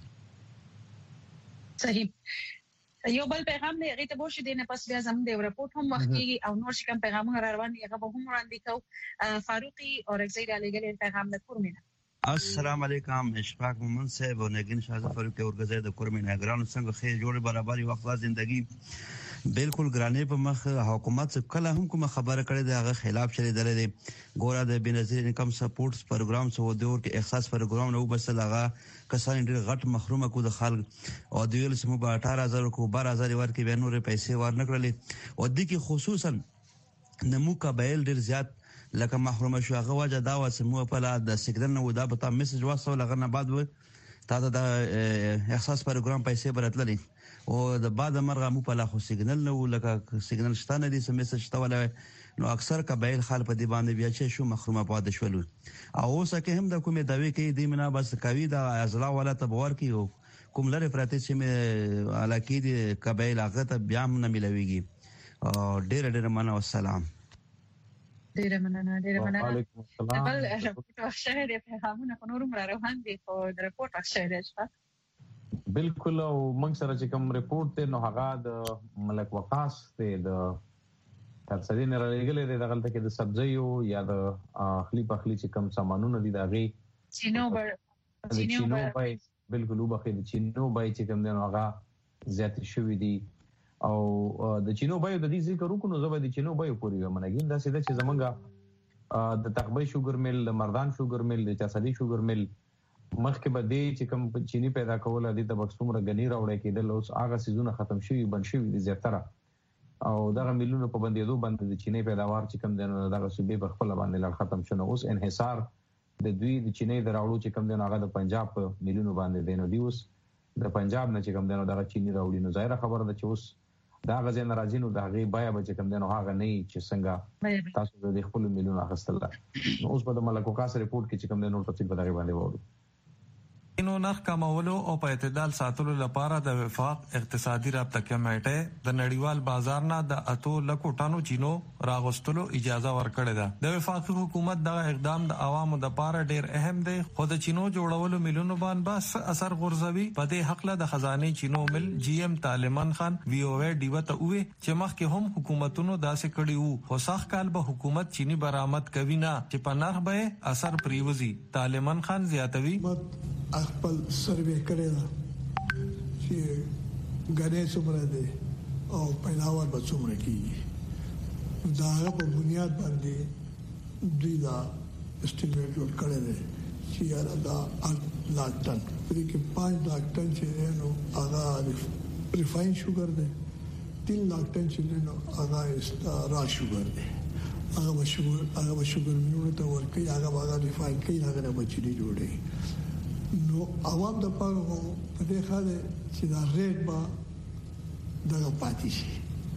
صحیح. یو بل پیغام دی هغه ته بوشي دینه پس بیا زموږ د رپورت هم وختي او نور شي کوم پیغامونه را روان دي هغه به هم وړاندې کو. فاروقي اور زید علی ګل پیغام د کورمینه. السلام علیکم اشفاق مومن صاحب و نگین شاه فاروقی اور زید کورمینه ګران څنګه خیر جوړ برابرۍ وقفه زندگی بالکل ګرانې په مخ حکومت کله هم کوم خبره کړې ده هغه خلاف چلی درې ګوره د بنظیر انکم سپورټس پروګرام سو دور کې احساس پروګرام نو بس لغه کسان ډېر غټ محرومه کو د خلک او د ویل سمو په اٹھارہ هزار کو بارہ هزار ورکې به نور پیسې ورنکړلې او د کې خصوصا نمو قبایل ډېر زیات لکه محرومه شو هغه وجه دا و سمو په لا د سګنل نو دا په میسج واسو لغه نه بعد و تا د احساس پروګرام پیسې برتللې او د بعد مرغه مو په لا خو سیګنل نو لکه سیګنل شتانه دي سم میسج تاوله نو اکثر قبایل خال په دی باندې بیا چې شو محرومه پاد شول او اوس کې هم د کومې داوی کوي دی منا بس کوي دا ازلا ولا تبور کیو کوم لره پراته چې مې علاقې دي قبایل هغه ته بیا هم نه ملويږي ډېر ډېر مننه والسلام. ډېر مننه ډېر مننه. وعلیکم السلام. بل رپورټ واخښه دې پیغامونه په نورم را روان دي خو د رپورټ واخښه دې بالکل او موږ سره چې کوم رپورت ته نو هغه د ملک وقاص ته د ترڅدي نه راغلي د دغلت کې د سبزیو یا د خلی په خلی چې کوم سامانونه دي داغي چینو بر چینو بای بالکل وبخې د چینو بای چې کوم نه هغه زیات شوې دي او د چینو بای د دې ذکر وکړو زه به د چینو بای پوری ومنګین دا سیده چې زمونږه د تقبې شوګر مل د مردان شوګر مل د چاسدي شوګر مل مخکې به دې چې کوم چینی پیدا کول دي د بکسومره غنی راوړی کېدل اوس هغه سيزونه ختم شوي بن شوي دي زیاتره او دغه ملونه په بندېدو باندې د چینی پیداوار چې کوم دنه دغه صوبې په خپل باندې لړ ختم شونه اوس انحصار د دوی د چینی د راوړو چې کوم دنه هغه د پنجاب په ملونو باندې دینو دی اوس د پنجاب نه چې کوم دنه دغه چینی راوړي نو ظاهر خبره ده چې اوس دا غزه ناراضی نو دغه بیا به چې کوم دنه هغه نه چې څنګه تاسو د خپل ملونه اخستل نو اوس په د ملک وقاص رپورت کې چې کوم دنه تفصیل بدغه باندې وورو نو نرخ کمولو او په اعتدال ساتلو لپاره د وفاق اقتصادي رابطه کمیټه د نړیوال بازار نه د اتو لکو ټانو چینو راغستلو اجازه ورکړې ده. د وفاقي حکومت دغه اقدام د عوامو د لپاره ډیر اهم دی خو د چینو جوړولو ملونو باندې بس اثر غورځوي. په دې حق له د خزانه چینو مل جی ایم طالبان خان وی او ای ډیو ته وې چې مخکې هم حکومتونو داسې کړي وو خو سخت کال به حکومت چینی برآمد کوي نه چې په نرخ به اثر پریوزي. طالبان خان زیاتوي خپل سروې کړی دا چې غنې څومره دی او پیداوار به څومره کیږي دا هغه په بنیاد باندې دوی دا اسټیمیټ جوړ کړی دی چې یاره دا اټ لاک ټن پرې کې پانچ لاک ټن چې نو هغه ریفاین شوګر دی تین لاک ټن چې نو هغه را شوګر دی هغه به شوګر هغه به شوګر مینونه ته ورکوي هغه به هغه ریفاین کوي هغه نه به چینی جوړوي نو عوام د پاره په دې خاله چې دا ریټ با دغه پاتې شي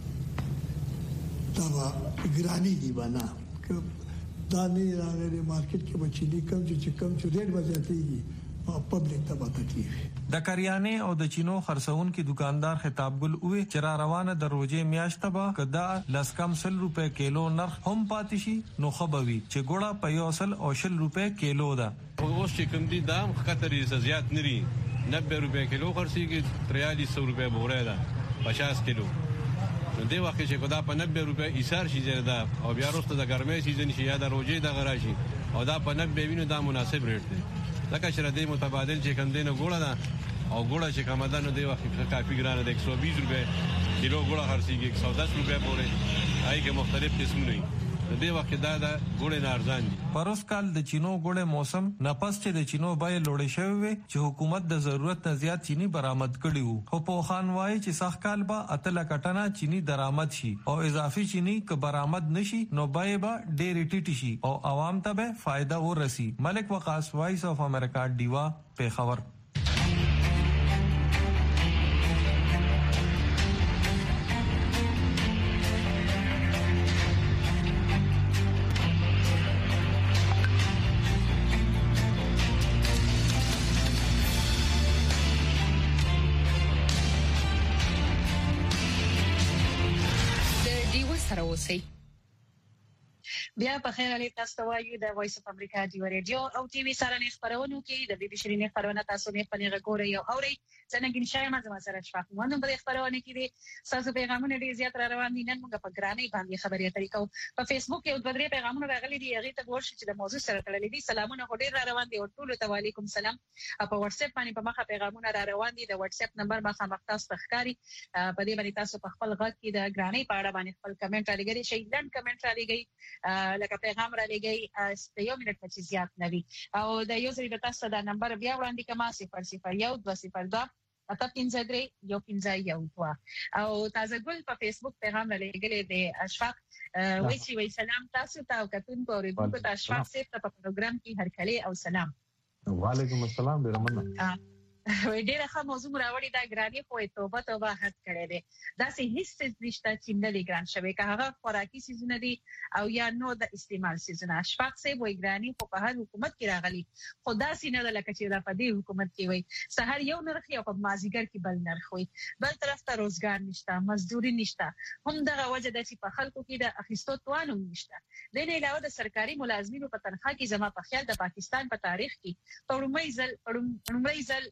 دا ګرانی دی بنا دا نه راغلی مارکیټ کې به چې کم چې کم چې ریټ به زیاتېږي پبلک ته به تکلیف د کریانې او د چینو خرڅون کې دکاندار خطاب ګل اوه چې را روانه د روزې میاشت به کدا لس کم سل روپے کیلو نرخ هم پاتې شي نو خبوي چې ګوړه په یو سل او شل روپے کیلو ده. اوس چې کوم دي دام خطرې زیات نری نبے روپے کیلو خرڅيږي تریالیس سو روپے بوره ده پچاس کیلو نو دی وخت چې کدا په نبے روپے ایثار شي زیاده او بیا وروسته د ګرمۍ سیزن شي یا د روزې د غراشي او دا په نبے وینو دا مناسب ریټ دی. لکه چې ردی متبادل چې کم دینه ګوړه ده او ګوړه چې کم ده نو دی وخت کافي ګرانه ده ایک سو بیس روپے کیلو ګوړه خرڅيږي ایک سو دس روپے پورې هاي کې مختلف قسمونه دي دی وخت دا ده ګوړه نه ارزان دي. پروس کال د چینو ګوړه موسم نفس چې د چینو بای لوړې شوی چې حکومت د ضرورت نه زیات چینی برآمد کړي وو خو په خان وای چې سخت کال با اتل کټنا چینی درآمد شي او اضافي چینی ک برآمد نشي نو بای با ډېر ټیټ شي او عوام ته به فائدہ ورسي. ملک وقاص وایس اف امریکا دیوا په خبر. بیا په خیر علي تاسو وایو د وایس اف امریکا دی رادیو او ټي وي سره نه خبرونه کې د بي بي شيرين خبرونه تاسو نه پنځه غوړی او اوري څنګه ګین شای ما زما سره شفاف مونږ په خبرونه کې دي تاسو پیغامونه ډیر زیات را روان دي نن موږ په ګرانې باندې خبرې طریقو په فیسبوک کې د درې پیغامونه راغلي دي هغه ته ورشي چې د موضوع سره تړلې دي. سلامونه ډیر را روان دي او ټول ته وعلیکم سلام. په واتس اپ باندې په مخه پیغامونه را روان دي د واتس اپ نمبر مخه مختص تخکاری په دې باندې تاسو په خپل غږ کې د ګرانې په اړه باندې خپل کمنټ را لګري شي لند کمنټ را لګي لکه پیغام را لګي است یو منټ په زیات نوي او د یو ځای د تاسو د نمبر بیا وړاندې کما صفر صفر یو دوه صفر دوه اته پنځه درې یو پنځه یو دوه او تازه ګل په فیسبوک پیغام را لګلې د اشفاق وایي چې وایي سلام تاسو ته او کتونکو اوریدونکو ته اشفاق صاحب ته په پروګرام کې هرکلی او سلام. وعلیکم السلام ډیر مننه. وای ډیره ښه موضوع راوړی دا ګرانی خو توبه توبه حد کړی دی دا سه هیڅ نشته چې نه ګران شوی که هغه خوراکي سيزونه دي او یا نو د استعمال سيزونه. اشفاق سه وای ګرانی خو په هر حکومت کې راغلي خدا سینه د لکه چې دا په دې حکومت کې وای سحر یو نرخ او په مازیګر کې بل نرخ وای بل طرف ته روزګار نشته مزدوري نشته هم دغه وجه د چې په خلکو کې د اخیستو توانم نشته. د نه علاوه د سرکاري ملازمینو په تنخواه کې زما په خیال د پاکستان په تاریخ کې په لومړي ځل په لومړي ځل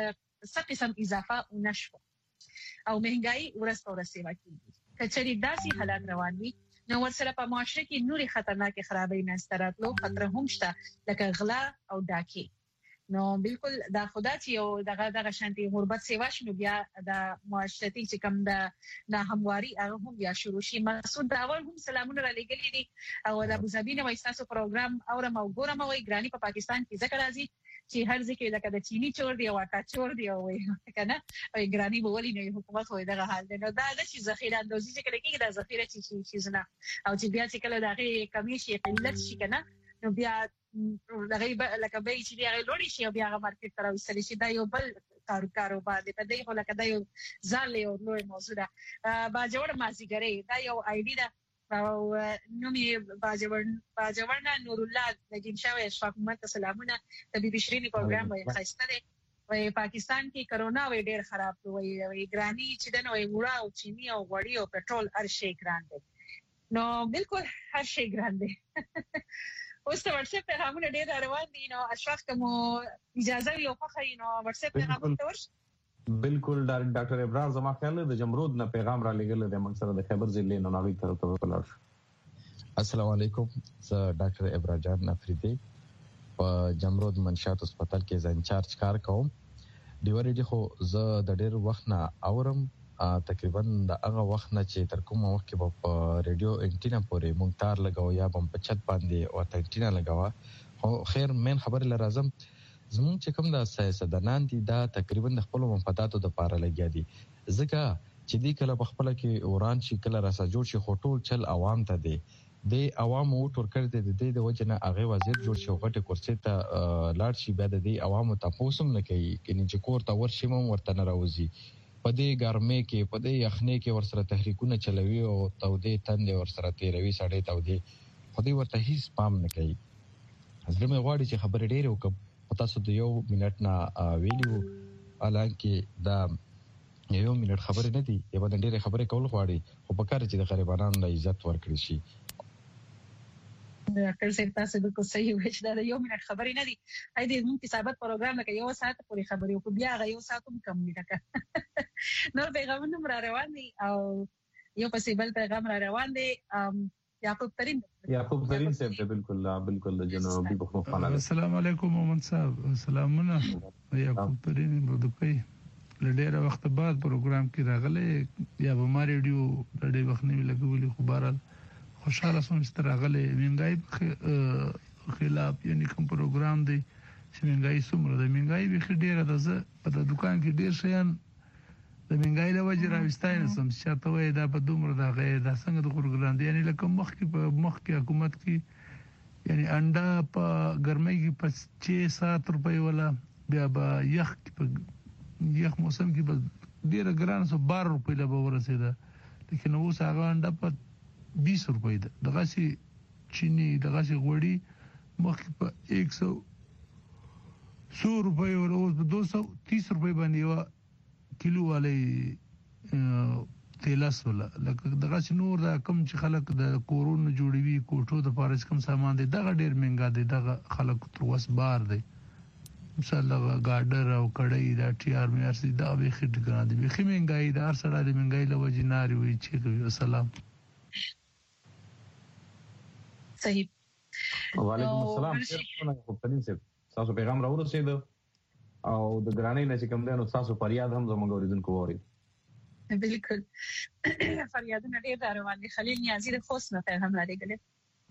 څه قسم اضافه ونشو او مهنګای ورځ په ورځ سیوا کیږي. کچري داسې حالات روان دي نو ورسره په معاشره کې نوري خطرناک خرابې منستراتلو خطر هم شته لکه غلا او ډاکې. نو بالکل دا خدا چې یو دغه دغه شانتي غربت سیوا شنو بیا د معاشرتي چې کم د نه همواري هغه هم بیا شروع شي. مسعود داول هم سلامونه را لګلې دي او د ابوظبي نه وایي تاسو پروګرام اورم او ګورم وایي ګرانی په پاکستان کې ذکر راځي چې هر ځکه لکه د چینی چور دی او اټا چور دی او کنه او ګرانی بولی نه حکومت وای دغه حال دی. نو دا د شي ذخیره اندوزي چې کله کې د ذخیره چې شي زنه او چې بیا چې کله دغه کمی شي قلت شي کنه نو بیا دغه لکه به چې دی لوري شي او بیا هغه مارکیټ ته راوستل شي دا یو بل کارو کاروبار دی په دې هو لکه دا یو ځل یو لوی موضوع ده. با جوړ مازیګری دا یو آی ډی ده او نو می باجوړ باجوړنا نور الله لګین شاوې اشفاق محمد سلامونه د بي بي شيرين پروګرام وای خاصه ده وای پاکستان کې کرونا وای ډېر خراب وای وای ګرانی چې دنه وای وړا او چینی او غوړی او پټرول هر شي ګران دي. نو بالکل هر شي ګران دي. اوس ته واتس اپ پیغامونه ډېر روان دي نو اشفاق کوم اجازه یو خو نو واتس اپ پیغام ته ورش بالکل ډاکټر ابرار زما خیال د جمرود نه پیغام را لګل د موږ سره د خبر ضلع نه ناوی طرف ته ولاړ. السلام علیکم زه ډاکټر ابرار جان افریدی په جمرود منشات هسپتال کې ځان چارج کار کوم. ډیوري خو زه د ډېر وخت نه اورم تقریبا د هغه وخت نه چې تر کومه وخت کې په ریډیو انټینا پورې مونږ تار لګاو یا بم په چت باندې او انټینا لګاوه خو خیر مین خبر لرازم زموږ چې کوم د سیاستدانان دي دا تقریبا د خپل منفعتونو لپاره لګیا دي ځکه چې دی کله په خپل کې اوران شي کله راسا جوړ شي خټول چل عوام ته دی د عوامو ټور کړ دي د دې د وجنه هغه وزیر جوړ شو غټه کرسي ته لاړ شي بعد د عوامو تاسو هم نه کوي کینې چې کور ته ورشي مم ورته نه راوځي په دې ګرمه کې په دې یخنه کې ورسره تحریکونه چلوي او تودې تند ورسره تیروي سړې تودې خو دې ورته هیڅ پام نه کوي. زړه مې غواړي چې خبرې ډېرې وکم تاسو د یو منټ نه ویلو الانکه دا یو منټ خبرې نه دي یو باندې ډېر خبرې کول غواړي خو په کار چې د غریبانو له عزت ورکړي شي. ډاکټر صاحب تاسو بالکل صحیح وایي چې دا یو منټ خبرې نه دي. اې دې موږ حسابات پروګرام لکه یو ساعت پورې خبرې او بیا غو یو ساعت هم کم نه کا نور پیغامونه را روان دي او یو پسې بل پیغام را روان دي. یعقوب ترین یعقوب ترین صاحب بالکل بالکل جناب بخښنه خانه. السلام علیکم مومن صاحب. سلامونه. یعقوب ترین بردوی لډېر وخت بعد پروګرام کې راغله یا به ما ریډیو ډېر وخت نه لګولې خو بهرحال خوشاله سوم چې راغله منګای خلاف یعنی کوم پروګرام دی چې منګای څومره د منګای به ډېر د زه په دکان کې ډېر شیان د منګای له وجه راوستای نه سم چې ته وای دا په دومره دا غي دا څنګه د پروګرام دی یعنی لکه مخ کې په مخ کې حکومت کې یعنی انډا په ګرمۍ کې په شش سات روپۍ ولا بیا به یخ په یخ موسم کې به ډېر ګران سو بار روپۍ لا به ورسېده لیکن اوس هغه انډا په بیس روپۍ ده دغه سي چینی دغه سي غوړي مخ په سو سو روپۍ ولا اوس په دو سو تیس روپۍ باندې یو کیلو والی تیلاس ولا لکه دغه چې نور دا کم چې خلک د کورونو جوړوي کوټو د پارس کم سامان دي دغه ډیر منګا دي دغه خلک تر وس بار دي مثلا ګاډر او کړی دا ټي ار مې ارسي دا به خټ کنه دي به منګای دا ار سره د منګای له وجناري وي چې السلام. صحیح. وعلیکم السلام. یعقوب ترین صاحب تاسو پیغام راورسید او د ګرانۍ نه چې کوم دی نو تاسو فریاد هم زموږ اوریدونکو ووري. بالکل فریادونه ډېر روان دي. خلیل نیازی د خوست نه پیغام راغلی.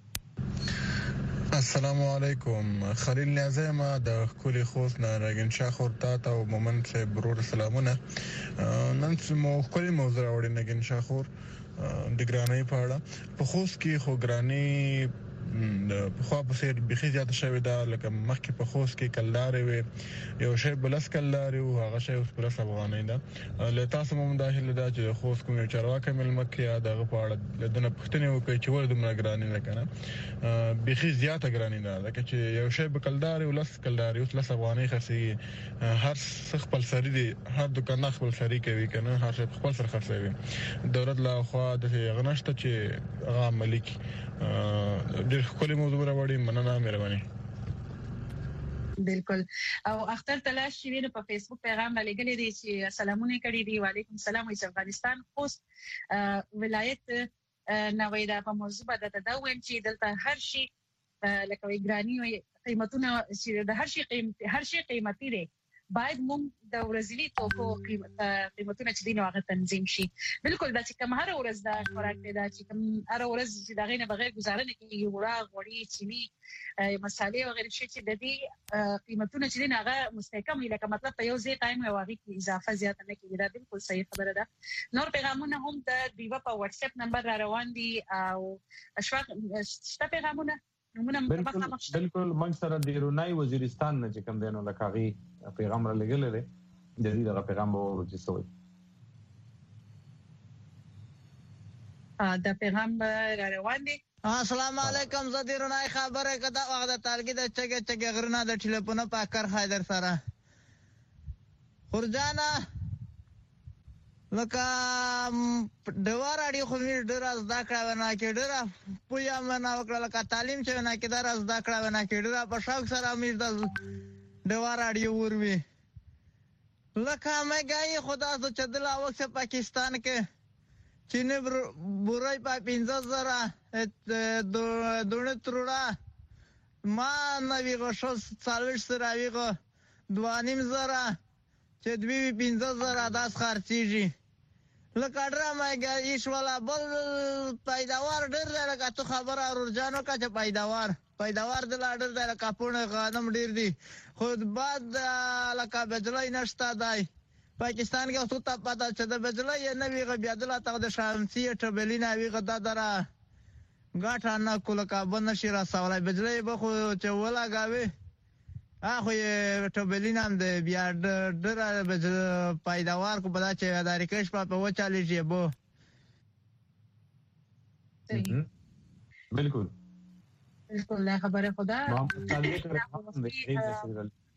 السلام علیکم. خلیل نیازی ما د کلی خوست نه راګن شاه خورتا او مومن صاحب برور سلامونه. نن مو کلی موضوع راوړی نګن شاه خور د ګرانۍ په اړه. په خوست کې خو ګرانۍ په خو په سیر بخي زیات شوی دا لکه مخکې په خوست کې کلدارې وي یو شی بلس کلدارې او هغه شی اوس بلس افغانۍ ده. له تاسو مو داخله دا چې خوست کوم چارواکي ملمکه یا دغه په اړه لدنه پښتنې وکړي چې ور دومره ګرانۍ نه کنه بخي زیات ګرانۍ نه لکه چې یو شی په کلدارې ولس کلدارې اوس لس افغانۍ خرڅي هر څه خپل سری دي هر دکاندار خپل سری کوي کنه هر څه خپل سر خرڅوي. دولت لا خو د غنښت چې هغه ملک ډېر خپل موضوع راوړي مننه مهرباني. بالکل. او اختر تلاش چې په فیسبوک پیغام لګلې دي چې سلامونه کړي دي. وعلیکم السلام. وایي افغانستان خوست ولایت نوې دا په موضوع باندې تداوم چې دلته هر شي لکه وی ګرانی وي قیمتونه چې د هر شي قیمت هر شي قیمتي دي باید موږ د ورځنی توکو قیمتونه چې دینه واغ تنظیم شي. بالکل دا چې کوم هر ورځ دا خوراک دی دا چې کوم هر ورځ چې دا غینه بغیر گزاره نه کیږي وړا غوړي چینی مصالحې او غیر شي چې د دې قیمتونه چې دینه هغه مستحکم وي لکه مطلب په یو ځای ټایم واغې کې اضافه زیات نه کیږي. دا بالکل صحیح خبره ده. نور پیغامونه هم د دیو په واتس اپ نمبر را روان دي او اشفاق شته پیغامونه بالکل بالکل موږ سره د رونای وزیرستان نه چې کوم دینو لکاغي پیغام را لګل لري د دې دغه پیغام وو چې سوي ا د پیغام را روان دي. السلام علیکم. زه د رونای خبره کده وخت د تارګي د چګه چګه غرنا د ټلیفون په کار حیدر سره خورجانا لکه دوار اړي خو مې ډېر از دا کړه نه کې ډېر پویا مې نه وکړه لکه تعلیم چې نه کې در از دا کړه نه کې ډېر په شوق سره مې د دوار اړي وروي لکه مې ګای خدا ته چدلا وخت پاکستان کې چینه بورای په پنځه زره دونه تروړه ما نوی غشو څلور سره ویغه دوانیم زره چې دوی پنځه زره داس خرڅيږي لکه ډرامه ایش ولا بل پیداوار ډېر لکه تو خبره ورجانو کا چې پیداوار پیداوار د لاډر د کاپونه غنم ډېر دي خود بعد لکه بجلی نشته دی پاکستان کې اوس ته پتا چې د بجلی نه ویغه بیا د لاته د شامسي ټبلینا ویغه د درا غاټه نه کول کا بن شي را سوالای بجلی به خو چې ولا گاوي اخو ټبلینا هم د بیا د پیداوار کو بدا چې د ریکش په وچالي جی بو بالکل بالکل خبره خدا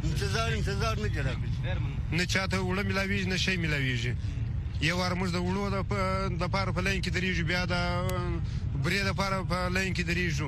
انتظار انتظار نه جوړ نه چاته وړه ملاویږي نه شی ملاویږي. یو وار موږ د وړو د پاره په لاین کې درېږو، بیا د برې د پاره په لاین کې درېږو.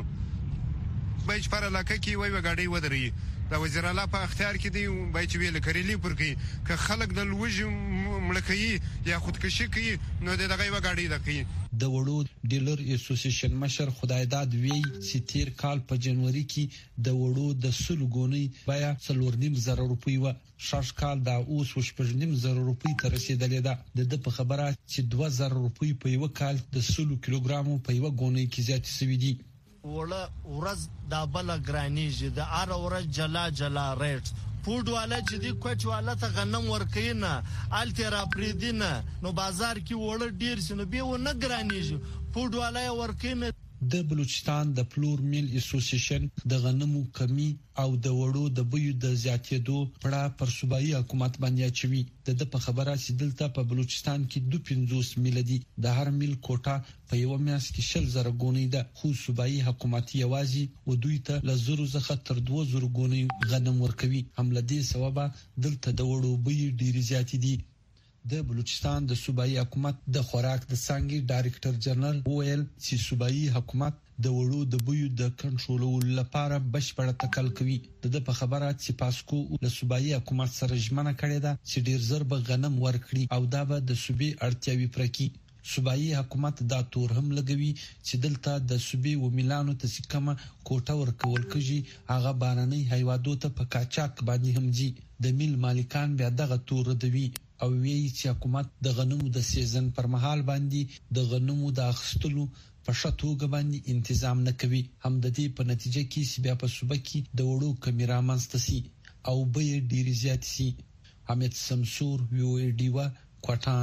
باید پر علاقه کې وای وګاډي ودرې د وزیر اعلی په اختیار کې دی، باید چې ویل کړي پر کې که خلک د لوږې ملکي یا خودکشي کوي نو دغه وګاډي د کوي. د وړو ډیلر اسوسییشن مشر خدایداد وی چې تیر کال په جنوري کې د وړو د سلو ګونی بیا څلور نیم زره روپۍ و، شش کال دا اوس شپږ نیم زره روپۍ ته رسیدلې ده. د په خبره چې دوه زره روپۍ په یو کال د سلو کیلوګرامو په یو ګونی کې زیات شوي دي. وړه ورځ دا بل ګرانیږي، د ار ورځ جلا جلا ریټ فود والا چې دی کوچ والا ته غنم ورکینه الټرا پریدینه نو بازار کې وړه ډیر شنو به و نه ګرانیږي، فود والا ورکینه. د بلوچستان د فلور میل اسوسییشن د غنمو کمی او د وړو د بیو د زیاتېدو پړه پر صوبایي حکومت باندې اچوي. د په خبره چې دلته په بلوچستان کې دوه پنځوس میل دي، د هر میل کوټه په یو میاشت کې شل زره ګونې ده، خو صوبایي حکومت یوازې و دوی ته له زرو څخه تر دوه زرو ګونې غنم ورکوي. هم له دې سببه دلته د وړو بیې ډېرې زیاتې دي. د بلوچستان د صوبایي حکومت د خوراک د څانګې ډایریکټر جنرال وویل چې صوبایي حکومت د وړو د بیو د کنټرولولو لپاره بشپړ تکل کوي. د په خبره چې پاسکو له صوبایي حکومت سره ژمنه کړې ده چې ډیر زر به غنم ورکړي او دا به د صوبې اړتیاوي پوره کړي. صوبایي حکومت دا تور هم لګوي چې دلته د صوبې و ملانو ته سکمه کوټه ورکول کیږي، هغه باراني هیوادو ته په کاچاک باندې هم ځي. د میل مالکان بیا دغه تور دوي او وی چې حکومت د غنمو د سیزن پر مهال باندې د غنمو د اخستلو په شتوګ باندې تنظیم نه کوي. هم د دې په نتیجه کې چې بیا په صوبه کې د وړو کمی رامنځته سي او به ډیر زیات سي. حمید سمسور ویو ډیوا کوټا.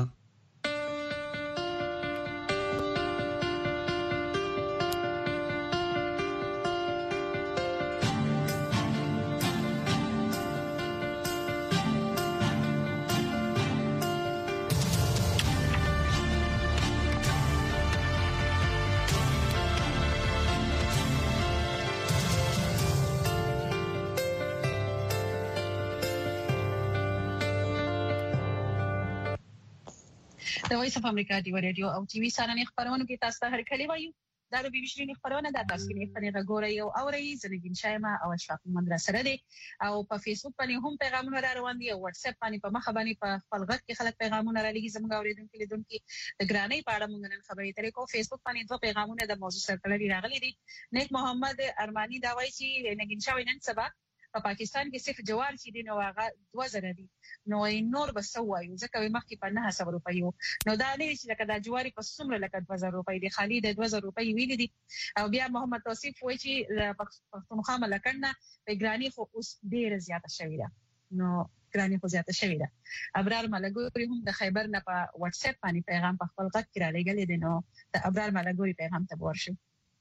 د وایس اف امریکا دی رادیو او ټي وي سره خبرونه کې تاسو ته هرکلی وایو. دا د بي بي سي خبرونه د تاسو کې خبرونه غوړی او اوري زنګین شایما او اشرف مندر سره دی او په فیسبوک باندې هم پیغامونه را روان دي او واتس اپ باندې په مخه باندې په خپل غږ کې خلک پیغامونه را لګي. زموږ اوریدونکو لیدونکو د ګرانۍ په اړه موږ نن خبرې ترې کوو. فیسبوک باندې دوه پیغامونه د موضوع سره تړلي راغلي دي. نیک محمد ارمانی دا وایي چې نګین شاوی نن سبا په پاکستان کې صرف جوار چې دی نو هغه دوه زره دي، نو نور به سوایو ځکه مخکې په نه سو روپۍ نو دا نه چې لکه دا جواري په څومره لکه دوه زره روپۍ دی، خالي د دوه زره روپۍ ویل دي. او بیا محمد توصیف وایي چې پښتونخوا ملکنه په ګرانی خو اوس ډیره زیاته شوې ده، نو ګرانی خو زیاته شوې ده. ابرار ملګری هم د خیبر نه په واتس اپ باندې پیغام په خپل غږ کې را لګلې دي، نو د ابرار ملګری پیغام ته ورشي.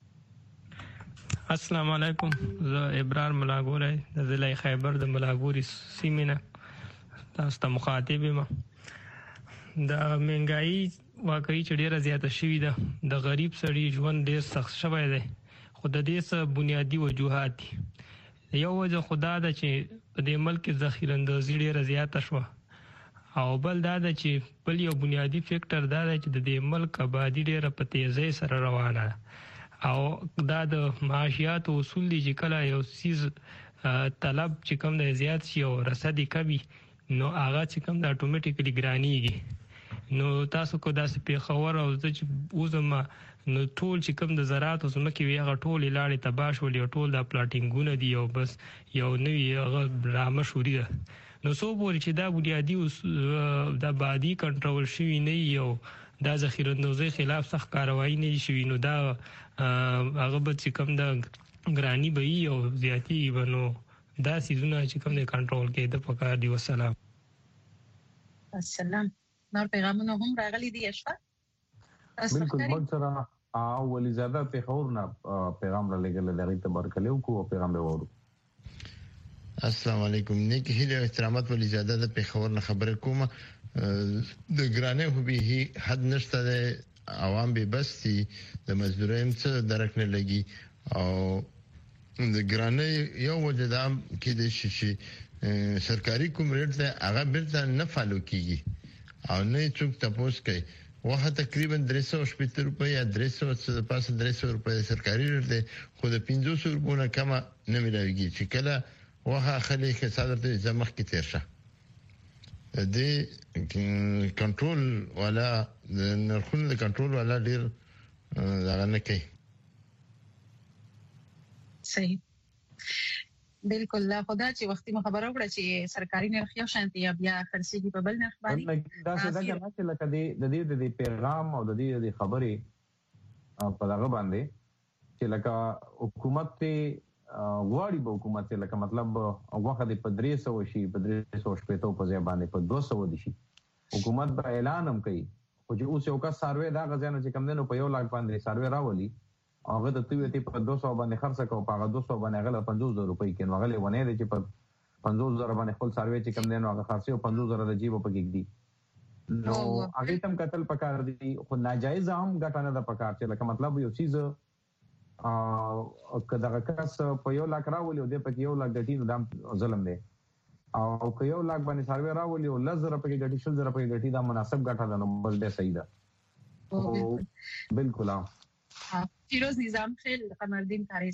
السلام علیکم، زه ابرار ملاګوري د ضلع خیبر د ملاګوري سیمینه تاسو ته مخاطب یم. د مهنګای واقعي چې ډیره زیاته شوې ده، د غریب سړي ژوند ډیر سخت شوی دی، خو د دې څه بنیادی وجوهات دي. یو وجه خدا ده چې په دې ملک ذخیره اندازي ډیره زیاته شوه، او بل دا ده چې بل یو بنیادی فیکټر دا ده چې د دې ملک آبادی ډیره په تیزی سره روانه ده او دا د معاشیات اصول دي چې کله یو سیز طلب چې کوم د زیات شي او رسد کمی نو هغه چې کوم د اتوماتیکلی ګرانیږي. نو تاسو کو داسې پیښور او د اوزم نو ټول چې کوم د زراعت او زمکه وی هغه ټول لاړې تباش ولې ټول د پلاټینګونه دی او بس یو نوی هغه رامه شوري ده. نو سو پورې چې دا بنیادی د بادي کنټرول شوی نه یو دا ذخیره اندازې خلاف سخت کاروایی نه شوی، نو دا هغه به چې کوم د ګرانی به یو زیاتی بنو دا سيزونه چې کوم د کنټرول کې د پکار دی. والسلام. السلام. نور پیغامونه هم راغلي دي اشفا. بالکل موږ سره او ولې زیاده پیغام نه پیغام را لګل دغه ته برکلیو کو پیغام به وورو. السلام علیکم، نیک هیله احترامات ولې زیاده د پیغام نه خبره کوم. د ګرانه هو به حد نشته، عوام به بستی د مزدوریم څخه درک نه لګي او د ګرانه یو وجه دا کې د شي سرکاري کوم ریټ دی هغه بیرته نه فالو کیږي او نه څوک تاسو کوي واه تقریبا درې سوه شپږ روپۍ یا درې سوه څه پاسه درې سوه روپۍ سرکاري ریټ دی خو د پنځوس روپو نه کم نه ملایږي چې کله واه خلک حساب ته زمخ کې تیر شه د کنټرول ولا نرخونه د کنټرول ولا ډیر دا نه کوي صحیح بالکل لا خدا چې وختي خبره وکړه چې سرکاري نرخ یو شانتي بیا خرڅيږي په بل نرخ باندې دا څه دا کنه چې لکه د دې د پیغام او د دې د خبرې په دغه باندې چې لکه حکومت ته غواړي به حکومت ته لکه مطلب هغه د درې سوه شي په درې سوه شپږ په ځای باندې په دوه سوه دي شي حکومت به اعلان هم کوي او چې اوس یو کا سروې دا غزنه چې کم دنو په یو لاک باندې سروې راولي هغه د توی ته په دوه سوه باندې خرڅ کاو په هغه دوه سوه باندې غل پنځوس زره روپۍ کې نو غلې ونه دي چې په پنځوس زره باندې خپل سروې چې کم دنو هغه خرڅي او پنځوس زره د جیب په کې دي نو هغه تم قتل پکار دي خو ناجایز هم ګټنه د پکار چې لکه مطلب یو چیز ا کداغه کس په یو لاک راولي او د په یو لاک غټي نو د ظلم دی او که یو لاک باندې سروې راولي او لزر په کې غټي شل زره په کې غټي دا مناسب ګټه ده نو بل ډیر صحیح ده بالکل فیروز نظام خیل قمردین کاریز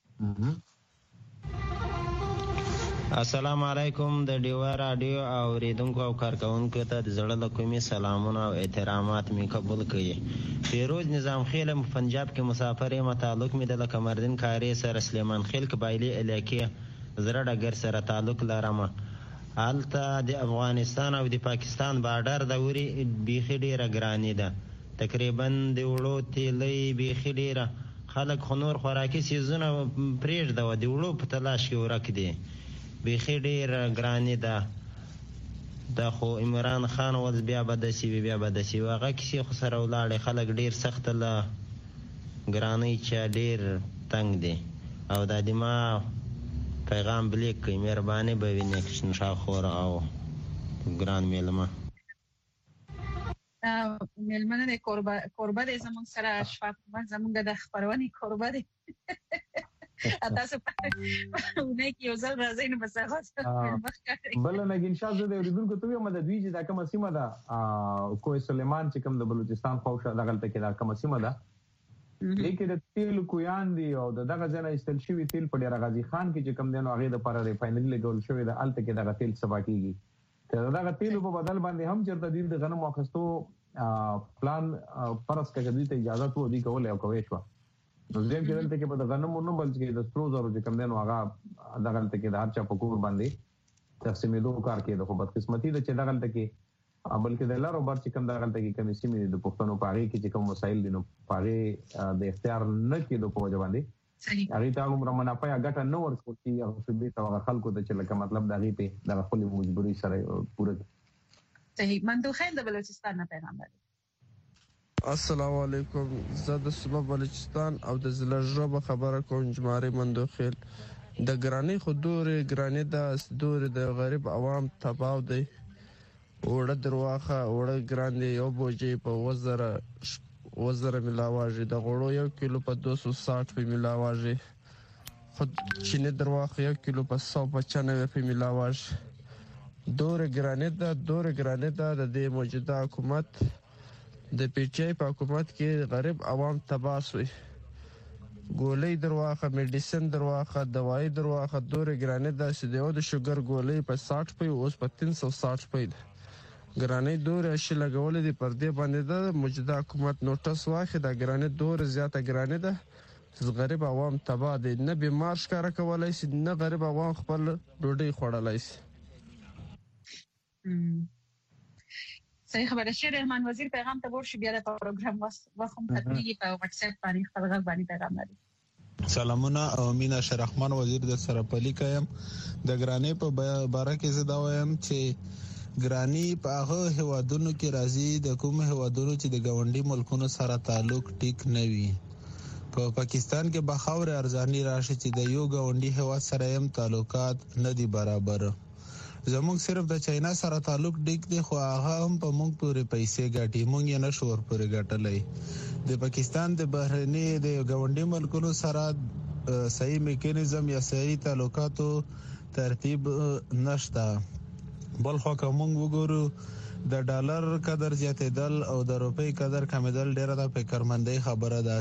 السلام علیکم د ډیوا رادیو او ریدونکو او کارکونکو ته د زړه له کومې سلامونه او احترامات می قبول کړي فیروز نظام خیل پنجاب کې مسافر یم تعلق می د قمردین کاریز سره سلیمان خیل قبایلی علاقې زړه ډګر سره تعلق لرم حالته د افغانستان او د پاکستان بارډر د وری بیخي ډیره ګرانی ده تقریبا د وړو تیلې بیخي ډیره خلک خنور خوراکي سیزونه پرېږ دا د وړو په تلاش کې ورک دي بیخي ډیره ګرانی ده د خو عمران خان ول بیا بد سی بیا بد سی واغه کیسه خو سره ولاړ خلک ډیر سخت له ګرانی چې ډیر تنگ دي او د دما پیغام بلیک کی مهرباني به وینې کشن شاخور او ګران میلمه میلمنه د قربا قربا د زمون سره اشفاق من زمونږ د خبرونې قربا دي تاسو په ونه کې یو ځل راځي نو بس هغه بل نه ګین شاه زه د اوریدونکو ته یم د دوی چې دا کوم سیمه ده کوی سلیمان چې کوم د بلوچستان خوښه دغلته کې دا کوم سیمه ده لیکن د تیل کویان دی او دغه ځنه استل شوی تیل په ډیر غازی خان کې چې کوم دنو هغه د پر ریفاینری لګول شوی د الته کې دغه تیل سبا کیږي ته دغه تیل په بدل باندې هم چرته د غنمو اخستو پلان پرس کې د اجازه تو دی کول او کوي شو نو زم چې دلته کې په غنمو نو بل چې د سترو زرو چې کوم دنو هغه دغه ته کې د هر چا په کور باندې تقسیمېدو کار کې د خو بدقسمتي د چې دغه ته کې بلکې د لارو بار چې کوم دغه ته کې کمی سیمې د پښتنو پاغي کې چې کوم مسایل دي نو پاغي د اختیار نه کېدو په وجه باندې صحیح هغه ته عمر منافع ګټه نه ورکوي او څه به تا خلکو ته چې لکه مطلب دغه په د خپل مجبوري سره پوره صحیح مندو خیل د بلوچستان نه پیغام دی السلام علیکم زه د صوبه بلوچستان او د ضلع ژبه خبره کوم جماري مندو خیل د ګرانی خودوري ګرانی د دوري د غریب عوام تباو دی وړه درواخه وړه ګرانی یو بوجي په وزره وزره ملاواجه د غړو یو کیلو په دوه سوه شصت په ملاواجه خود چینه درواخه یو کیلو په سو پنچانوي په ملاواجه دور ګرانی د دور ګرانی د د موجوده حکومت د پیچای په حکومت کې غریب عوام تباہ شوی ګولې درواخه میډیسن درواخه دوايي درواخه دور ګرانی د سیدو د شوګر ګولې په ساठ په اوس په تین سو ساठ په ګرانی دور شي لګولې دی پر دې باندې د موجوده حکومت نوټس واخې د ګرانی دور زیاته ګرانی ده غریب عوام تباہ دي نه بیمار ښکار کولای شي نه غریب عوام خپل ډوډۍ خوړلای شي صحیح خبره شه رحمان وزیر پیغام ته ورشي بیا د پروګرام وخت ختميږي په واتس اپ باندې خبر باندې پیغام لري سلامونه او مینا شرحمان وزیر د سرپلی کایم د ګرانی په باره کې زدا وایم چې ګرانی په هغه هوادونو کې راځي د کوم هوادونو چې د ګاونډي ملکونو سره تعلق ټیک نه وي په پاکستان کې بخاور ارزانی راشي چې د یو ګاونډي هوا سره هم تعلقات نه دي برابر زموږ صرف د چاینا سره تعلق ډیک دی خو هغه هم په موږ پورې پیسې ګټي موږ یې نشور پورې ګټلای د پاکستان د بهرني د ګاونډي ملکونو سره صحیح میکانیزم یا صحیح تعلقاتو ترتیب نشته. بل خو که موږ وګورو د ډالر قدر زیاتېدل او د روپۍ قدر کمېدل ډېره د فکرمندۍ خبره ده.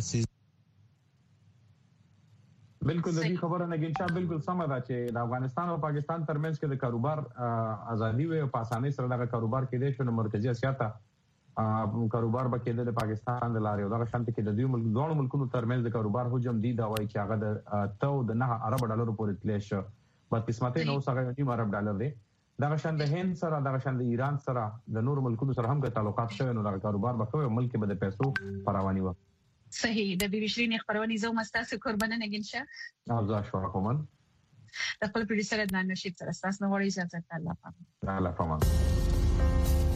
بالکل د دې خبره نه ګنچا بالکل سم ده چې د افغانستان او پاکستان ترمنځ کې د کاروبار ازادي وي او په اسانۍ سره دغه کاروبار کېدای شي. نو مرکزی اسیا ته کاروبار به کېدل د پاکستان د لارې او دغه شانتي کې د دوی ملک دوه ملکونو ترمنځ د کاروبار حجم دی دا وایي چې هغه د تو د نه ارب ډالر پورې تللی شو. بدقسمتۍ نو څنګه نیم ارب ډالر دی. دغه شان د هند سره دغه شان د ایران سره د نور ملکونو سره هم تعلقات شوي نو دغه کاروبار به کوي ملک به د پیسو فراواني و. صحیح. د بي بي شيرين خبرونه زو مستاسو قربانه نګینشه. اوزا شو کومن. د خپل پروډوسر عدنان نشید سره تاسو نو وړي ځان ته الله پاک. الله پاک.